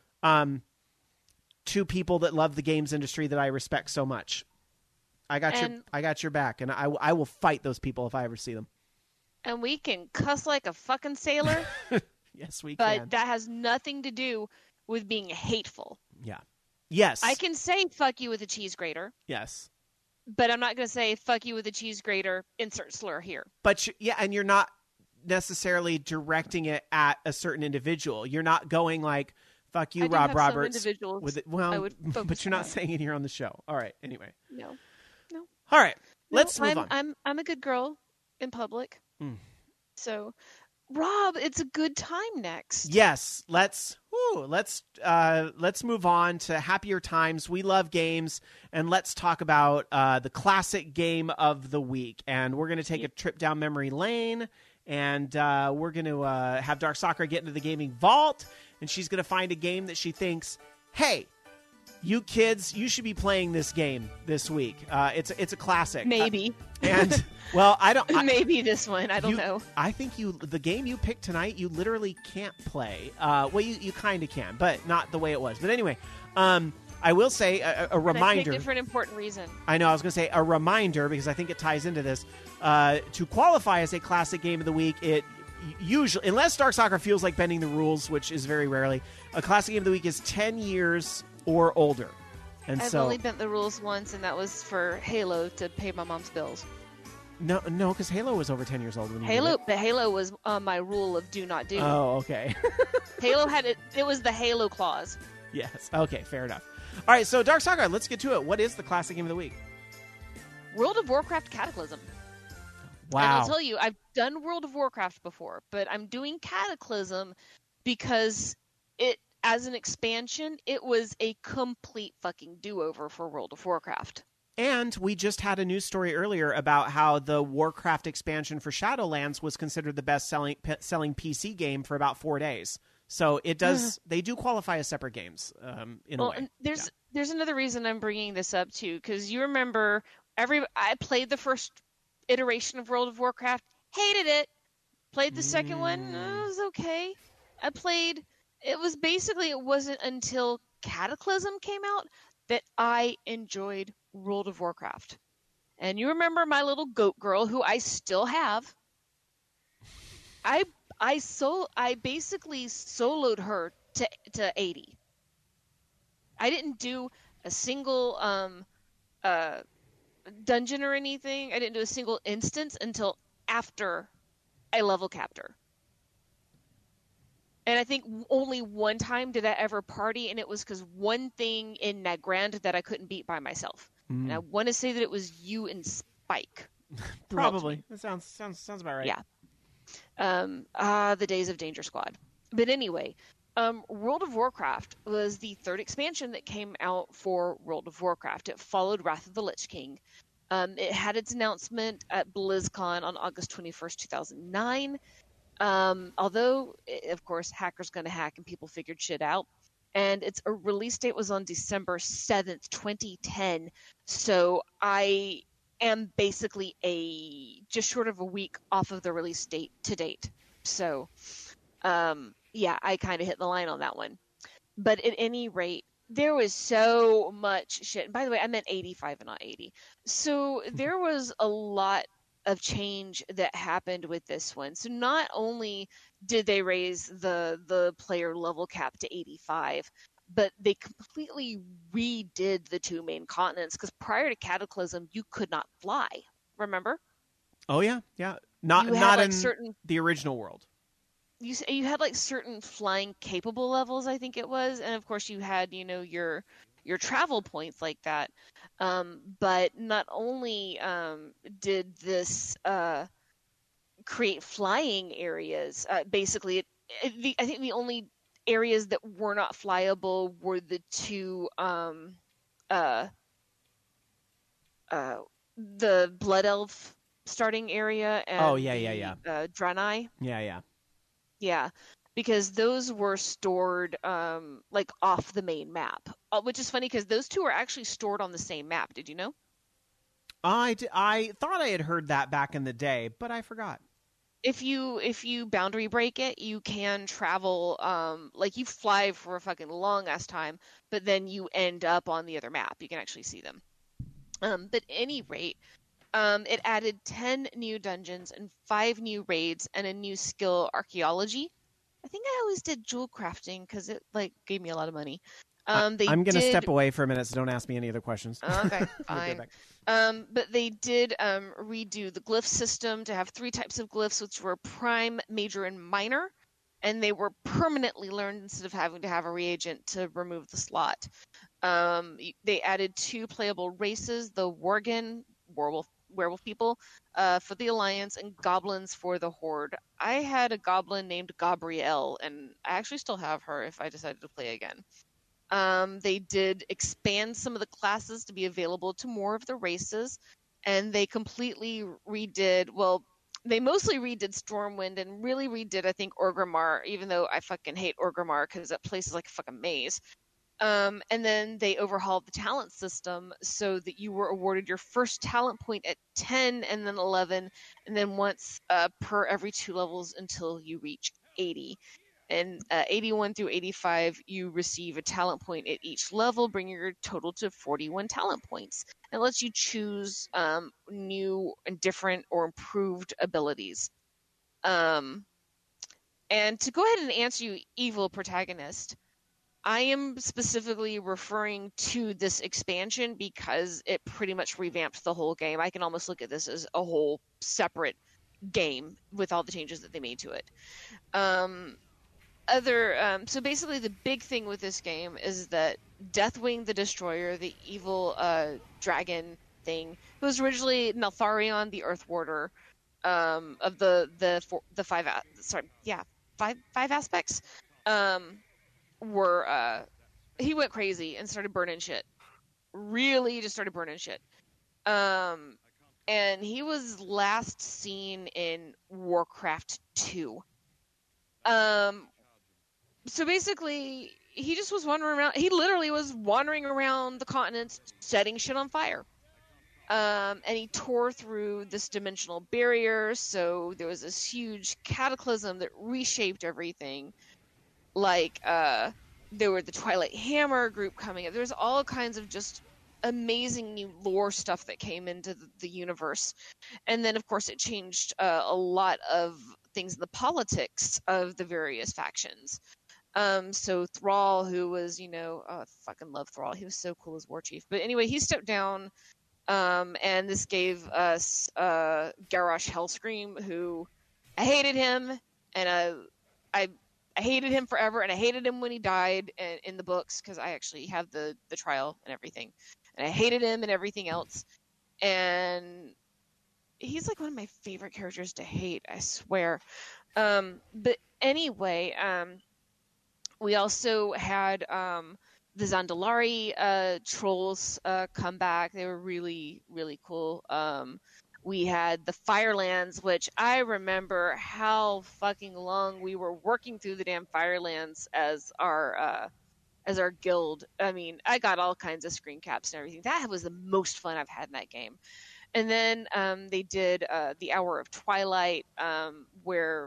people that love the games industry that I respect so much. I got your back, and I will fight those people if I ever see them. And we can cuss like a fucking sailor. Yes, we can. But that has nothing to do with being hateful. Yeah. Yes. I can say fuck you with a cheese grater. Yes. But I'm not going to say fuck you with a cheese grater, insert slur here. But and you're not necessarily directing it at a certain individual. You're not going like, fuck you, Rob Roberts. With it. Well, but you're not saying it here on the show. All right. Anyway. No. All right. Let's move on. I'm a good girl in public. So, Rob, it's a good time next. Yes. Let's move on to happier times. We love games, and let's talk about the classic game of the week. And we're going to take a trip down memory lane, and we're going to have Dark Sakura get into the gaming vault, and she's going to find a game that she thinks, hey, you kids, you should be playing this game this week. It's a classic. Maybe. And well, maybe this one. I don't know. I think the game you picked tonight, you literally can't play. Well, you kind of can, but not the way it was. But anyway, I will say a reminder. For an important reason. I know. I was going to say a reminder, because I think it ties into this. To qualify as a classic game of the week, it usually, unless Dark Sakura feels like bending the rules, which is very rarely, a classic game of the week is 10 years or older. And I've only bent the rules once, and that was for Halo to pay my mom's bills. No, because Halo was over 10 years old when you did it. But Halo was my rule of do not do. Oh, okay. Halo had it. It was the Halo clause. Yes. Okay, fair enough. All right, so Dark Sakura, let's get to it. What is the classic game of the week? World of Warcraft Cataclysm. Wow. And I'll tell you, I've done World of Warcraft before, but I'm doing Cataclysm because as an expansion, it was a complete fucking do-over for World of Warcraft. And we just had a news story earlier about how the Warcraft expansion for Shadowlands was considered the best-selling PC game for about 4 days. So it does. They do qualify as separate games in a way. And there's another reason I'm bringing this up too, because you remember I played the first iteration of World of Warcraft, hated it. Played the second one, it was okay. It wasn't until Cataclysm came out that I enjoyed World of Warcraft. And you remember my little goat girl, who I still have. I basically soloed her to 80. I didn't do a single dungeon or anything. I didn't do a single instance until after I level capped her. And I think only one time did I ever party, and it was because one thing in Nagrand that I couldn't beat by myself. And I want to say that it was you and Spike. Probably. That sounds about right. Yeah. The days of Danger Squad. But anyway, World of Warcraft was the third expansion that came out for World of Warcraft. It followed Wrath of the Lich King. It had its announcement at BlizzCon on August 21st, 2009. Although, of course, hackers gonna hack and people figured shit out. And its release date was on December 7th, 2010. So I am basically just short of a week off of the release date to date. So, yeah, I kind of hit the line on that one. But at any rate, there was so much shit. And by the way, I meant 85 and not 80. So there was a lot of change that happened with this one. So not only did they raise the player level cap to 85, but they completely redid the two main continents, because prior to Cataclysm, you could not fly. Remember? Oh yeah. Not in the original world. You had like certain flying capable levels, I think it was, and of course you had your travel points like that. But not only did this create flying areas, basically, I think the only areas that were not flyable were the two, the Blood Elf starting area and Draenei. Yeah. Yeah, because those were stored like off the main map, which is funny because those two are actually stored on the same map. Did you know? I thought I had heard that back in the day, but I forgot. If you boundary break it, you can travel like you fly for a fucking long ass time, but then you end up on the other map. You can actually see them. But at any rate, it added 10 new dungeons and 5 new raids and a new skill, archaeology. I think I always did jewel crafting because it like gave me a lot of money. I'm going to step away for a minute, so don't ask me any other questions. Okay, fine. But they did redo the glyph system to have 3 types of glyphs, which were prime, major, and minor. And they were permanently learned instead of having to have a reagent to remove the slot. They added 2 playable races, the Worgen, werewolf people, for the Alliance, and goblins for the Horde. I had a goblin named Gabrielle, and I actually still have her if I decided to play again. They did expand some of the classes to be available to more of the races, and they completely redid, well, they mostly redid Stormwind and really redid, I think, Orgrimmar, even though I fucking hate Orgrimmar because that place is like a fucking maze. And then they overhauled the talent system so that you were awarded your first talent point at 10 and then 11, and then once per every 2 levels until you reach 80. And 81 through 85, you receive a talent point at each level, bringing your total to 41 talent points. It lets you choose new and different or improved abilities. And to go ahead and answer you, evil protagonist, I am specifically referring to this expansion because it pretty much revamped the whole game. I can almost look at this as a whole separate game with all the changes that they made to it. So basically the big thing with this game is that Deathwing the Destroyer, the evil dragon thing, who was originally Neltharion the Earth Warder, of the 5 aspects, he went crazy and started burning shit. Really just started burning shit. And he was last seen in Warcraft 2. So basically, he just was wandering around. He literally was wandering around the continent, setting shit on fire. And he tore through this dimensional barrier, so there was this huge cataclysm that reshaped everything. Like, there were the Twilight Hammer group coming up. There was all kinds of just amazing new lore stuff that came into the universe. And then, of course, it changed a lot of things in the politics of the various factions. So Thrall, who was, I fucking love Thrall. He was so cool as war chief. But anyway, he stepped down, and this gave us Garrosh Hellscream, who I hated him, and I hated him forever, and I hated him when he died in the books, because I actually have the trial and everything. And I hated him and everything else. And he's like one of my favorite characters to hate, I swear. But anyway, we also had the Zandalari trolls come back. They were really, really cool. We had the Firelands, which I remember how fucking long we were working through the damn Firelands as our guild. I mean, I got all kinds of screen caps and everything. That was the most fun I've had in that game. And then they did the Hour of Twilight, where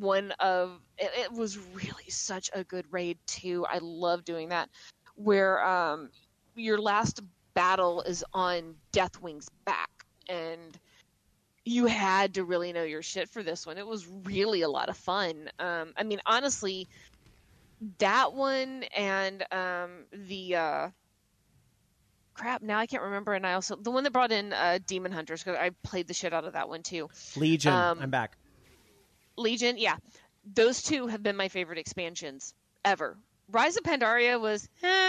it was really such a good raid too. I love doing that, where your last battle is on Deathwing's back, and you had to really know your shit for this one. It was really a lot of fun. I mean, honestly, that one and the crap, now I can't remember. And I also, the one that brought in Demon Hunters, because I played the shit out of that one too. Legion, I'm back. Legion, yeah. Those two have been my favorite expansions ever. Rise of Pandaria was,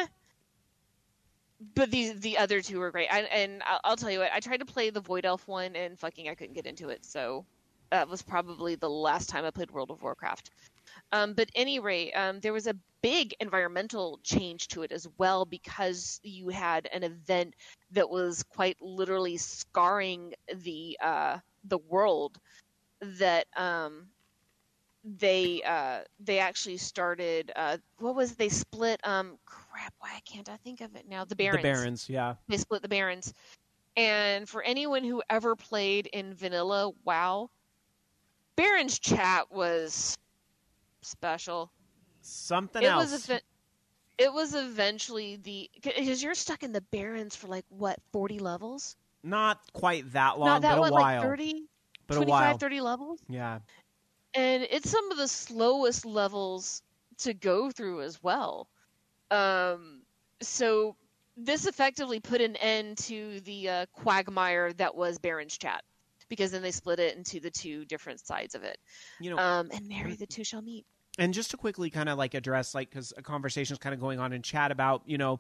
but the other two were great. I'll tell you what, I tried to play the Void Elf one, and fucking I couldn't get into it. So that was probably the last time I played World of Warcraft. But anyway, there was a big environmental change to it as well, because you had an event that was quite literally scarring the the world that they actually started what was they split crap, why can't I think of it now? The Barrens. The Barrens, yeah. They split the Barrens. And for anyone who ever played in vanilla WoW, Barrens chat was special. Something else. It was eventually because you're stuck in the Barrens for like what, 40 levels? Not quite that long, Not that but one, a while. like 30, but 25, a while. 30 levels. Yeah. And it's some of the slowest levels to go through as well. So this effectively put an end to the quagmire that was Barrens chat, because then they split it into the two different sides of it. And marry the two shall meet. And just to quickly kind of like address, like, because a conversation is kind of going on in chat about,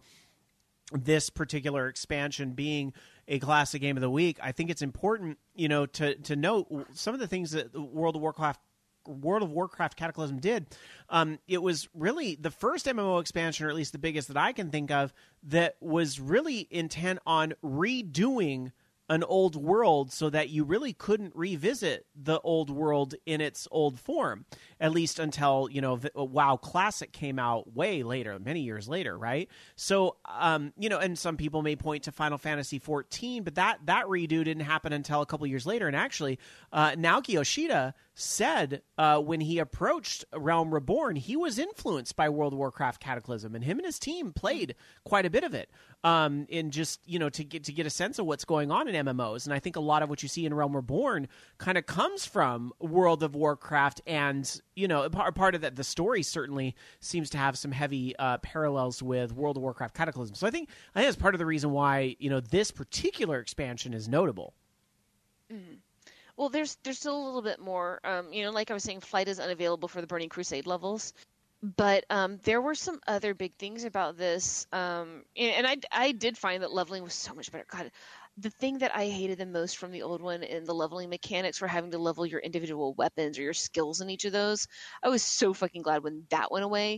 this particular expansion being a classic game of the week, I think it's important, to note some of the things that World of Warcraft Cataclysm did. It was really the first MMO expansion, or at least the biggest that I can think of, that was really intent on redoing an old world so that you really couldn't revisit the old world in its old form, at least until, WoW Classic came out way later, many years later, right? So, and some people may point to Final Fantasy XIV, but that redo didn't happen until a couple years later. And actually, Naoki Yoshida said when he approached Realm Reborn, he was influenced by World of Warcraft Cataclysm, and him and his team played quite a bit of it in just, to get a sense of what's going on in MMOs. And I think a lot of what you see in Realm Reborn kind of comes from World of Warcraft, and part of that, the story certainly seems to have some heavy parallels with World of Warcraft Cataclysm. So I think that's part of the reason why this particular expansion is notable. Mm. Well, there's still a little bit more. Like I was saying, flight is unavailable for the Burning Crusade levels, but there were some other big things about this. And I did find that leveling was so much better. God, the thing that I hated the most from the old one in the leveling mechanics were having to level your individual weapons or your skills in each of those. I was so fucking glad when that went away,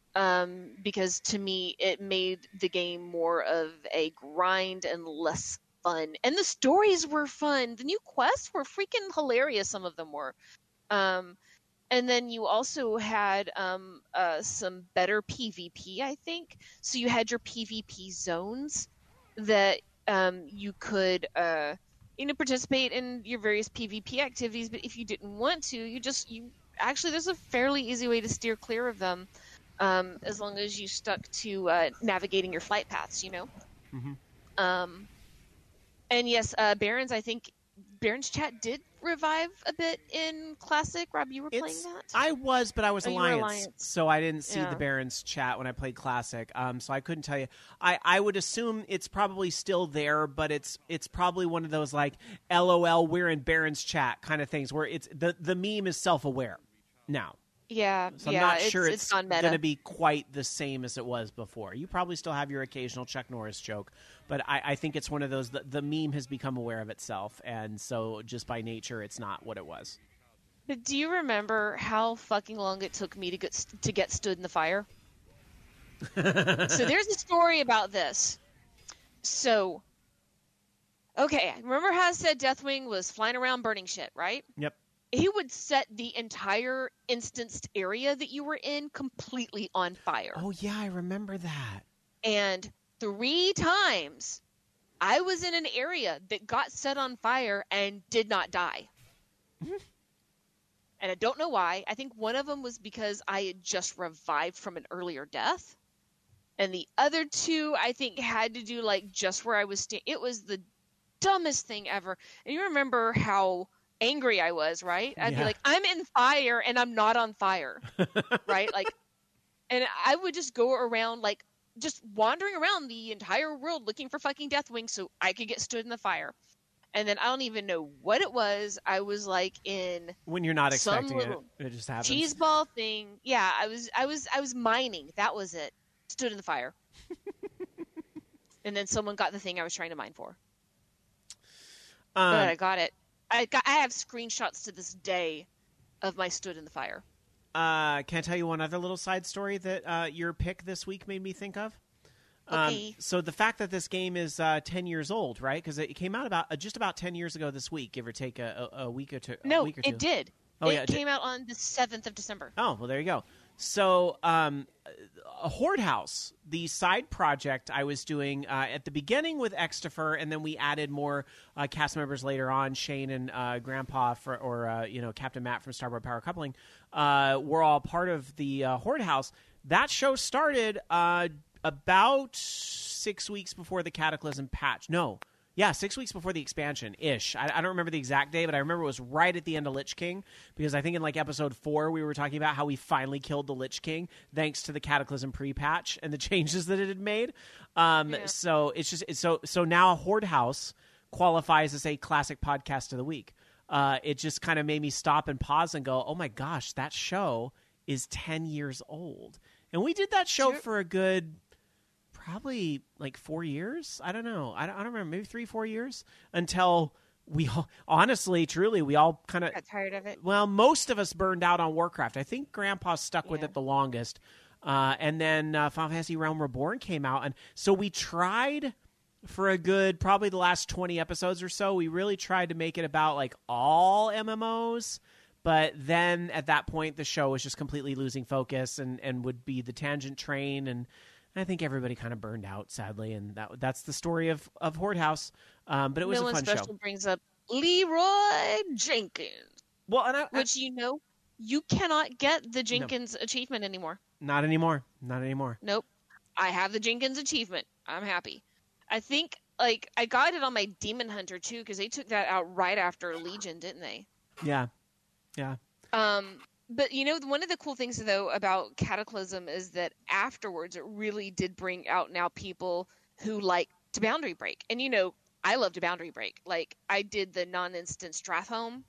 because to me it made the game more of a grind and less fun. And the stories were fun. The new quests were freaking hilarious. Some of them were. And then you also had some better PvP, I think. So you had your PvP zones that you could participate in your various PvP activities. But if you didn't want to, actually there's a fairly easy way to steer clear of them, as long as you stuck to navigating your flight paths. Mm-hmm. And yes, Barrens, I think Barrens chat did revive a bit in Classic. Rob, you were playing that? I was, but I was Alliance, Alliance, so I didn't see the Barrens chat when I played Classic, so I couldn't tell you. I would assume it's probably still there, but it's probably one of those like LOL, we're in Barrens chat kind of things, where it's the meme is self-aware now. Yeah, so I'm not sure it's going to be quite the same as it was before. You probably still have your occasional Chuck Norris joke, but I think it's one of those, the meme has become aware of itself, and so just by nature, it's not what it was. But do you remember how fucking long it took me to get stood in the fire? So there's a story about this. So, okay, remember how I said Deathwing was flying around burning shit, right? Yep. He would set the entire instanced area that you were in completely on fire. Oh, yeah, I remember that. And 3 times I was in an area that got set on fire and did not die. And I don't know why. I think one of them was because I had just revived from an earlier death. And the other 2, I think, had to do like just where I was standing. It was the dumbest thing ever. And you remember how angry I was, right? I'd be like, I'm in fire and I'm not on fire, right? Like, and I would just go around, like, just wandering around the entire world looking for fucking Deathwing so I could get stood in the fire. And then I don't even know what it was. I was like in when you're not expecting it just happens. Cheese ball thing. Yeah, I was mining. That was it. Stood in the fire. And then someone got the thing I was trying to mine for. But I got it. I have screenshots to this day of my stood in the fire. Can I tell you one other little side story that your pick this week made me think of? Okay. So the fact that this game is 10 years old, right? Because it came out about 10 years ago this week, give or take a week or two. No, a week or two. it did. Oh, it yeah, it came out on the 7th of December. Oh, well, there you go. So, a Horde House, the side project I was doing at the beginning with Xtifer, and then we added more cast members later on. Shane and Grandpa, Captain Matt from Starboard Power Coupling, were all part of the Horde House. That show started about 6 weeks before the Cataclysm patch. No. Yeah, 6 weeks before the expansion-ish. I don't remember the exact day, but I remember it was right at the end of Lich King, because I think in episode 4 we were talking about how we finally killed the Lich King thanks to the Cataclysm pre-patch and the changes that it had made. So it's just so now Horde House qualifies as a classic podcast of the week. It just kind of made me stop and pause and go, oh my gosh, that show is 10 years old. And we did that show for a good... probably 4 years. I don't know. I don't remember. Maybe 3-4 years until we all, honestly, truly, we all kind of got tired of it. Well, most of us burned out on Warcraft. I think Grandpa stuck with it the longest. And then Final Fantasy Realm Reborn came out. And so we tried for a good, probably the last 20 episodes or so, we really tried to make it about all MMOs. But then at that point, the show was just completely losing focus and would be the tangent train, and I think everybody kind of burned out, sadly, and that's the story of Horde House. But it was a fun Special show. Brings up Leroy Jenkins. Well, which you cannot get the Jenkins achievement anymore. Not anymore. Not anymore. Nope. I have the Jenkins achievement. I'm happy. I think I got it on my Demon Hunter too, because they took that out right after Legion, didn't they? Yeah. Yeah. But, one of the cool things, though, about Cataclysm is that afterwards it really did bring out now people who like to boundary break. And, I love to boundary break. I did the non-instant Stratholme.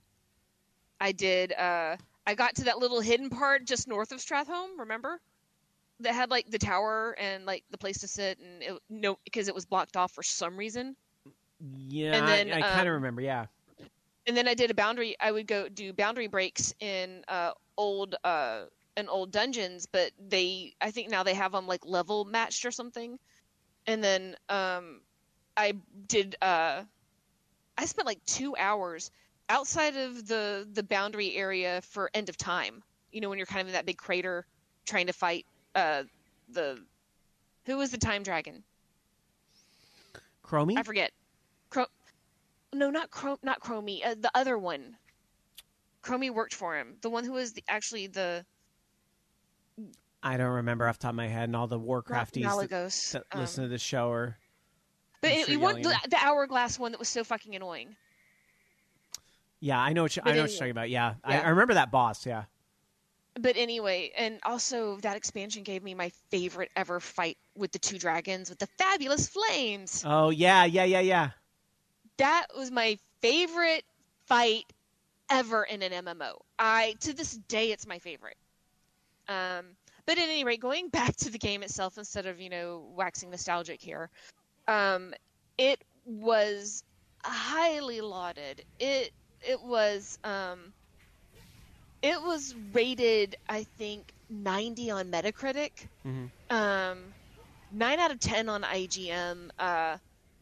I did, I got to that little hidden part just north of Stratholme, remember? That had, the tower and, the place to sit, and because it was blocked off for some reason. Yeah, and then, I kind of remember, yeah. And then I would go do boundary breaks in old dungeons, but I think now they have them level matched or something. And then I spent 2 hours outside of the boundary area for End of Time. When you're kind of in that big crater trying to fight who was the time dragon? Chromie? I forget. No, not Chromie. The other one. Chromie worked for him. The one who was actually the... I don't remember off the top of my head, and all the Warcrafties that listen to the show are... But it wasn't the hourglass one that was so fucking annoying. Yeah, I know what you're talking about. Yeah. I remember that boss, yeah. But anyway, and also that expansion gave me my favorite ever fight with the 2 dragons with the fabulous flames. Oh, yeah. That was my favorite fight ever in an MMO. To this day, it's my favorite. But at any rate, going back to the game itself instead of, waxing nostalgic here, it was highly lauded. It was rated, I think, 90 on Metacritic, 9 out of 10 on IGN,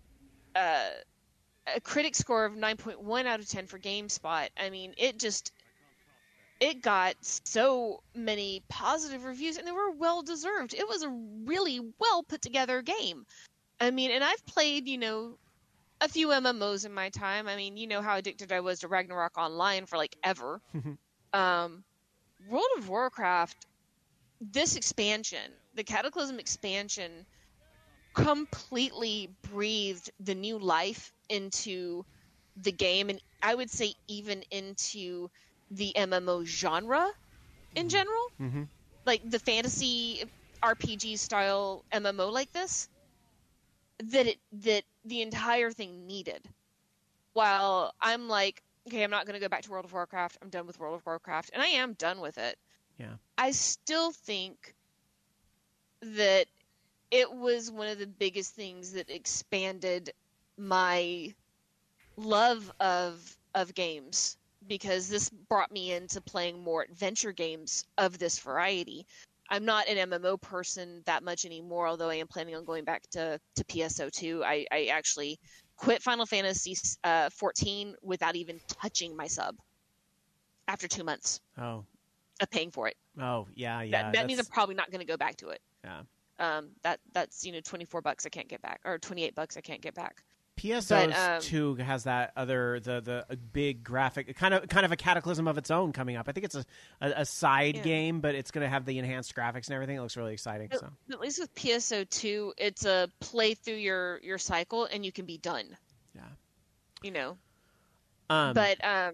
a critic score of 9.1 out of 10 for GameSpot. I mean, it got so many positive reviews, and they were well deserved. It was a really well put together game. I mean, and I've played, a few MMOs in my time. I mean, you know how addicted I was to Ragnarok Online for ever. World of Warcraft, this expansion, the Cataclysm expansion, completely breathed the new life into the game, and I would say even into the MMO genre in general. The fantasy RPG style MMO like this, that the entire thing needed. While I'm okay, I'm not going to go back to World of Warcraft. I'm done with World of Warcraft, and I am done with it. Yeah. I still think that it was one of the biggest things that expanded my love of games, because this brought me into playing more adventure games of this variety. I'm not an MMO person that much anymore, although I am planning on going back to PSO2. I actually quit Final Fantasy 14 without even touching my sub after 2 months of paying for it. Oh, yeah. That means I'm probably not going to go back to it. Yeah. That's $24 I can't get back, or $28 I can't get back. PSO2 has that other the big graphic, kind of a Cataclysm of its own coming up. I think it's a side game, but it's going to have the enhanced graphics and everything. It looks really exciting. So at least with PSO2, it's a play through your cycle and you can be done. Yeah, you know. But at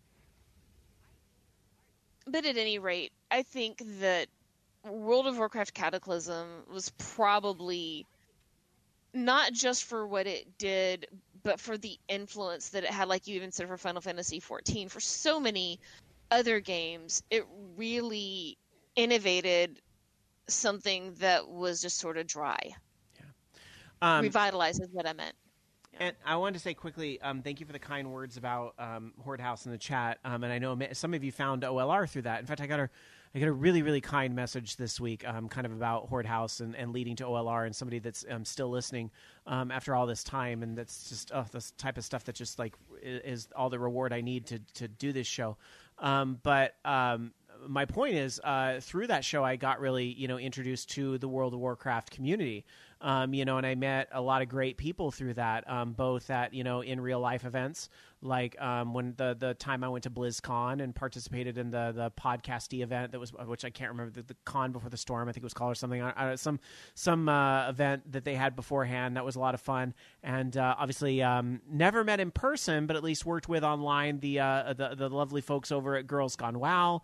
any rate, I think that World of Warcraft Cataclysm was probably not just for what it did, but for the influence that it had, like you even said, for Final Fantasy 14. For so many other games, it really innovated something that was just sort of dry. Yeah. Revitalized is what I meant. Yeah. And I wanted to say quickly, thank you for the kind words about Horde House in the chat. And I know some of you found OLR through that. In fact, I got a really, really kind message this week, kind of about Horde House and leading to OLR, and somebody that's still listening after all this time, and that's just this type of stuff that just like is all the reward I need to do this show. But my point is, through that show, I got really introduced to the World of Warcraft community. And I met a lot of great people through that, both at in real life events, like when the time I went to BlizzCon and participated in the podcasty event that was, which I can't remember, the con before the storm, I think it was called, or something. Some event that they had beforehand that was a lot of fun, and obviously never met in person, but at least worked with online the lovely folks over at Girls Gone WoW.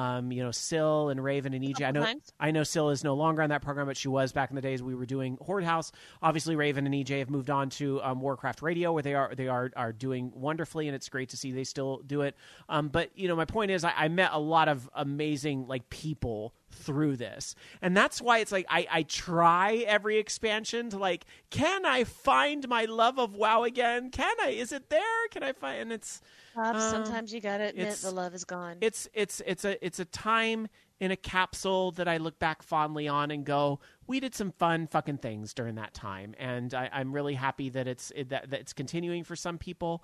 Syl and Raven and EJ. I know Syl is no longer on that program, but she was back in the days we were doing Horde House. Obviously, Raven and EJ have moved on to Warcraft Radio, where they are doing wonderfully, and it's great to see they still do it. But my point is, I met a lot of amazing people through this, and that's why it's like I try every expansion to can I find my love of WoW again? Is it there? Can I find? And it's sometimes you gotta admit the love is gone. It's a time in a capsule that I look back fondly on and go, we did some fun fucking things during that time, and I'm really happy that it's continuing for some people.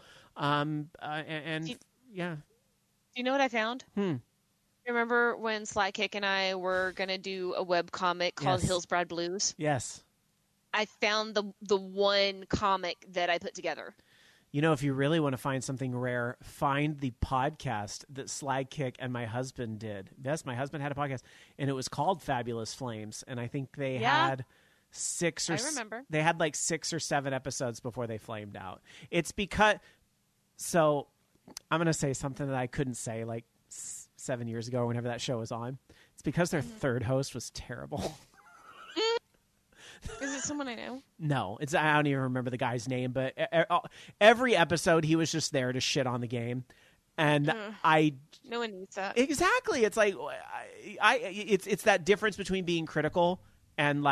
Do you know what I found? Remember when Slykick and I were gonna do a web comic called Hillsbrad Blues? Yes. I found the one comic that I put together. If you really want to find something rare, find the podcast that Slykick and my husband did. Yes, my husband had a podcast, and it was called Fabulous Flames, and I think they had 6 or 7 episodes before they flamed out. It's because so I'm going to say something that I couldn't say 7 years ago, whenever that show was on. It's because their third host was terrible. Is it someone I know? No, I don't even remember the guy's name, but every episode he was just there to shit on the game, and no one needs that. Exactly, it's like it's that difference between being critical and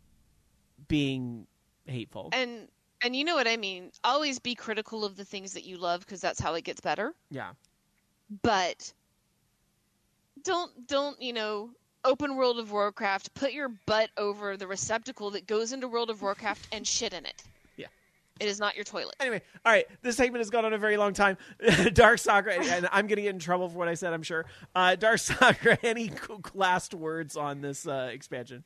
being hateful. And you know what I mean. Always be critical of the things that you love, because that's how it gets better. Yeah, but don't open World of Warcraft, put your butt over the receptacle that goes into World of Warcraft and shit in it. Yeah. It is not your toilet. Anyway, all right. This segment has gone on a very long time. Dark Sakura, and I'm going to get in trouble for what I said, I'm sure. Dark Sakura, any last words on this expansion?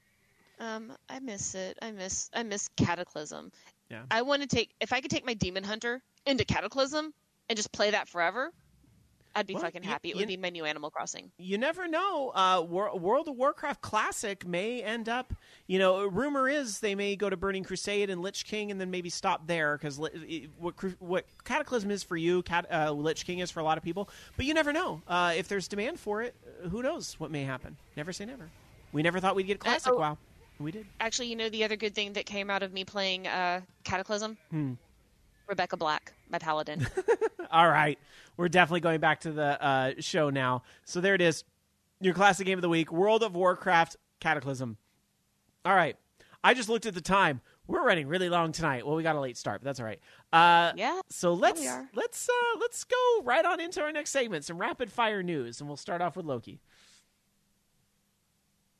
I miss it. I miss Cataclysm. Yeah. If I could take my Demon Hunter into Cataclysm and just play that forever, I'd be fucking happy. It would be my new Animal Crossing. You never know. World of Warcraft Classic may end up, rumor is they may go to Burning Crusade and Lich King and then maybe stop there, because what Cataclysm is for you, Lich King is for a lot of people. But you never know. If there's demand for it, who knows what may happen. Never say never. We never thought we'd get Classic WoW. We did. Actually, the other good thing that came out of me playing Cataclysm? Rebecca Black, my paladin. All right. We're definitely going back to the show now. So there it is. Your classic game of the week, World of Warcraft Cataclysm. All right. I just looked at the time. We're running really long tonight. Well, we got a late start, but that's all right. Yeah. So let's go right on into our next segment, some rapid fire news, and we'll start off with Loki.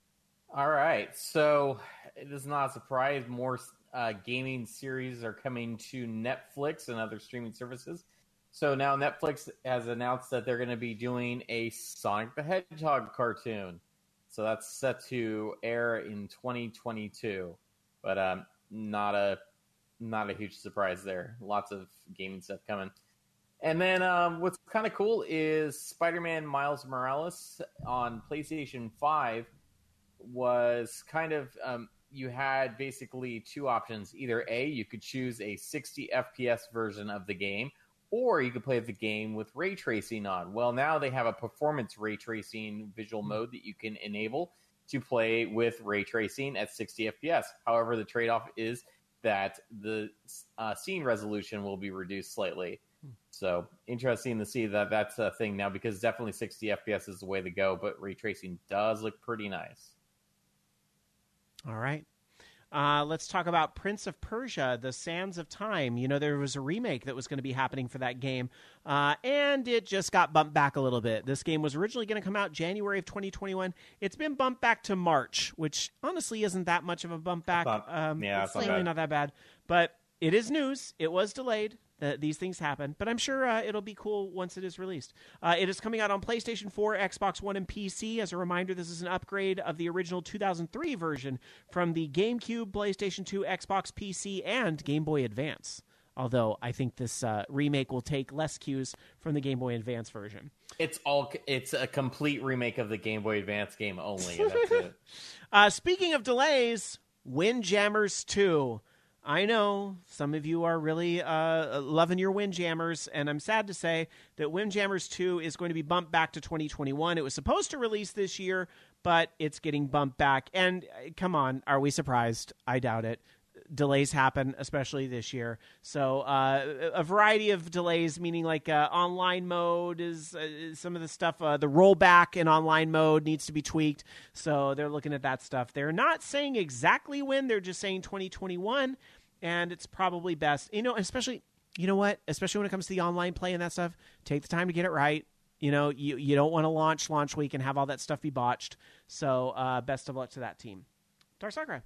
All right, so it is not a surprise. More gaming series are coming to Netflix and other streaming services. So now Netflix has announced that they're going to be doing a Sonic the Hedgehog cartoon. So that's set to air in 2022, but not a huge surprise there. Lots of gaming stuff coming. And then what's kind of cool is Spider-Man Miles Morales on PlayStation 5 was kind of you had basically two options. Either A, you could choose a 60 FPS version of the game, or you could play the game with ray tracing on. Well, now they have a performance ray tracing visual mode that you can enable to play with ray tracing at 60 FPS. However, the trade-off is that the scene resolution will be reduced slightly. So interesting to see that that's a thing now, because definitely 60 FPS is the way to go, but ray tracing does look pretty nice. All right. Let's talk about Prince of Persia, The Sands of Time. You know, there was a remake that was going to be happening for that game, and it just got bumped back a little bit. This game was originally going to come out January of 2021. It's been bumped back to March, which honestly isn't that much of a bump back. It's really not that bad. But it is news. It was delayed. These things happen, but I'm sure it'll be cool once it is released. It is coming out on PlayStation 4, Xbox One, and PC. As a reminder, this is an upgrade of the original 2003 version from the GameCube, PlayStation 2, Xbox, PC, and Game Boy Advance. Although I think this remake will take less cues from the Game Boy Advance version. It's a complete remake of the Game Boy Advance game only. And that's it. Speaking of delays, Windjammers 2. I know some of you are really loving your Windjammers, and I'm sad to say that Windjammers 2 is going to be bumped back to 2021. It was supposed to release this year, but it's getting bumped back. And come on, are we surprised? I doubt it. Delays happen, especially this year. So a variety of delays, meaning like online mode is some of the stuff. The rollback in online mode needs to be tweaked. So they're looking at that stuff. They're not saying exactly when. They're just saying 2021. And it's probably best, especially, you know what? Especially when it comes to the online play and that stuff, take the time to get it right. You don't want to launch week and have all that stuff be botched. So best of luck to that team. Dark Sakura.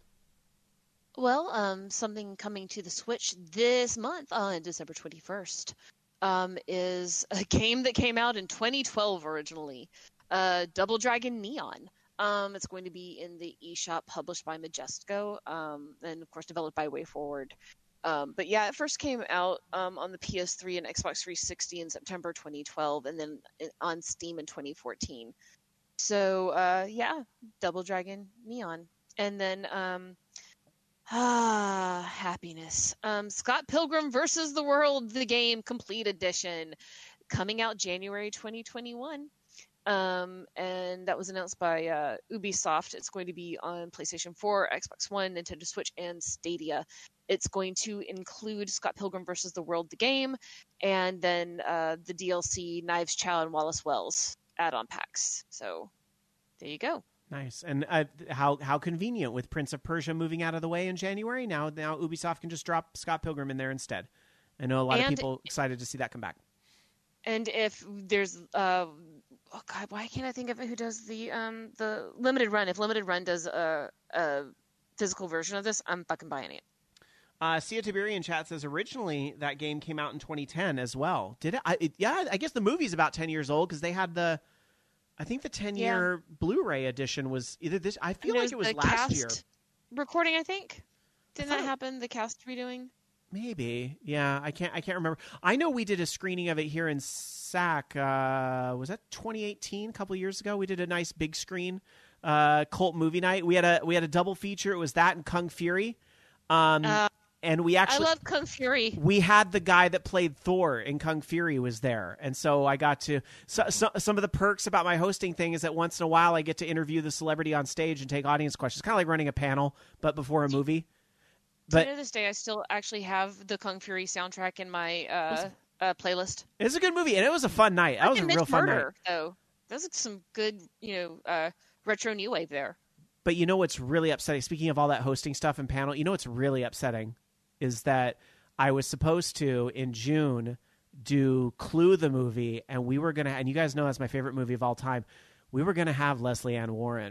Well, something coming to the Switch this month on December 21st is a game that came out in 2012 originally, Double Dragon Neon. It's going to be in the eShop, published by Majesco, and of course developed by WayForward. But yeah, it first came out on the PS3 and Xbox 360 in September 2012, and then on Steam in 2014. So yeah, Double Dragon Neon. And then happiness. Scott Pilgrim vs. the World, the game complete edition, coming out January 2021. And that was announced by Ubisoft. It's going to be on PlayStation 4, Xbox One, Nintendo Switch, and Stadia. It's going to include Scott Pilgrim vs. the World, the game, and then the DLC Knives Chow and Wallace Wells add-on packs. So there you go. Nice. And how convenient with Prince of Persia moving out of the way in January. Now Ubisoft can just drop Scott Pilgrim in there instead. I know a lot of people excited to see that come back. And if there's oh god, why can't I think of it? Who does the Limited Run? If Limited Run does a physical version of this, I'm fucking buying it. Sia Tiberian chat says originally that game came out in 2010 as well. Did it? Yeah, I guess the movie's about 10 years old because they had I think the 10-year Blu-ray edition was either this. I feel like it was last year. Recording, I think. Didn't that happen? The cast redoing. Maybe, yeah. I can't remember. I know we did a screening of it here in SAC. Was that 2018? A couple years ago, we did a nice big screen cult movie night. We had a double feature. It was that and Kung Fury. And we actually, I love Kung Fury. We had the guy that played Thor in Kung Fury was there. And so I got to, some of the perks about my hosting thing is that once in a while I get to interview the celebrity on stage and take audience questions. Kind of like running a panel, but before a movie. But to this day, I still actually have the Kung Fury soundtrack in my playlist. It's a good movie, and it was a fun night. That was a real fun night. Though. That was some good, retro new wave there. But you know what's really upsetting? Speaking of all that hosting stuff and panel, you know what's really upsetting? Is that I was supposed to, in June, do Clue the movie, and we were going to, and you guys know that's my favorite movie of all time, we were going to have Leslie Ann Warren.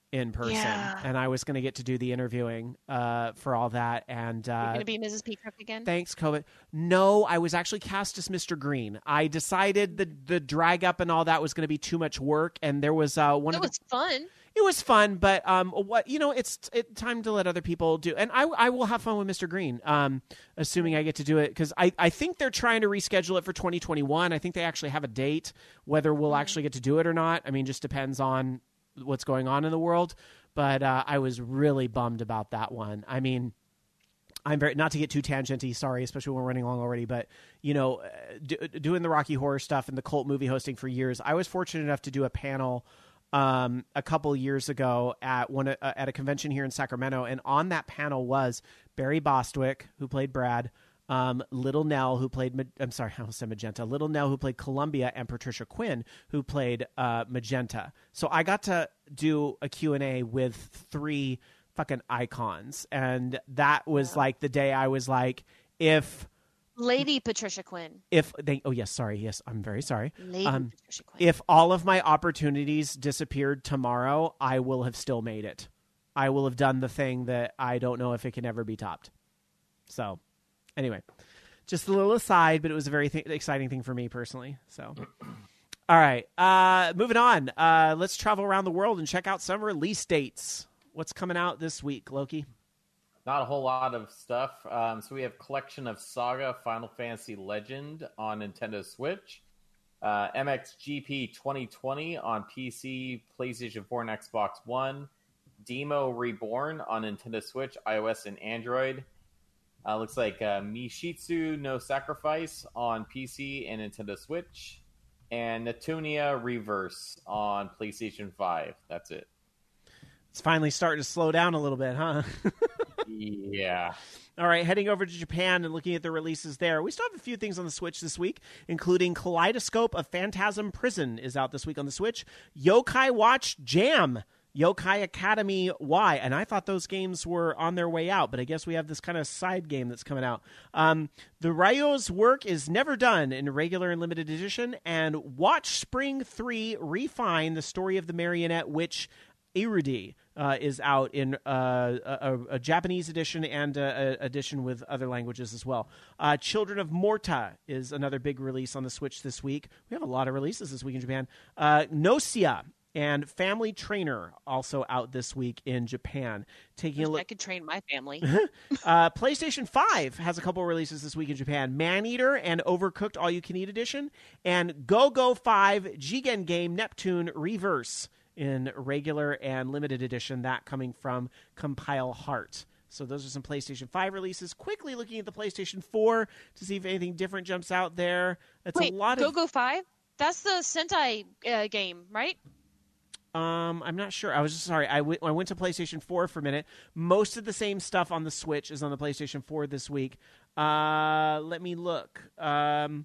in person, and I was going to get to do the interviewing for all that. And you're going to be Mrs. Peacock again? Thanks, COVID. No, I was actually cast as Mr. Green. I decided the drag up and all that was going to be too much work, and there was one. It was fun. It was fun, but it's time to let other people do. And I will have fun with Mr. Green, assuming I get to do it, because I think they're trying to reschedule it for 2021. I think they actually have a date. Whether we'll actually get to do it or not, I mean, just depends on what's going on in the world. But I was really bummed about that one. I mean, I'm very, not to get too tangenty, sorry, especially when we're running long already, but doing the Rocky Horror stuff and the cult movie hosting for years, I was fortunate enough to do a panel a couple years ago at a convention here in Sacramento, and on that panel was Barry Bostwick, who played Brad, Little Nell, who played Magenta, Little Nell, who played Columbia, and Patricia Quinn, who played Magenta. So I got to do a Q&A with 3 fucking icons, and that was like the day I was like, if Lady Patricia Quinn. I'm very sorry. Lady Patricia Quinn. If all of my opportunities disappeared tomorrow, I will have still made it. I will have done the thing that I don't know if it can ever be topped. So, anyway, just a little aside, but it was a very exciting thing for me personally. So, all right, moving on. Let's travel around the world and check out some release dates. What's coming out this week, Loki? Not a whole lot of stuff. So we have Collection of Saga Final Fantasy Legend on Nintendo Switch. MXGP 2020 on PC, PlayStation 4, and Xbox One. Demo Reborn on Nintendo Switch, iOS, and Android. Looks like Mishitsu no Sacrifice on PC and Nintendo Switch. And Natunia Reverse on PlayStation 5. That's it. It's finally starting to slow down a little bit, huh? Yeah. All right, heading over to Japan and looking at the releases there. We still have a few things on the Switch this week, including Kaleidoscope of Phantasm Prison is out this week on the Switch. Yokai Watch Jam, Yokai Academy Y, and I thought those games were on their way out, but I guess we have this kind of side game that's coming out. The Ryo's work is never done in regular and limited edition, and Watch Spring 3 Refine, the story of the marionette witch Irudi is out in a Japanese edition and an edition with other languages as well. Children of Morta is another big release on the Switch this week. We have a lot of releases this week in Japan. Gnosia and Family Trainer also out this week in Japan. Taking a look, I could train my family. PlayStation 5 has a couple releases this week in Japan. Maneater and Overcooked All You Can Eat Edition, and Go-Go 5 Jigen Game Neptune Reverse in regular and limited edition, that coming from Compile Heart. So those are some PlayStation 5 releases. Quickly looking at the PlayStation 4 to see if anything different jumps out there. Wait, Go-Go 5? That's the Sentai game, right? I'm not sure. I was just sorry. I went to PlayStation 4 for a minute. Most of the same stuff on the Switch is on the PlayStation 4 this week. Let me look. Yeah,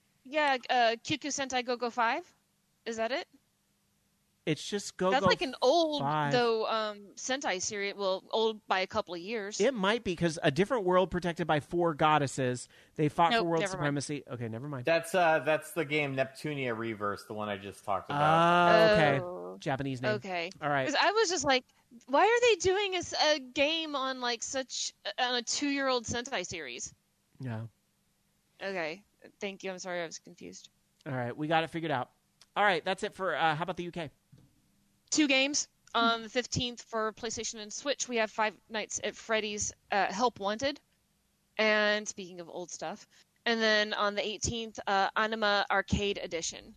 QQ Sentai Go-Go 5? Is that it? It's just Go-Go. That's like an old 5. Sentai series. Well, old by a couple of years. It might be, because a different world protected by 4 goddesses. They fought for world never supremacy. Mind. Okay, never mind. That's the game Neptunia Reverse, the one I just talked about. Okay. Japanese name. Okay. All right. Because I was just like, why are they doing a game on like on a 2-year-old Sentai series? Yeah. Okay. Thank you. I'm sorry, I was confused. All right, we got it figured out. All right, that's it for. How about the UK? 2 games. On the 15th for PlayStation and Switch, we have Five Nights at Freddy's Help Wanted. And speaking of old stuff. And then on the 18th, Anima Arcade Edition.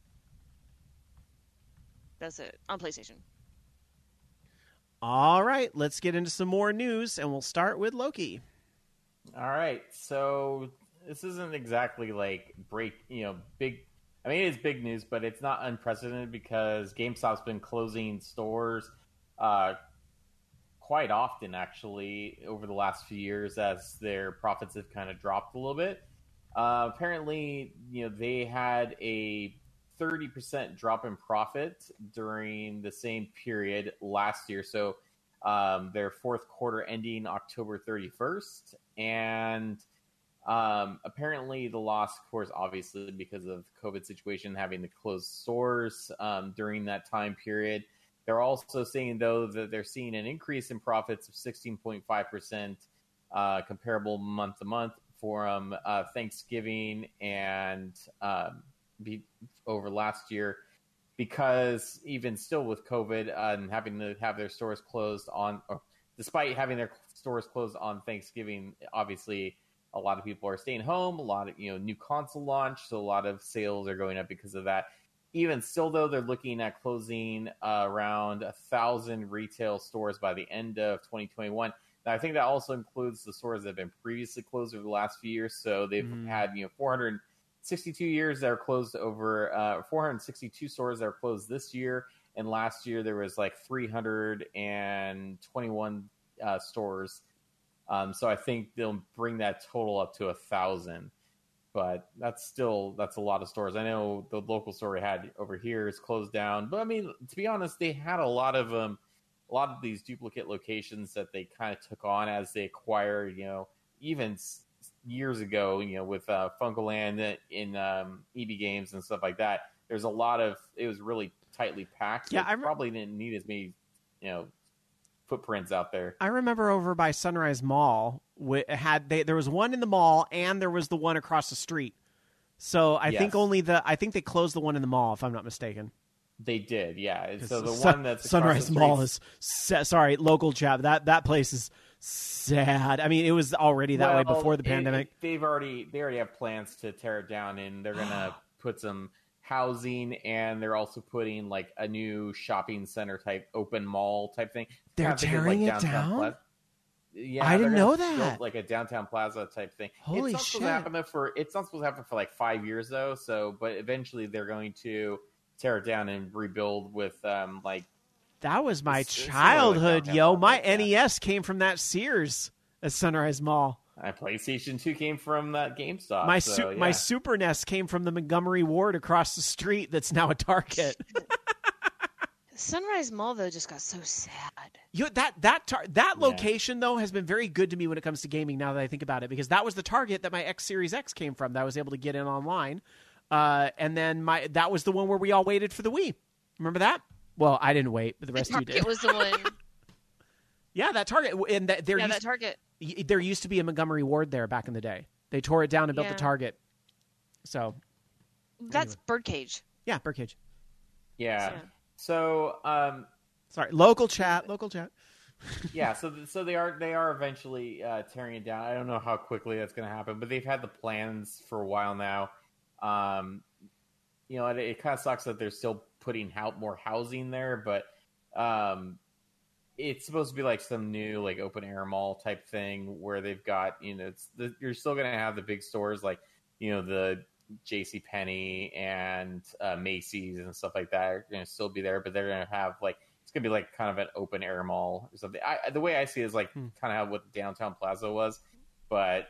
That's it, on PlayStation. All right, let's get into some more news, and we'll start with Loki. All right, so this isn't exactly like big. I mean, it is big news, but it's not unprecedented because GameStop's been closing stores quite often, actually, over the last few years as their profits have kind of dropped a little bit. Apparently, they had a 30% drop in profit during the same period last year. So their fourth quarter ending October 31st. And apparently the loss, of course, obviously because of COVID situation, having to close stores during that time period. They're also saying, though, that they're seeing an increase in profits of 16.5% comparable month to month for Thanksgiving and over last year, because even still with COVID and having to have their stores closed despite having their stores closed on Thanksgiving, obviously a lot of people are staying home. A lot of new console launch, so a lot of sales are going up because of that. Even still, though, they're looking at closing around 1,000 retail stores by the end of 2021. Now, I think that also includes the stores that have been previously closed over the last few years. So they've had 462 years that are closed over 462 stores that are closed this year, and last year there was like 321 stores. So I think they'll bring that total up to 1,000. But that's a lot of stores. I know the local store we had over here is closed down. But I mean, to be honest, they had a lot of these duplicate locations that they kind of took on as they acquired, even years ago, with Funkoland in EB Games and stuff like that. There's a lot of, it was really tightly packed. Yeah, probably didn't need as many, footprints out there. I remember over by Sunrise Mall, there was one in the mall and there was the one across the street. So I think they closed the one in the mall, if I'm not mistaken. They did, yeah. So the one that's Sunrise Mall is local chat. That place is sad. I mean, it was already that way before the pandemic. They already have plans to tear it down, and they're gonna put some housing, and they're also putting like a new shopping center type open mall type thing. They're tearing it down? Yeah, I didn't know that. Build like a downtown plaza type thing. Holy it's shit! It's not supposed to happen for like 5 years though. So, but eventually they're going to tear it down and rebuild with That was my childhood, yo. My NES came from that Sears at Sunrise Mall. My PlayStation 2 came from that GameStop. My Super NES came from the Montgomery Ward across the street that's now a Target. Sunrise Mall, though, just got so sad. That location, though, has been very good to me when it comes to gaming now that I think about it, because that was the Target that my X Series X came from that I was able to get in online. And then that was the one where we all waited for the Wii. Remember that? Well, I didn't wait, but the rest of you did. It was the one. Yeah, that Target. And that Target. There used to be a Montgomery Ward there back in the day. They tore it down and built the Target. So that's Birdcage. Yeah, Birdcage. Yeah. So, sorry, local chat. Yeah, so they are eventually tearing it down. I don't know how quickly that's going to happen, but they've had the plans for a while now. It kind of sucks that they're still putting out more housing there, but it's supposed to be like some new like open air mall type thing where they've got you're still going to have the big stores like the JCPenney and Macy's and stuff like that are going to still be there, but they're going to have like it's going to be like kind of an open air mall or something. The way I see it is like kind of how what Downtown Plaza was, but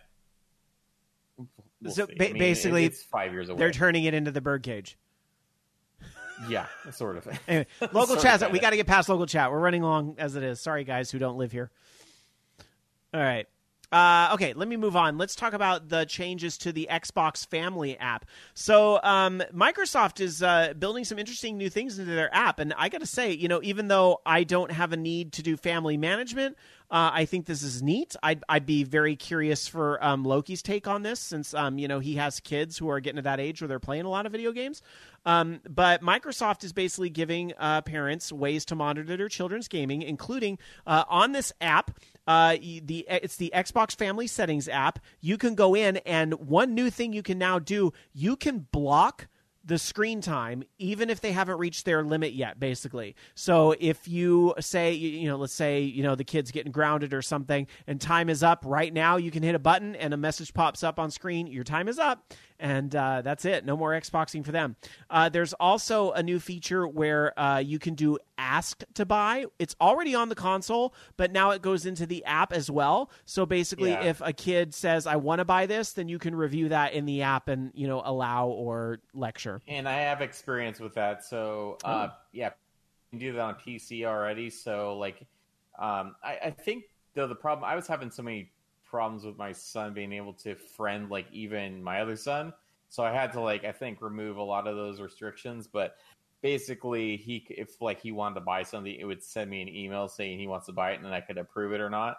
basically it's 5 years away. They're turning it into the Birdcage. Yeah, sort of. Anyway, local chat. We got to get past local chat. We're running long as it is. Sorry, guys who don't live here. All right. Okay, let me move on. Let's talk about the changes to the Xbox Family app. So Microsoft is building some interesting new things into their app. And I got to say, even though I don't have a need to do family management, I think this is neat. I'd be very curious for Loki's take on this since, he has kids who are getting to that age where they're playing a lot of video games. But Microsoft is basically giving parents ways to monitor their children's gaming, including on this app. It's the Xbox Family Settings app. You can go in, and one new thing you can now do, you can block the screen time even if they haven't reached their limit yet, basically. So if you say, let's say, the kid's getting grounded or something and time is up right now, you can hit a button and a message pops up on screen, your time is up, and that's it. No more Xboxing for them. There's also a new feature where you can do ask to buy. It's already on the console, but now it goes into the app as well. So basically, if a kid says, I want to buy this, then you can review that in the app and, allow or lecture. And I have experience with that. So, you can do that on PC already. So, I think, though, the problem, I was having so many problems with my son being able to friend, even my other son. So I had to, I think, remove a lot of those restrictions. But basically if he wanted to buy something, it would send me an email saying he wants to buy it, and then I could approve it or not.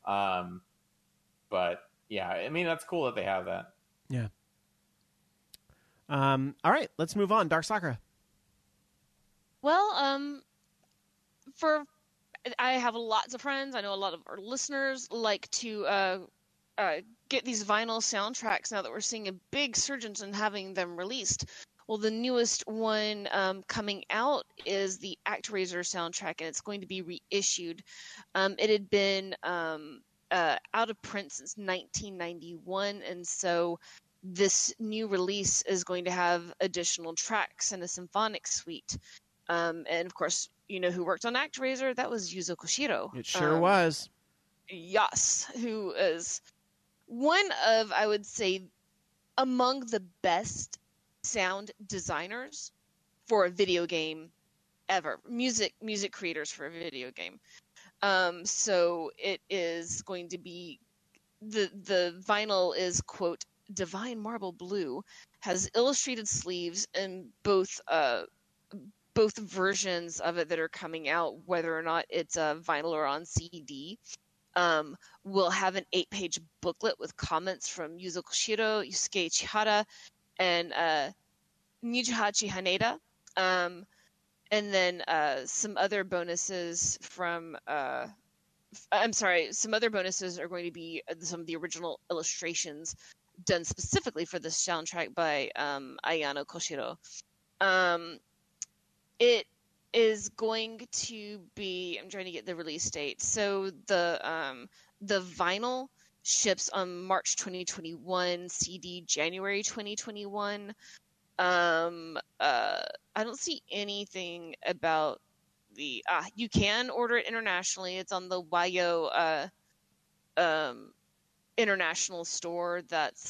But yeah, I mean, that's cool that they have that. Yeah. All right, let's move on. Dark Sakura. Well, I have lots of friends. I know a lot of our listeners like to get these vinyl soundtracks now that we're seeing a big surge in having them released. Well, the newest one coming out is the ActRaiser soundtrack, and it's going to be reissued. It had been out of print since 1991, and so this new release is going to have additional tracks and a symphonic suite. And of course, you know who worked on ActRaiser? That was Yuzo Koshiro. It sure was. Yes, who is one of, I would say, among the best sound designers for a video game ever. Music creators for a video game. So it is going to be the vinyl is, quote, divine marble blue, has illustrated sleeves in both versions of it that are coming out, whether or not it's a vinyl or on CD. We'll have an 8-page booklet with comments from Yuzo Koshiro, Yusuke Chihara, and Nijihachi Haneda. And then some other bonuses from some other bonuses are going to be some of the original illustrations done specifically for this soundtrack by Ayano Koshiro. It is going to be, I'm trying to get the release date. So the vinyl ships on March 2021, CD January 2021. I don't see anything about the you can order it internationally. It's on the Wayo international store. That's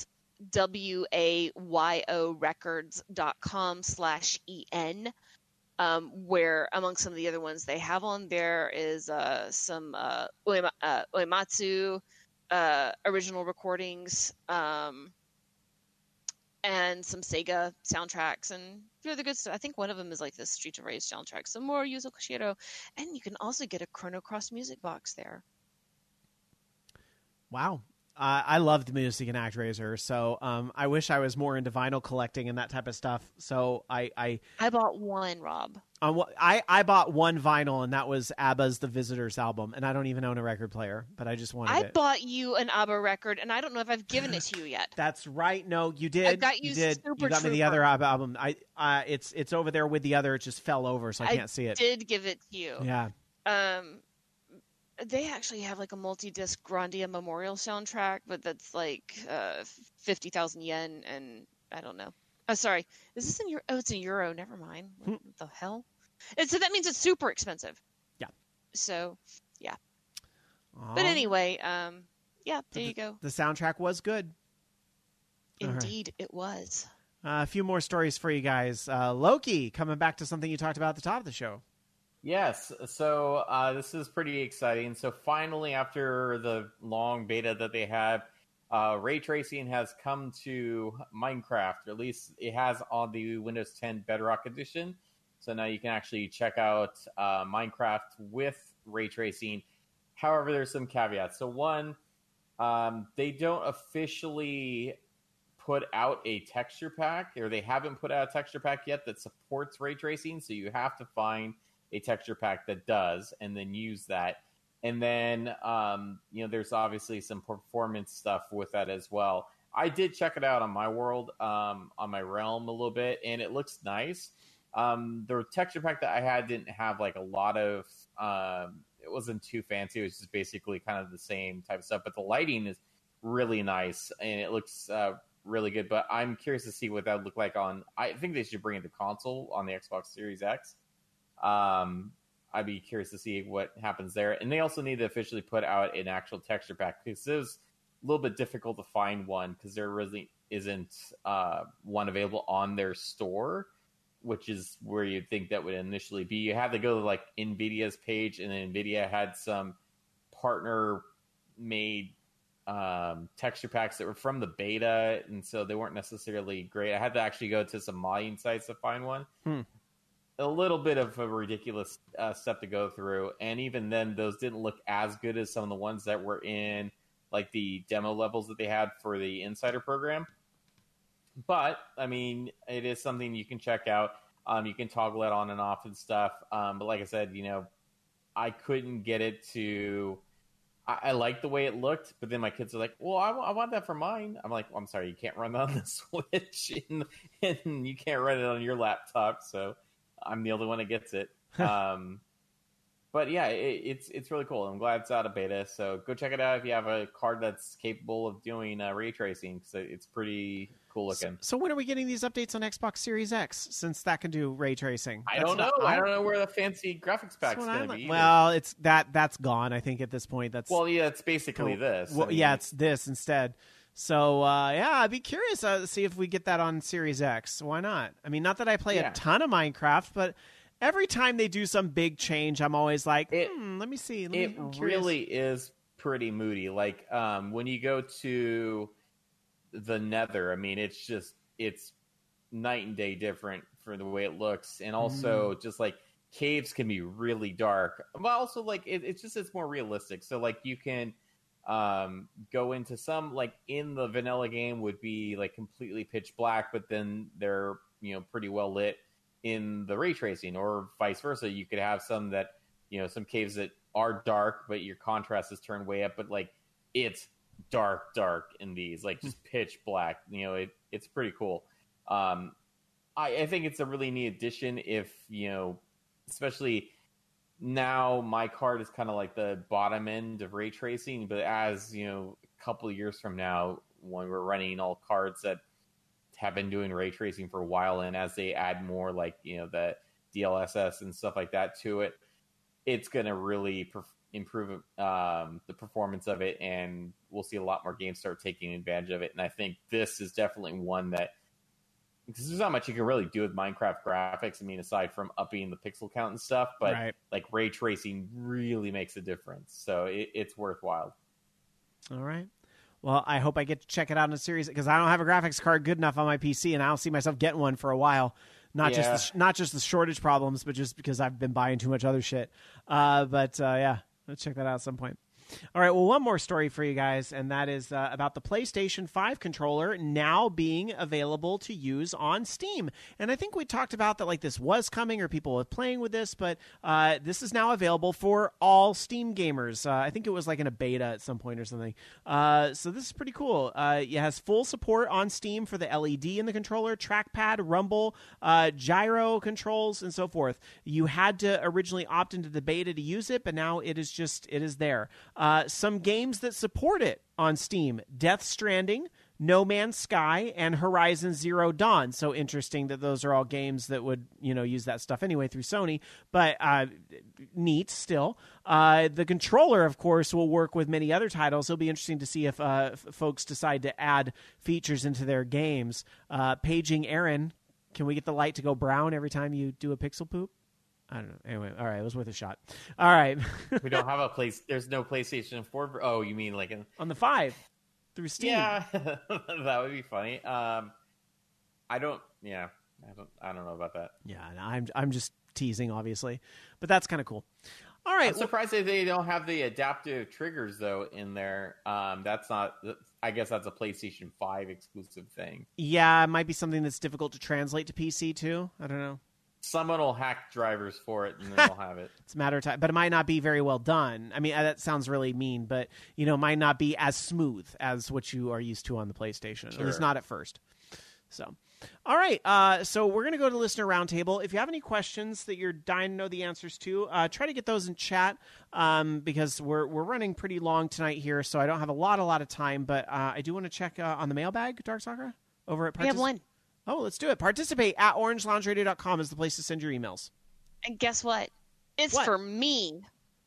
wayorecords.com/en, where among some of the other ones they have on there is some Uematsu original recordings, and some Sega soundtracks and a few other good stuff. I think one of them is like the Streets of Rage soundtrack. Some more Yuzo Koshiro, and you can also get a Chrono Cross music box there. Wow. I loved music in ActRaiser, so I wish I was more into vinyl collecting and that type of stuff. So I bought one, Rob. I bought one vinyl, and that was ABBA's The Visitors album, and I don't even own a record player, but I just wanted it. I bought you an ABBA record, and I don't know if I've given it to you yet. That's right. No, you did. I got you did. Super You got me the Trooper. other ABBA album. It's over there with the other. It just fell over, so I can't see it. I did give it to you. Yeah. They actually have like a multi-disc Grandia Memorial soundtrack, but that's like 50,000 yen, and I don't know. Oh, sorry. Is this in Euro? Oh, it's in Euro. Never mind. What the hell? So that means it's super expensive. Yeah. So, yeah. But anyway, yeah, there you go. The soundtrack was good. Indeed, it was. A few more stories for you guys. Loki, coming back to something you talked about at the top of the show. Yes, so this is pretty exciting. So finally, after the long beta that they had, ray tracing has come to Minecraft, or at least it has on the Windows 10 Bedrock Edition. So now you can actually check out Minecraft with ray tracing. However, there's some caveats. So one, they don't officially put out a texture pack, or they haven't put out a texture pack yet that supports ray tracing. So you have to find a texture pack that does, and then use that. And then, there's obviously some performance stuff with that as well. I did check it out on my world, on my realm a little bit, and it looks nice. The texture pack that I had didn't have like a lot of, it wasn't too fancy. It was just basically kind of the same type of stuff, but the lighting is really nice, and it looks really good. But I'm curious to see what that would look like on, I think they should bring it to console on the Xbox Series X. I'd be curious to see what happens there. And they also need to officially put out an actual texture pack, because it was a little bit difficult to find one, because there really isn't one available on their store, which is where you'd think that would initially be. You had to go to like NVIDIA's page, and then NVIDIA had some partner-made texture packs that were from the beta, and so they weren't necessarily great. I had to actually go to some modding sites to find one. a little bit of a ridiculous step to go through, and even then, those didn't look as good as some of the ones that were in like the demo levels that they had for the Insider program. But I mean, it is something you can check out. You can toggle it on and off and stuff. But like I said, I couldn't get it to. I like the way it looked, but then my kids are like, "Well, I want that for mine." I'm like, well, "I'm sorry, you can't run that on the Switch, and you can't run it on your laptop." So I'm the only one that gets it. But yeah, it's really cool. I'm glad it's out of beta. So go check it out if you have a card that's capable of doing ray tracing. So it's pretty cool looking. So when are we getting these updates on Xbox Series X? Since that can do ray tracing, I don't know. I don't know where the fancy graphics pack's going to be. Well, it's that's gone. I think at this point, it's basically this. Well, yeah, it's this instead. So I'd be curious to see if we get that on Series X. Why not? I mean, not that I play a ton of Minecraft, but every time they do some big change, I'm always like, let me see. It really is pretty moody. Like when you go to the Nether, I mean, it's night and day different for the way it looks. And also just like caves can be really dark, but also like it's more realistic. So like you can go into some, like in the vanilla game would be like completely pitch black, but then they're, pretty well lit in the ray tracing, or vice versa. You could have some that, some caves that are dark, but your contrast is turned way up, but like it's dark in these, like just pitch black. It's pretty cool. I think it's a really neat addition if, especially now my card is kind of like the bottom end of ray tracing, but as, a couple of years from now, when we're running all cards that have been doing ray tracing for a while, and as they add more like the DLSS and stuff like that to it, it's going to really improve the performance of it, and we'll see a lot more games start taking advantage of it. And I think this is definitely one that, because there's not much you can really do with Minecraft graphics, I mean, aside from upping the pixel count and stuff, but like ray tracing really makes a difference, so it's worthwhile. All right. Well, I hope I get to check it out in a series, because I don't have a graphics card good enough on my PC, and I don't see myself getting one for a while. Not just the shortage problems, but just because I've been buying too much other shit. Let's check that out at some point. All right, well, one more story for you guys, and that is about the PlayStation 5 controller now being available to use on Steam. And I think we talked about that, like, this was coming, or people were playing with this, but this is now available for all Steam gamers. I think it was like in a beta at some point or something. So this is pretty cool. It has full support on Steam for the LED in the controller, trackpad, rumble, gyro controls, and so forth. You had to originally opt into the beta to use it, but now it is there. Some games that support it on Steam: Death Stranding, No Man's Sky, and Horizon Zero Dawn. So interesting that those are all games that would, use that stuff anyway through Sony, but neat still. The controller, of course, will work with many other titles. It'll be interesting to see if folks decide to add features into their games. Paging Aaron, can we get the light to go brown every time you do a pixel poop? I don't know. Anyway, all right, it was worth a shot. All right. We don't have there's no PlayStation 4. Oh, you mean like on the 5 through Steam? Yeah, that would be funny. I don't know about that. Yeah, I'm just teasing, obviously, but that's kind of cool. All right. I'm surprised that they don't have the adaptive triggers though in there. That's not. I guess that's a PlayStation 5 exclusive thing. Yeah, it might be something that's difficult to translate to PC too. I don't know. Someone will hack drivers for it, and then they'll have it. It's a matter of time, but it might not be very well done. I mean, that sounds really mean, but it might not be as smooth as what you are used to on the PlayStation. Sure. At least not at first. So, all right. So we're going to go to Listener Roundtable. If you have any questions that you're dying to know the answers to, try to get those in chat because we're running pretty long tonight here, so I don't have a lot of time. But I do want to check on the mailbag, Darkstalker, over at We have one. Oh, let's do it. Participate at orangelaundryradio.com is the place to send your emails. And guess what? It's for me.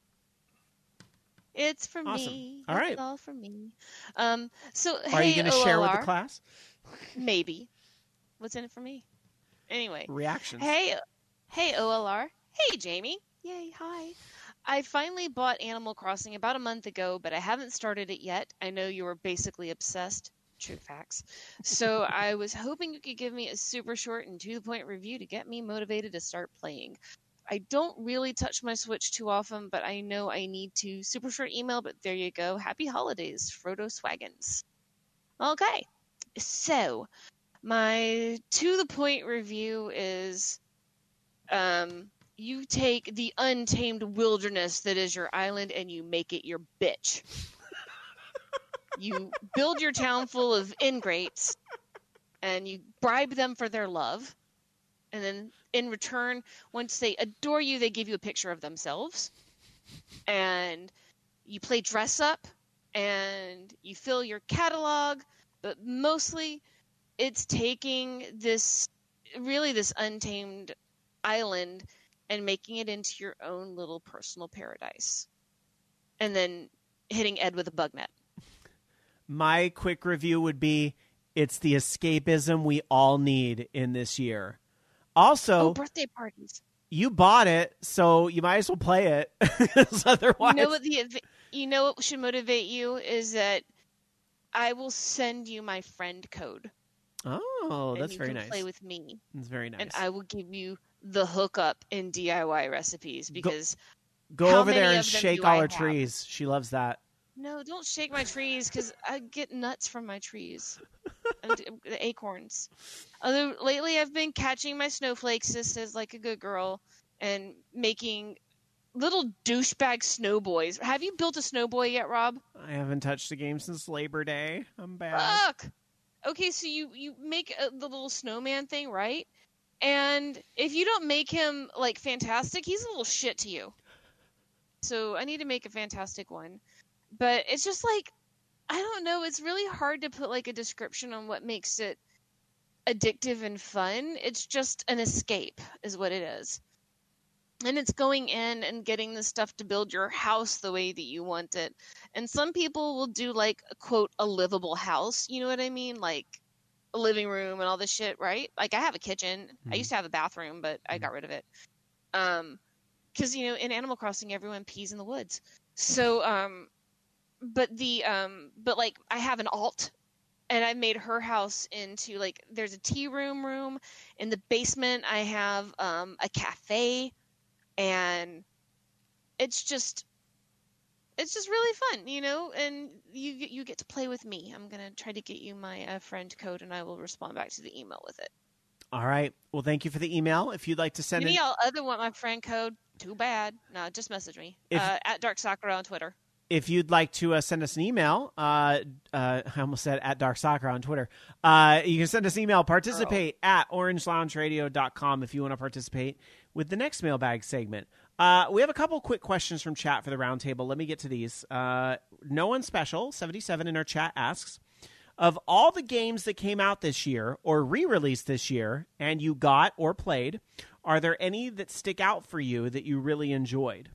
It's for awesome. me. All right. It's all for me. So, are you going to share with the class? Maybe. What's in it for me? Anyway. Reactions. Hey, OLR. Hey, Jamie. Yay, hi. I finally bought Animal Crossing about a month ago, but I haven't started it yet. I know you were basically obsessed. True facts. So I was hoping you could give me a super short and to the point review to get me motivated to start playing. I don't really touch my Switch too often, but I know I need to. Super short email, but there you go. Happy holidays, Frodo Swaggins. Okay, so my to the point review is you take the untamed wilderness that is your island and you make it your bitch. You build your town full of ingrates and you bribe them for their love. And then in return, once they adore you, they give you a picture of themselves. And you play dress up and you fill your catalog. But mostly it's taking this untamed island and making it into your own little personal paradise. And then hitting Ed with a bug net. My quick review would be, it's the escapism we all need in this year. Also, birthday parties. You bought it, so you might as well play it. Otherwise, you know what should motivate you is that I will send you my friend code. Oh, that's very nice. You can play with me. That's very nice. And I will give you the hookup in DIY recipes because go over there and shake all her trees. She loves that. No, don't shake my trees because I get nuts from my trees and the acorns. Although lately I've been catching my snowflakes, just as like a good girl, and making little douchebag snowboys. Have you built a snowboy yet, Rob? I haven't touched the game since Labor Day. I'm bad. Fuck. Okay, so you make the little snowman thing, right? And if you don't make him like fantastic, he's a little shit to you. So I need to make a fantastic one. But it's just like, I don't know, it's really hard to put like a description on what makes it addictive and fun. It's just an escape is what it is. And it's going in and getting the stuff to build your house the way that you want it. And some people will do like, quote, a livable house. You know what I mean? Like a living room and all this shit, right? Like I have a kitchen. I used to have a bathroom, but I got rid of it. Because, you know, in Animal Crossing, everyone pees in the woods. So, but like I have an alt, and I made her house into like, there's a tea room. In the basement, I have a cafe, and it's just really fun, you know. And you get to play with me. I'm gonna try to get you my friend code, and I will respond back to the email with it. All right. Well, thank you for the email. If you'd like to send Maybe I'll want my friend code. Too bad. No, just message me at Dark Sakura on Twitter. If you'd like to send us an email, I almost said at Dark Soccer on Twitter. You can send us an email, participate at orangeloungeradio.com if you want to participate with the next mailbag segment. We have a couple quick questions from chat for the roundtable. Let me get to these. No One Special, 77 in our chat asks, of all the games that came out this year or re-released this year and you got or played, are there any that stick out for you that you really enjoyed?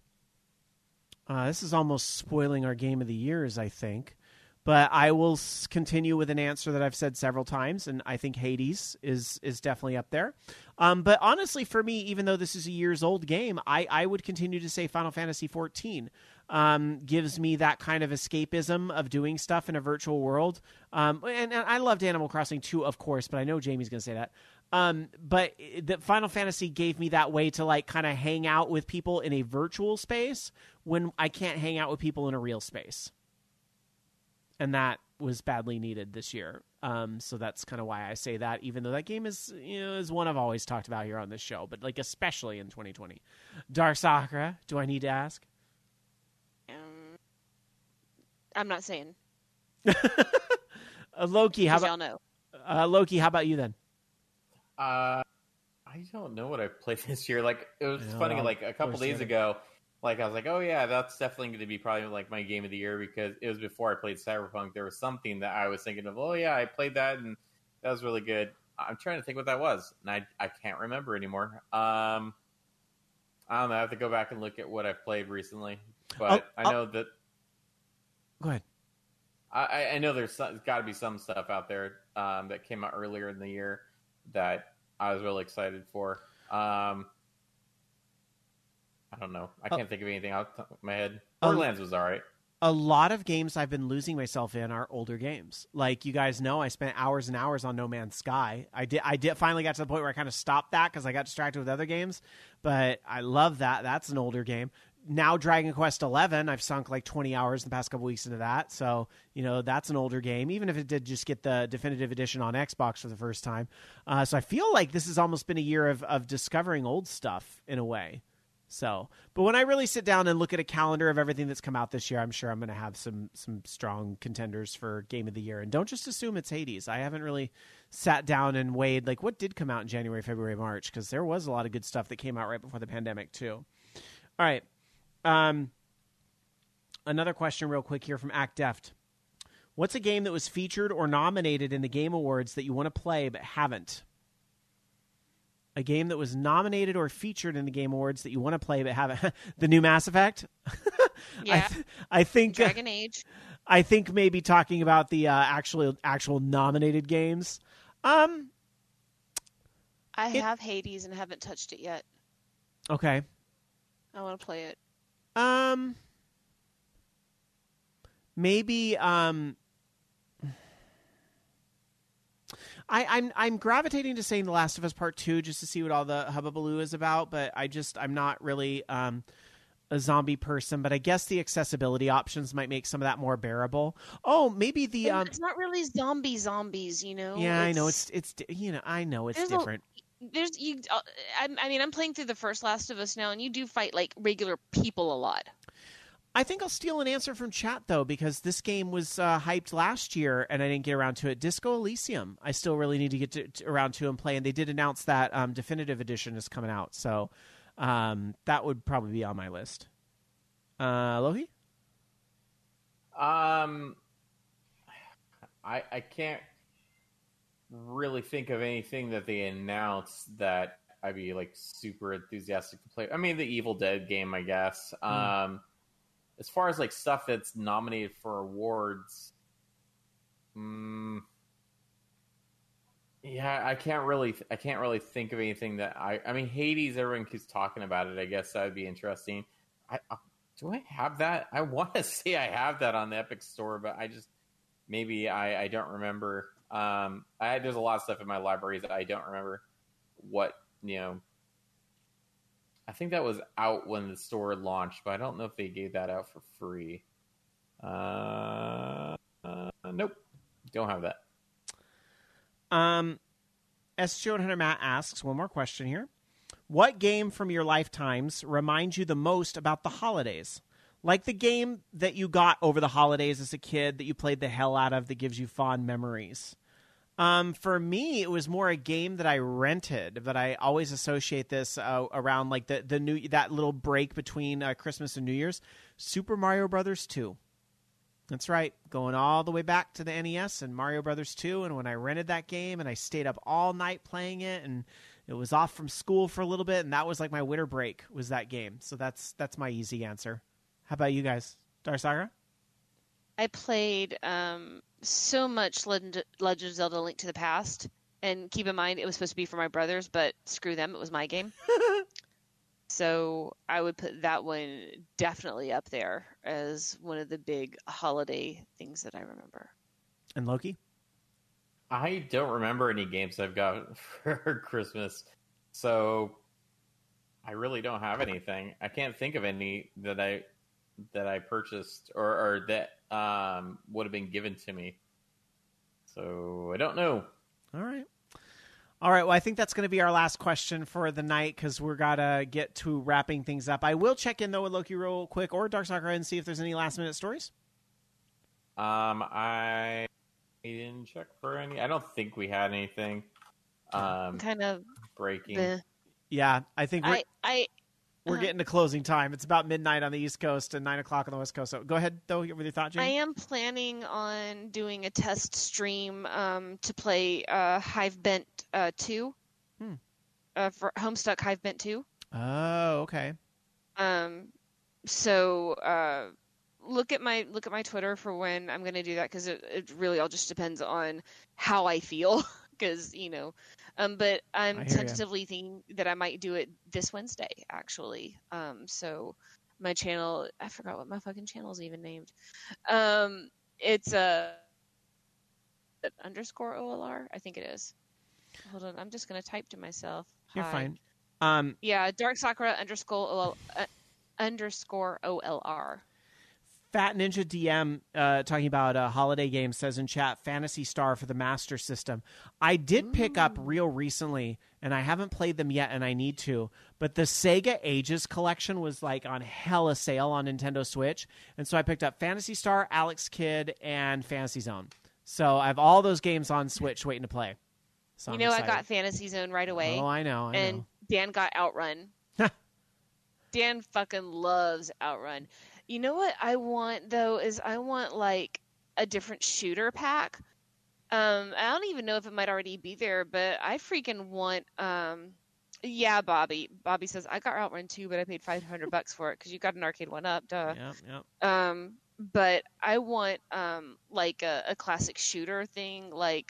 This is almost spoiling our game of the years, I think. But I will continue with an answer that I've said several times, and I think Hades is definitely up there. But honestly, for me, even though this is a years-old game, I would continue to say Final Fantasy XIV gives me that kind of escapism of doing stuff in a virtual world. And I loved Animal Crossing 2, of course, but I know Jamie's going to say that. But the Final Fantasy gave me that way to like kind of hang out with people in a virtual space when I can't hang out with people in a real space. And that was badly needed this year. So that's kind of why I say that, even though that game is, is one I've always talked about here on this show, but like especially in 2020. Dark Sakura, do I need to ask? I'm not saying. Loki, how about y'all know? Loki, how about you then? I don't know what I played this year. Like it was funny. Like a couple days ago, like I was like, oh yeah, that's definitely going to be probably like my game of the year because it was before I played Cyberpunk. There was something that I was thinking of. Oh yeah, I played that and that was really good. I'm trying to think what that was, and I can't remember anymore. I don't know. I have to go back and look at what I've played recently, but I know that. Go ahead. I know there's got to be some stuff out there that came out earlier in the year that I was really excited for. I don't know. I can't think of anything out of my head. Borderlands was all right. A lot of games I've been losing myself in are older games. Like you guys know, I spent hours and hours on No Man's Sky. I did finally got to the point where I kind of stopped that because I got distracted with other games. But I love that. That's an older game. Now Dragon Quest XI, I've sunk like 20 hours in the past couple weeks into that. So, that's an older game, even if it did just get the definitive edition on Xbox for the first time. So I feel like this has almost been a year of discovering old stuff in a way. So, but when I really sit down and look at a calendar of everything that's come out this year, I'm sure I'm going to have some strong contenders for Game of the Year. And don't just assume it's Hades. I haven't really sat down and weighed like what did come out in January, February, March, because there was a lot of good stuff that came out right before the pandemic too. All right. Another question real quick here from Act Deft. What's a game that was featured or nominated in the Game Awards that you want to play but haven't? A game that was nominated or featured in the Game Awards that you want to play but haven't. The new Mass Effect? Yeah. I think Dragon Age. I think maybe talking about the actual nominated games. I have Hades and haven't touched it yet. Okay. I want to play it. Maybe I'm gravitating to saying The Last of Us Part 2 just to see what all the hubbubaloo is about, but I'm not really a zombie person, but I guess the accessibility options might make some of that more bearable. Oh, maybe the it's not really zombies, Yeah, I know it's I know it's different. I'm playing through the first Last of Us now, and you do fight like regular people a lot. I think I'll steal an answer from chat, though, because this game was hyped last year, and I didn't get around to it. Disco Elysium, I still really need to get around to and play, and they did announce that definitive edition is coming out, so that would probably be on my list. Lohi? I can't really think of anything that they announced that I'd be like super enthusiastic to play. I mean, the Evil Dead game, I guess. As far as like stuff that's nominated for awards, yeah, I can't really think of anything that I mean, Hades, everyone keeps talking about it. I guess that would be interesting. Do I have that? I want to say I have that on the Epic Store, but I don't remember. There's a lot of stuff in my library that I don't remember what, I think that was out when the store launched, but I don't know if they gave that out for free. Nope. Don't have that. SG100 Matt asks, one more question here. What game from your lifetimes reminds you the most about the holidays? Like the game that you got over the holidays as a kid that you played the hell out of that gives you fond memories. For me, it was more a game that I rented, but I always associate this around like that little break between Christmas and New Year's. Super Mario Brothers 2. That's right, going all the way back to the NES and Mario Brothers 2. And when I rented that game and I stayed up all night playing it, and it was off from school for a little bit, and that was like my winter break was that game. So that's my easy answer. How about you guys, Darsaga? I played so much Legend of Zelda: Link to the Past, and keep in mind it was supposed to be for my brothers, but screw them, it was my game. So I would put that one definitely up there as one of the big holiday things that I remember. And Loki? I don't remember any games I've got for Christmas, so I really don't have anything. I can't think of any that I purchased or that would have been given to me. So I don't know. All right. Well, I think that's going to be our last question for the night because we're got to get to wrapping things up. I will check in, though, with Loki real quick or Darkstalker and see if there's any last-minute stories. I didn't check for any. I don't think we had anything kind of breaking. Yeah, I think we're getting to closing time. It's about midnight on the East Coast and 9 o'clock on the West Coast. So go ahead, though, with your thought, Jane. I am planning on doing a test stream to play Hivebent 2 for Homestuck Hivebent 2. Oh, okay. So look at my Twitter for when I'm going to do that because it really all just depends on how I feel because but I'm tentatively thinking that I might do it this Wednesday, actually. So my channel. I forgot what my fucking channel's even named. It's underscore OLR. I think it is. Hold on, I'm just gonna type to myself. You're Hi. fine. Yeah, Dark Sakura underscore OLR. Fat Ninja DM talking about holiday games says in chat, Phantasy Star for the Master System. I did pick up real recently, and I haven't played them yet, and I need to. But the Sega Ages collection was like on hella sale on Nintendo Switch, and so I picked up Phantasy Star, Alex Kidd, and Fantasy Zone. So I have all those games on Switch waiting to play. So you know, I got Fantasy Zone right away. Oh, I know. And Dan got Outrun. Dan fucking loves Outrun. You know what I want, though, is I want, like, a different shooter pack. I don't even know if it might already be there, but I freaking want, yeah, Bobby. Bobby says, I got Outrun too, but I paid $500 for it because you got an arcade one up, duh. Yeah. But I want, like, a classic shooter thing, like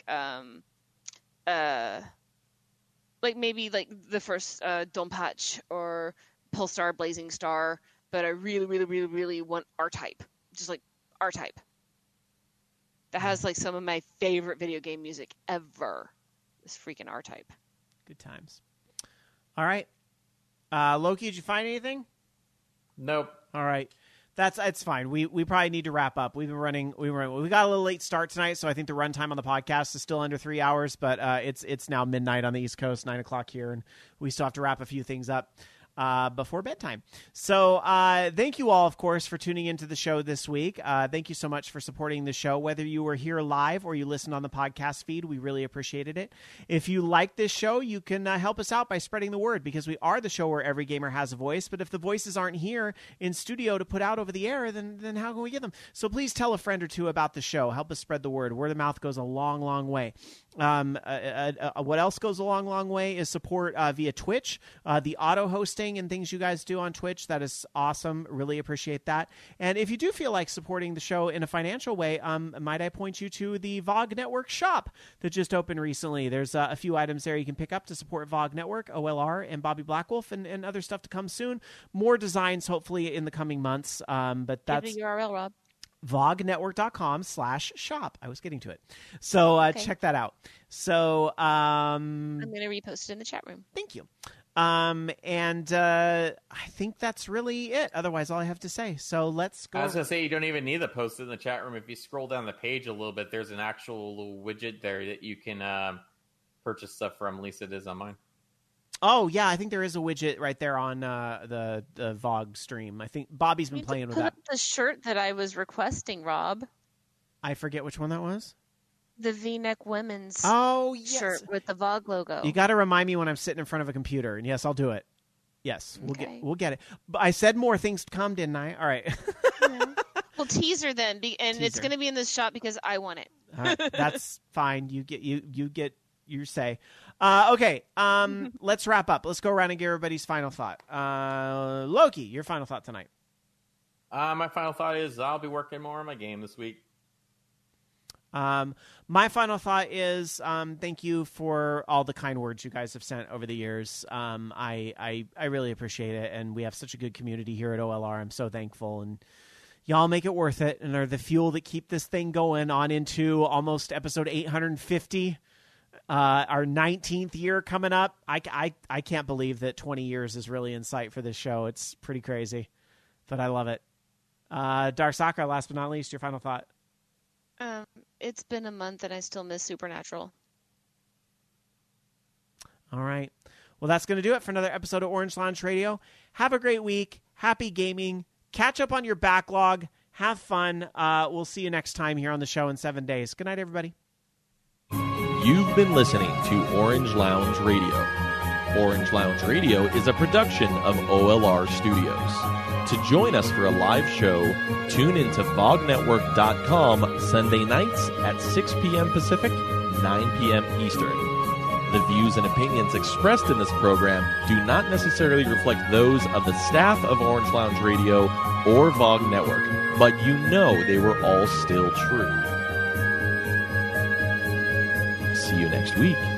maybe, like, the first Donpachi or Pulsar Blazing Star, but I really, really, really, really want R-Type. Just like R-Type. That has like some of my favorite video game music ever. This freaking R-Type. Good times. All right. Loki, did you find anything? Nope. All right. It's fine. We probably need to wrap up. We got a little late start tonight, so I think the runtime on the podcast is still under 3 hours, but it's now midnight on the East Coast, 9 o'clock here, and we still have to wrap a few things up before bedtime. So thank you all, of course, for tuning into the show this week. Thank you so much for supporting the show. Whether you were here live or you listened on the podcast feed, we really appreciated it. If you like this show, you can help us out by spreading the word, because we are the show where every gamer has a voice. But if the voices aren't here in studio to put out over the air, then how can we get them? So please tell a friend or two about the show. Help us spread the word. Word of mouth goes a long, long way. What else goes a long, long way is support via Twitch, the auto hosting and things you guys do on Twitch. That is awesome. Really appreciate that. And if you do feel like supporting the show in a financial way, might I point you to the VOG Network shop that just opened recently. There's a few items there you can pick up to support VOG Network, OLR, and Bobby Blackwolf, and other stuff to come soon. More designs, hopefully, in the coming months. But that's the URL, Rob. vognetwork.com/shop. I was getting to it. So check that out. So I'm going to repost it in the chat room. Thank you. And I think that's really it. Otherwise, all I have to say. So let's go. I was going to say, you don't even need to post it in the chat room. If you scroll down the page a little bit, there's an actual little widget there that you can purchase stuff from. At least it is on mine. Oh, yeah. I think there is a widget right there on the VOG stream. I think Bobby's been playing with that. Put up the shirt that I was requesting, Rob. I forget which one that was. The V-neck women's shirt with the VOG logo. You got to remind me when I'm sitting in front of a computer, and yes, I'll do it. Yes, we'll get it. But I said more things to come, didn't I? All right. Yeah. Well, teaser then, it's going to be in this shop because I want it. That's fine. You get your say. Okay. Let's wrap up. Let's go around and get everybody's final thought. Loki, your final thought tonight. My final thought is I'll be working more on my game this week. My final thought is thank you for all the kind words you guys have sent over the years. I really appreciate it, and we have such a good community here at OLR. I'm so thankful, and y'all make it worth it and are the fuel that keep this thing going on into almost episode 850. Our 19th year coming up. I can't believe that 20 years is really in sight for this show. It's pretty crazy, but I love it. Dark Sakura, last but not least, your final thought. It's been a month and I still miss Supernatural. All right. Well, that's going to do it for another episode of Orange Lounge Radio. Have a great week. Happy gaming. Catch up on your backlog. Have fun. We'll see you next time here on the show in 7 days. Good night, everybody. You've been listening to Orange Lounge Radio. Orange Lounge Radio is a production of OLR Studios. To join us for a live show, tune into VogNetwork.com Sunday nights at 6 p.m. Pacific, 9 p.m. Eastern. The views and opinions expressed in this program do not necessarily reflect those of the staff of Orange Lounge Radio or VOG Network, but you know they were all still true. See you next week.